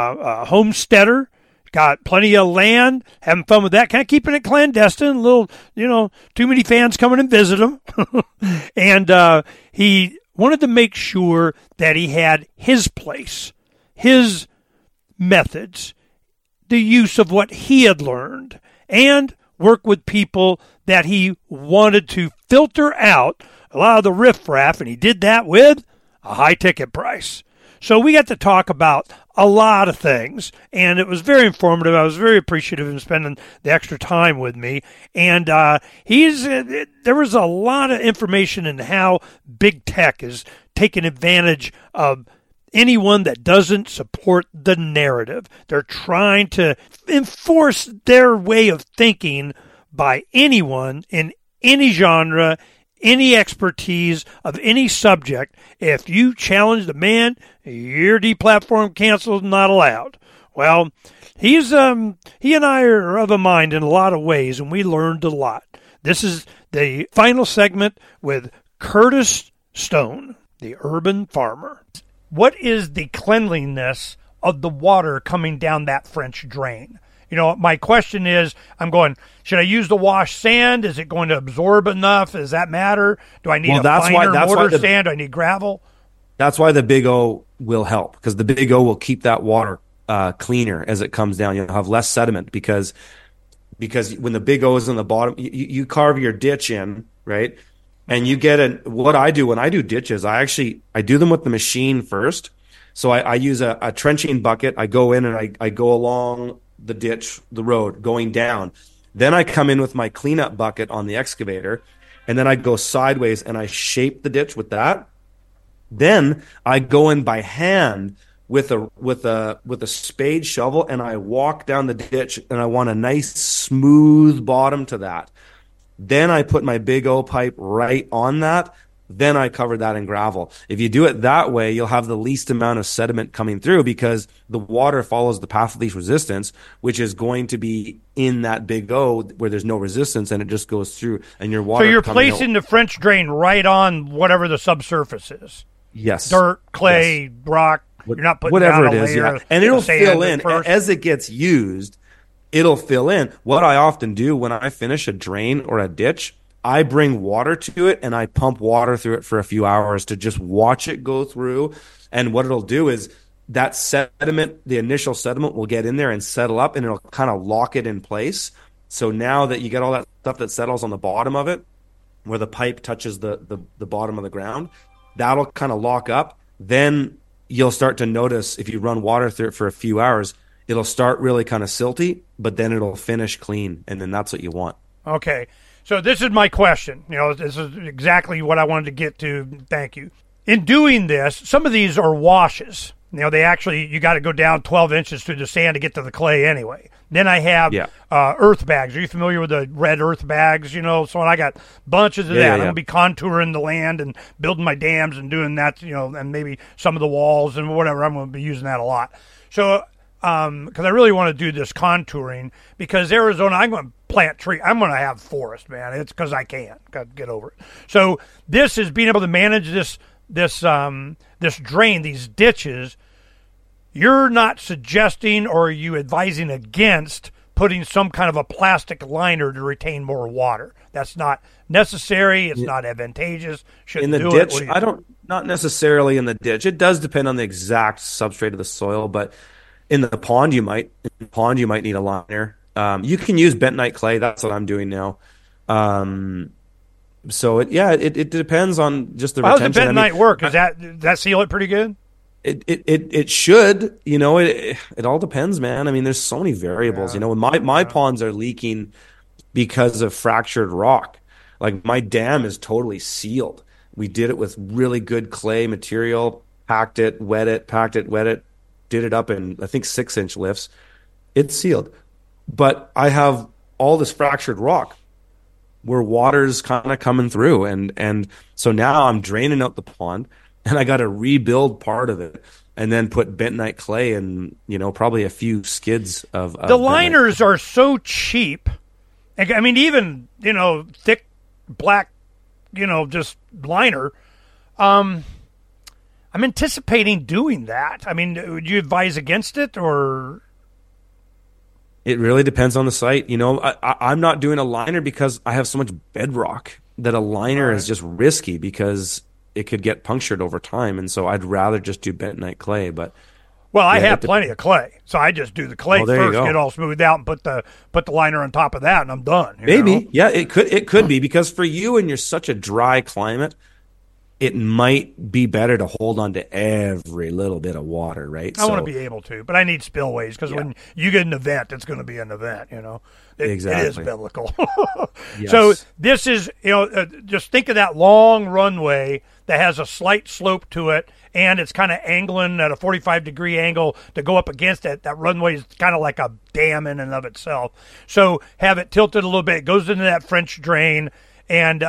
a homesteader, got plenty of land, having fun with that, kind of keeping it clandestine, a little, too many fans coming and visit him. And he wanted to make sure that he had his place, his methods,
the use of what he had learned and work with people that he wanted to filter out a lot of the riffraff, and he did that with a high ticket price. So we got to talk about a lot of things, and it was very informative. I was very appreciative of him spending the extra time with me. And there was a lot of information in how big tech is taking advantage of anyone that doesn't support the narrative. They're trying to enforce their way of thinking by anyone in any genre, any expertise of any subject. If you challenge the man, you're deplatformed, canceled, not allowed. Well, he and I are of a mind in a lot of ways, and we learned a lot. This is the final segment with Curtis Stone, the urban farmer. What is the cleanliness of the water coming down that French drain? My question is, I'm going, should I use the wash sand? Is it going to absorb enough? Does that matter? Do I need finer mortar sand? Do I need gravel?
That's why the Big O will help, because the Big O will keep that water cleaner as it comes down. You'll have less sediment because when the Big O is on the bottom, you carve your ditch in, right? And you get what I do when I do ditches, I do them with the machine first. So I use a trenching bucket. I go in and I go along the ditch, the road, going down. Then I come in with my cleanup bucket on the excavator, and then I go sideways and I shape the ditch with that. Then I go in by hand with a spade shovel, and I walk down the ditch, and I want a nice smooth bottom to that. Then I put my Big O pipe right on that. Then I cover that in gravel. If you do it that way, you'll have the least amount of sediment coming through, because the water follows the path of least resistance, which is going to be in that Big O where there's no resistance, and it just goes through, and your water.
So you're placing the French drain right on whatever the subsurface is.
Yes.
Dirt, clay, rock. You're not putting
whatever
down
it
a
is,
layer
yeah. And it'll fill in
first.
as it gets used. It'll fill in. What I often do when I finish a drain or a ditch, I bring water to it and I pump water through it for a few hours to just watch it go through. And what it'll do is that sediment, the initial sediment, will get in there and settle up, and it'll kind of lock it in place. So now that you get all that stuff that settles on the bottom of it, where the pipe touches the bottom of the ground, that'll kind of lock up. Then you'll start to notice, if you run water through it for a few hours, it'll start really kind of silty, but then it'll finish clean, and then that's what you want.
Okay. So this is my question. This is exactly what I wanted to get to. Thank you. In doing this, some of these are washes. You got to go down 12 inches through the sand to get to the clay anyway. Then I have earth bags. Are you familiar with the red earth bags? So I got bunches of that. I'm going to be contouring the land and building my dams and doing that, and maybe some of the walls and whatever. I'm going to be using that a lot. So, because I really want to do this contouring, because Arizona, I'm going to plant tree. I'm going to have forest, man. It's because I can. Got to get over it. So this is being able to manage this drain, these ditches. You're not suggesting, or are you advising against putting some kind of a plastic liner to retain more water? That's not necessary. It's not advantageous.
In the ditch, not necessarily in the ditch. It does depend on the exact substrate of the soil, but in the pond you might need a liner. You can use bentonite clay. That's what I'm doing now. So it depends on just the retention.
How does the bentonite work? Does that seal it pretty good?
It should. It all depends, man. I mean, there's so many variables. My ponds are leaking because of fractured rock. Like, my dam is totally sealed. We did it with really good clay material, packed it, wet it, did it up in, I think, 6-inch lifts. It's sealed. But I have all this fractured rock where water's kind of coming through. And so now I'm draining out the pond, and I got to rebuild part of it and then put bentonite clay and, probably a few skids of
the liners are so cheap. I mean, even, thick, black, just liner. I'm anticipating doing that. I mean, would you advise against it, or?
It really depends on the site. I'm not doing a liner because I have so much bedrock that a liner is just risky, because it could get punctured over time. And so I'd rather just do bentonite clay. But
Well, I
Yeah,
have plenty of clay, so I just do the clay
there you
first,
go.
get all smoothed out, and put the liner on top of that, and I'm done. you
Maybe.
know?
Yeah, it could be, because for you and you're such a dry climate, it might be better to hold on to every little bit of water, right?
I want to be able to, but I need spillways because when you get an event, it's going to be an event.
Exactly.
It is biblical.
Yes.
So this is, just think of that long runway that has a slight slope to it, and it's kind of angling at a 45-degree angle to go up against it. That runway is kind of like a dam in and of itself. So have it tilted a little bit. It goes into that French drain, and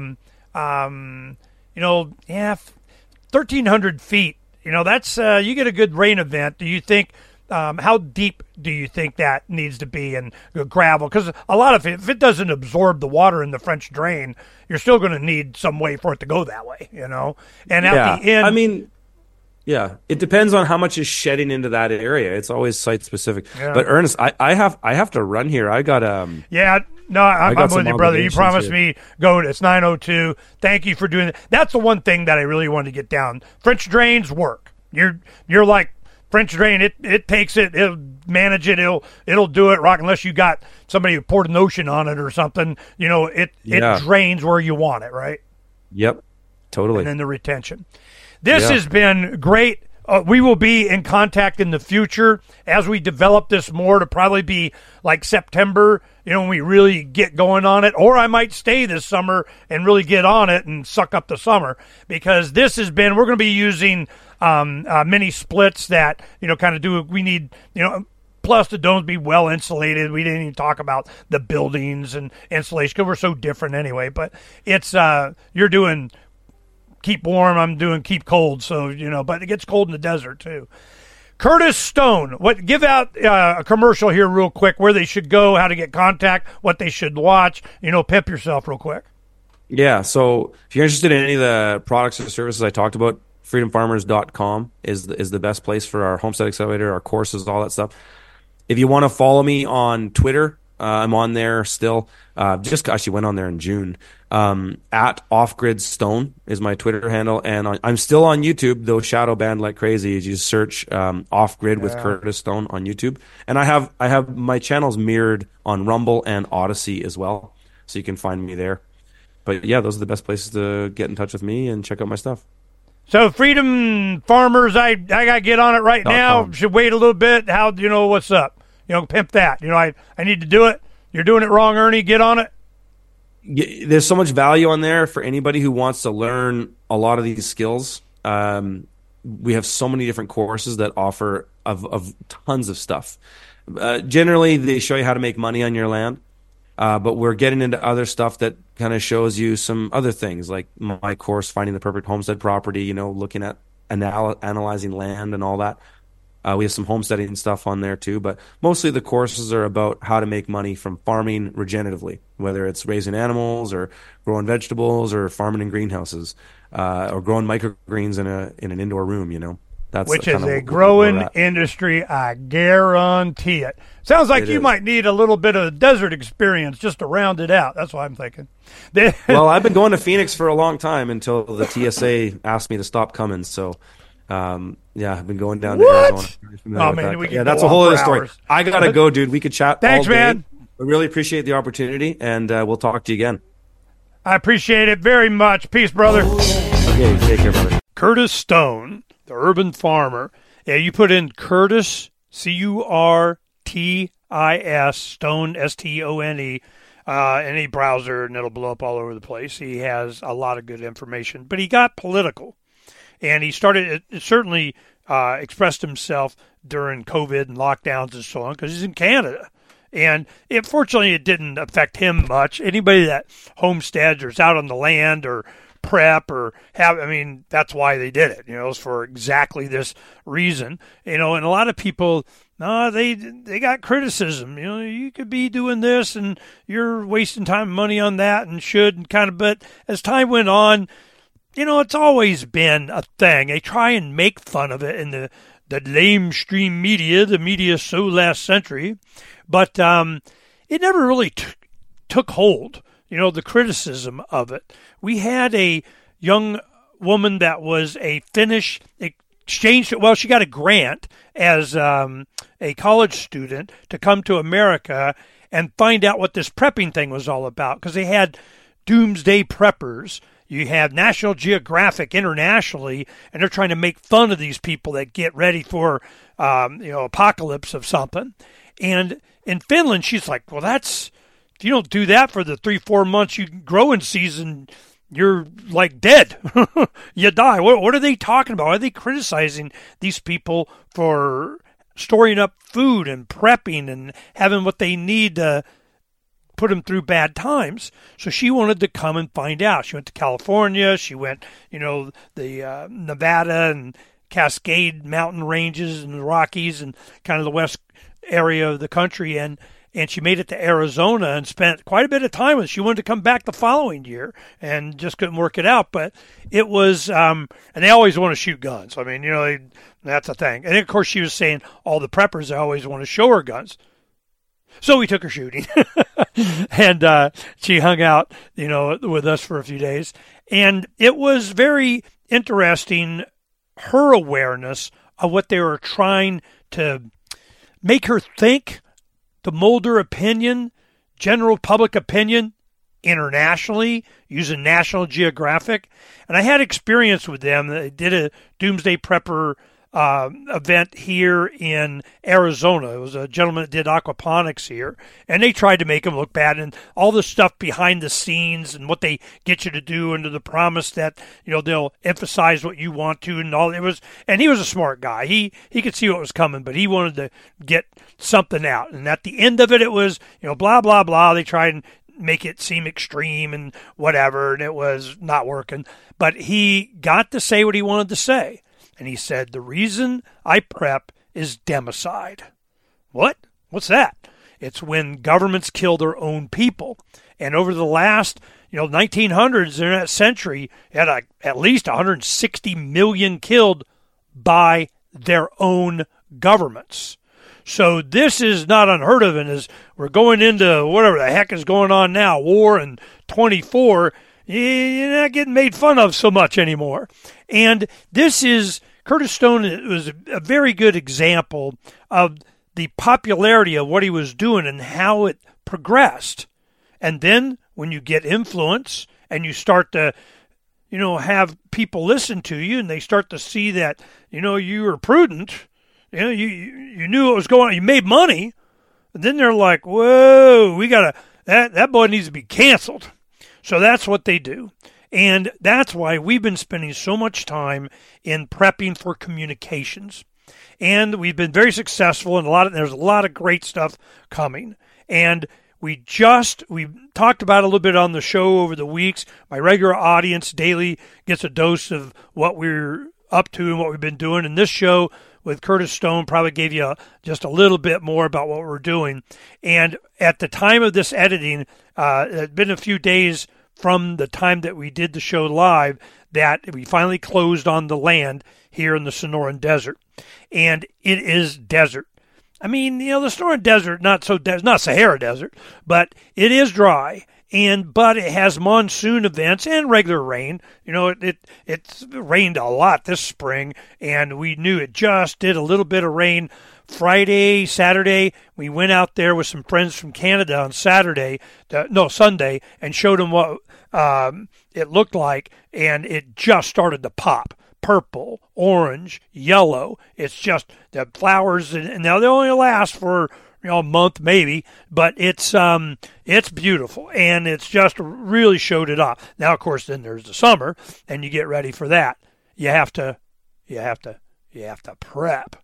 1,300 feet. That's you get a good rain event. Do you think? How deep do you think that needs to be in gravel? Because a lot of it, if it doesn't absorb the water in the French drain, you're still going to need some way for it to go that way. And at the end,
I mean, yeah, it depends on how much is shedding into that area. It's always site specific.
Yeah.
But Ernest, I have to run here. I got
Yeah, no, I'm
got
with
some
you, brother. You
obligations
promised
here.
me go. It's 9:02. Thank you for doing that. That's the one thing that I really wanted to get down. French drains work. You're like French drain. It takes it. It'll manage it. It'll do it. Rock unless you got somebody who poured an ocean on it or something. It drains where you want it, right?
Yep, totally.
And then the retention. This
Yeah.
has been great. We will be in contact in the future as we develop this more to probably be like September, when we really get going on it. Or I might stay this summer and really get on it and suck up the summer, because this has been, we're going to be using mini splits that, kind of do, we need, plus the domes be well insulated. We didn't even talk about the buildings and insulation because we're so different anyway. But it's, you're doing keep warm, I'm doing keep cold. So, but it gets cold in the desert too. Curtis Stone, give out a commercial here real quick, where they should go, how to get contact, what they should watch, pimp yourself real quick.
Yeah, so if you're interested in any of the products or services I talked about, freedomfarmers.com is the best place for our Homestead Accelerator, our courses, all that stuff. If you want to follow me on Twitter, I'm on there still. Just actually went on there in June. At Off-Grid Stone is my Twitter handle, and I'm still on YouTube, though shadow banned like crazy. You just search Off-Grid with Curtis Stone on YouTube, and I have my channels mirrored on Rumble and Odyssey as well, so you can find me there. But yeah, those are the best places to get in touch with me and check out my stuff.
So Freedom Farmers, I got to get on it right now. Should wait a little bit. How do you know what's up? Pimp that. I need to do it. You're doing it wrong, Ernie. Get on it.
There's so much value on there for anybody who wants to learn a lot of these skills. We have so many different courses that offer of tons of stuff. Generally, they show you how to make money on your land. But we're getting into other stuff that kind of shows you some other things, like my course, Finding the Perfect Homestead Property, looking at analyzing land and all that. We have some homesteading stuff on there too, but mostly the courses are about how to make money from farming regeneratively, whether it's raising animals or growing vegetables or farming in greenhouses, or growing microgreens in an indoor room, That's
which is a
where
growing
we're at.
industry, I guarantee it. Sounds like you might need a little bit of desert experience just to round it out. That's what I'm thinking.
Well, I've been going to Phoenix for a long time until the TSA asked me to stop coming. So, I've been going down to Arizona.
Oh, man, we could
that's
go
a whole
on
other
for
story.
hours.
I got to go, dude. We could chat
Thanks,
all day.
man.
I really appreciate the opportunity, and we'll talk to you again.
I appreciate it very much. Peace, brother.
Okay, take care, brother.
Curtis Stone, the urban farmer. Yeah, you put in Curtis, Curtis, Stone, Stone, any browser, and it'll blow up all over the place. He has a lot of good information. But he got political, and he started, it certainly expressed himself during COVID and lockdowns and so on, because he's in Canada. And fortunately, it didn't affect him much. Anybody that homesteads or is out on the land or prep or that's why they did it. It's for exactly this reason. And a lot of people, they got criticism. You could be doing this and you're wasting time and money on that and should and kind of. But as time went on, it's always been a thing. They try and make fun of it in the lamestream media, the media so last century. But it never really took hold, the criticism of it. We had a young woman that was a Finnish exchanged it. Well, she got a grant as a college student to come to America and find out what this prepping thing was all about, because they had doomsday preppers. You have National Geographic internationally, and they're trying to make fun of these people that get ready for, apocalypse of something. And in Finland, she's like, well, if you don't do that for the 3-4 months you grow in season, you're like dead. You die. What are they talking about? Are they criticizing these people for storing up food and prepping and having what they need to put them through bad times? So she wanted to come and find out. She went to California. She went, the Nevada and Cascade mountain ranges and the Rockies and kind of the west area of the country. And she made it to Arizona and spent quite a bit of time with it. She wanted to come back the following year and just couldn't work it out. But it was, and they always want to shoot guns. I mean, that's a thing. And of course, she was saying all the preppers always want to show her guns. So we took her shooting, and she hung out, with us for a few days. And it was very interesting, her awareness of what they were trying to make her think, to mold her opinion, general public opinion, internationally, using National Geographic. And I had experience with them. They did a Doomsday Prepper event here in Arizona. It was a gentleman that did aquaponics here, and they tried to make him look bad, and all the stuff behind the scenes and what they get you to do under the promise that, they'll emphasize what you want to, and all. And he was a smart guy. He could see what was coming, but he wanted to get something out. And at the end of it, it was, blah, blah, blah. They tried and make it seem extreme and whatever, and it was not working. But he got to say what he wanted to say. And he said, the reason I prep is democide. What? What's that? It's when governments kill their own people. And over the last, 1900s, in that century, you had at least 160 million killed by their own governments. So this is not unheard of. And as we're going into whatever the heck is going on now, war in 24, you're not getting made fun of so much anymore. And this is, Curtis Stone was a very good example of the popularity of what he was doing and how it progressed. And then when you get influence and you start to, have people listen to you, and they start to see that, you were prudent, you knew what was going on, you made money, and then they're like, whoa, that boy needs to be canceled. So that's what they do. And that's why we've been spending so much time in prepping for communications. And we've been very successful, and there's a lot of great stuff coming. And we talked about it a little bit on the show over the weeks. My regular audience daily gets a dose of what we're up to and what we've been doing. And this show with Curtis Stone probably gave you just a little bit more about what we're doing. And at the time of this editing, it had been a few days from the time that we did the show live that we finally closed on the land here in the Sonoran Desert. And it is desert. I mean, the Sonoran Desert, not Sahara Desert, but it is dry. But it has monsoon events and regular rain. It's rained a lot this spring, and we knew it just did a little bit of rain Friday, Saturday. We went out there with some friends from Canada on Sunday, and showed them what it looked like, and it just started to pop. Purple, orange, yellow. It's just the flowers, and now they only last for a month maybe, but it's beautiful, and it's just really showed it off. Now, of course, then there's the summer, and you get ready for that. You have to prep.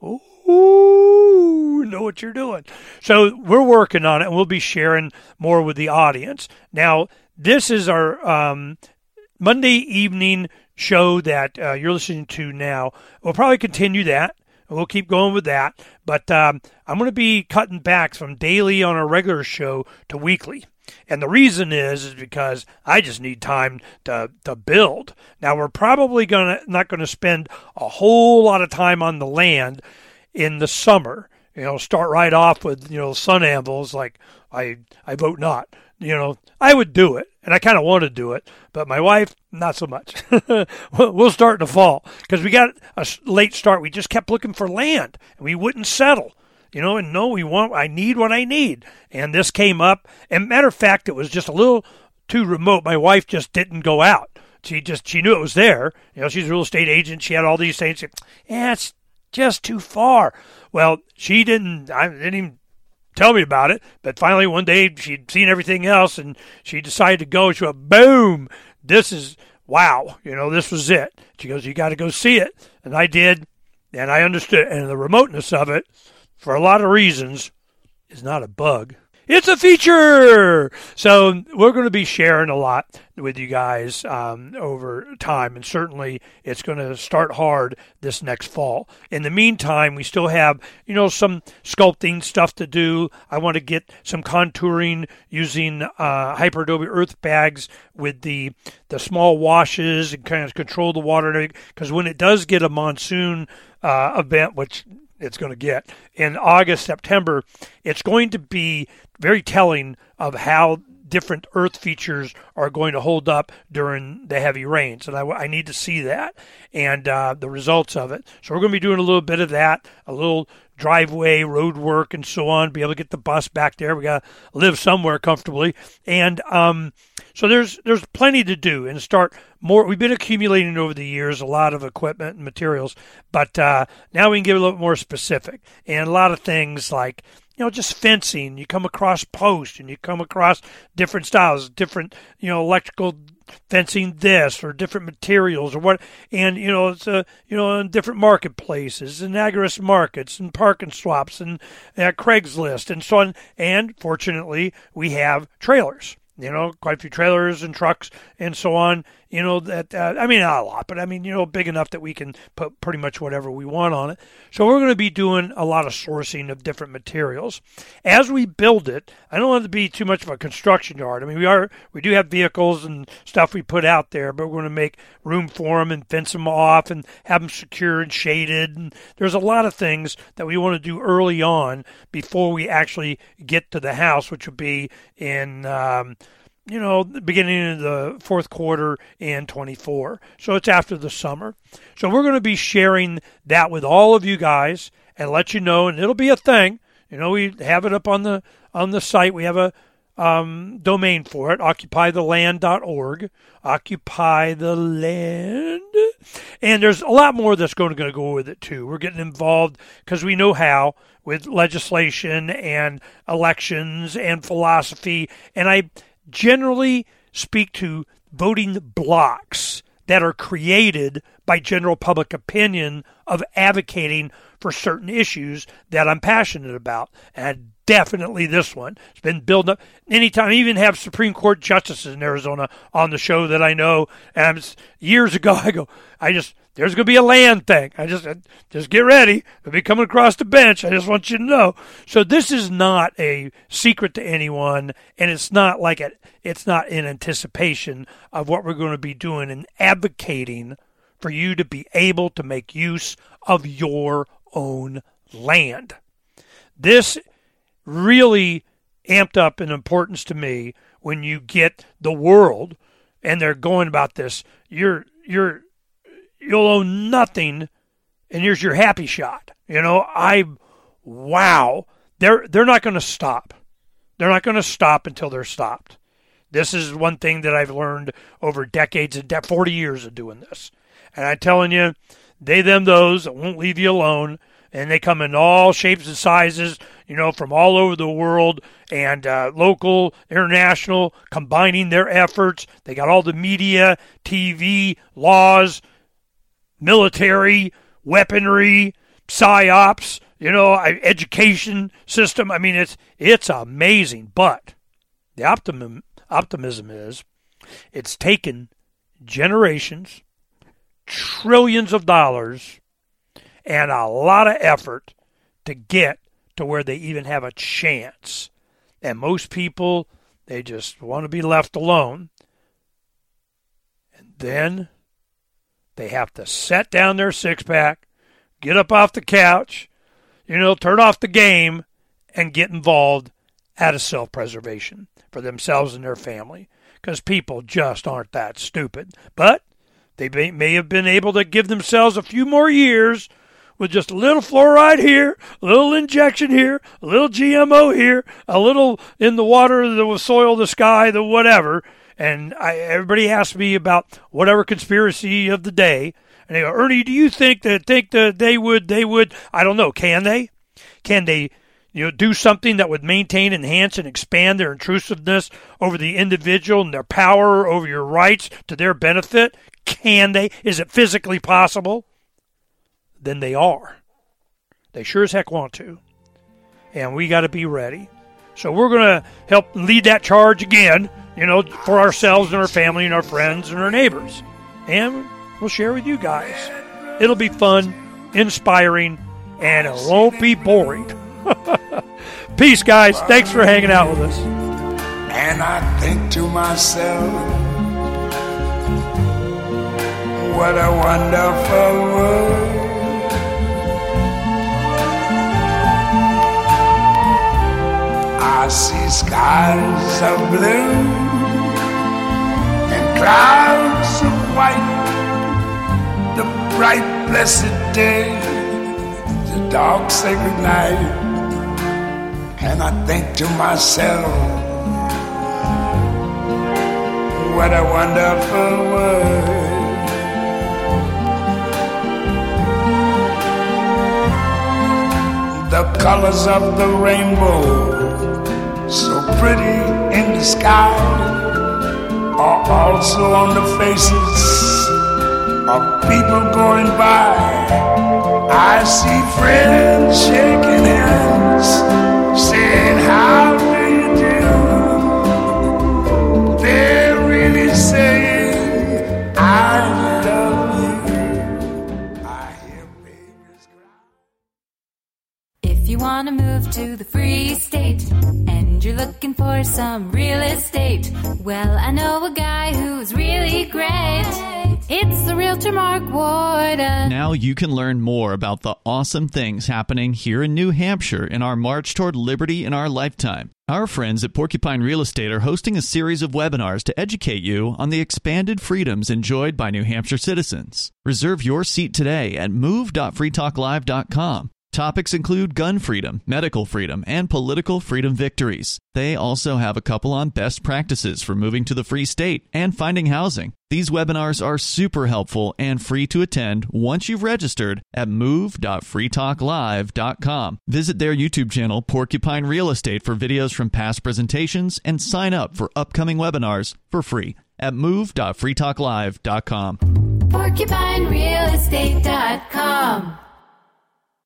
Ooh, know what you're doing. So we're working on it, and we'll be sharing more with the audience. Now, this is our Monday evening show that you're listening to now. We'll probably continue that. We'll keep going with that. But I'm going to be cutting back from daily on our regular show to weekly. And the reason is because I just need time to build. Now, we're probably not going to spend a whole lot of time on the land in the summer. Start right off with, sun anvils like I vote not. I would do it, and I kind of want to do it, but my wife, not so much. We'll start in the fall because we got a late start. We just kept looking for land, and we wouldn't settle. And no, I need what I need. And this came up. And matter of fact, it was just a little too remote. My wife just didn't go out. She knew it was there. She's a real estate agent. She had all these things. It's just too far. Well, she didn't even tell me about it. But finally one day she'd seen everything else and she decided to go. She went, boom, this is, wow. This was it. She goes, you got to go see it. And I did. And I understood. And the remoteness of it, for a lot of reasons, is not a bug. It's a feature! So we're going to be sharing a lot with you guys over time, and certainly it's going to start hard this next fall. In the meantime, we still have, some sculpting stuff to do. I want to get some contouring using Hyper Adobe earth bags with the small washes and kind of control the water, because when it does get a monsoon event, which it's going to get in August, September, it's going to be very telling of how different earth features are going to hold up during the heavy rains. And I need to see that and the results of it. So we're going to be doing a little bit of that, a little driveway, road work, and so on, be able to get the bus back there. We got to live somewhere comfortably. And so there's plenty to do and start more. We've been accumulating over the years a lot of equipment and materials, but now we can get a little more specific. And a lot of things like, just fencing. You come across posts and you come across different styles, different, electrical fencing this or different materials or what. And, it's, in different marketplaces and agorist markets and parking swaps and Craigslist and so on. And fortunately, we have trailers. Quite a few trailers and trucks and so on, that, not a lot, but big enough that we can put pretty much whatever we want on it. So we're going to be doing a lot of sourcing of different materials. As we build it, I don't want it to be too much of a construction yard. We do have vehicles and stuff we put out there, but we're going to make room for them and fence them off and have them secure and shaded. And there's a lot of things that we want to do early on before we actually get to the house, which will be in, the beginning of the fourth quarter in 24. So it's after the summer. So we're going to be sharing that with all of you guys and let you know, and it'll be a thing. We have it up on the site. We have a domain for it, occupytheland.org. Occupy the Land. And there's a lot more that's going to go with it, too. We're getting involved because we know how with legislation and elections and philosophy. And I generally speak to voting blocks that are created by general public opinion of advocating for certain issues that I'm passionate about. And definitely this one. It's been building up. Anytime, I even have Supreme Court justices in Arizona on the show that I know. And years ago, there's going to be a land thing. Just get ready. It'll be coming across the bench. I just want you to know. So this is not a secret to anyone, and it's not in anticipation of what we're going to be doing and advocating for you to be able to make use of your own land. This really amped up in importance to me when you get the world and they're going about this. You'll own nothing, and here's your happy shot. Wow. They're not going to stop. They're not going to stop until they're stopped. This is one thing that I've learned over decades and 40 years of doing this. And I'm telling you, they, them, those that won't leave you alone, and they come in all shapes and sizes, from all over the world, and local, international, combining their efforts. They got all the media, TV, laws, military, weaponry, psyops, education system. It's amazing. But the optimism is it's taken generations, trillions of dollars, and a lot of effort to get to where they even have a chance. And most people, they just want to be left alone. And then they have to set down their six-pack, get up off the couch, turn off the game, and get involved out of self-preservation for themselves and their family, because people just aren't that stupid. But they may have been able to give themselves a few more years with just a little fluoride here, a little injection here, a little GMO here, a little in the water, the soil, the sky, the whatever. And everybody asks me about whatever conspiracy of the day. And they go, Ernie, do you think that they would, I don't know, can they? Can they, do something that would maintain, enhance, and expand their intrusiveness over the individual and their power over your rights to their benefit? Can they? Is it physically possible? Then they are. They sure as heck want to. And we got to be ready. So we're going to help lead that charge again, for ourselves and our family and our friends and our neighbors. And we'll share with you guys. It'll be fun, inspiring, and it won't be boring. Peace, guys. Thanks for hanging out with us.
And I think to myself, what a wonderful world. I see skies of blue and clouds of white, the bright blessed day, the dark sacred night. And I think to myself, what a wonderful world. The colors of the rainbow, so pretty in the sky, are also on the faces of people going by. I see friends shaking hands, saying, how do you do? They're really saying, I love you. I hear babies cry.
If you want to move to the Free State and you're looking for some real estate, well, I know a guy who's really great. It's the Realtor Mark Warden.
Now you can learn more about the awesome things happening here in New Hampshire in our march toward liberty in our lifetime. Our friends at Porcupine Real Estate are hosting a series of webinars to educate you on the expanded freedoms enjoyed by New Hampshire citizens. Reserve your seat today at move.freetalklive.com. Topics include gun freedom, medical freedom, and political freedom victories. They also have a couple on best practices for moving to the Free State and finding housing. These webinars are super helpful and free to attend once you've registered at move.freetalklive.com. Visit their YouTube channel, Porcupine Real Estate, for videos from past presentations and sign up for upcoming webinars for free at move.freetalklive.com.
PorcupineRealEstate.com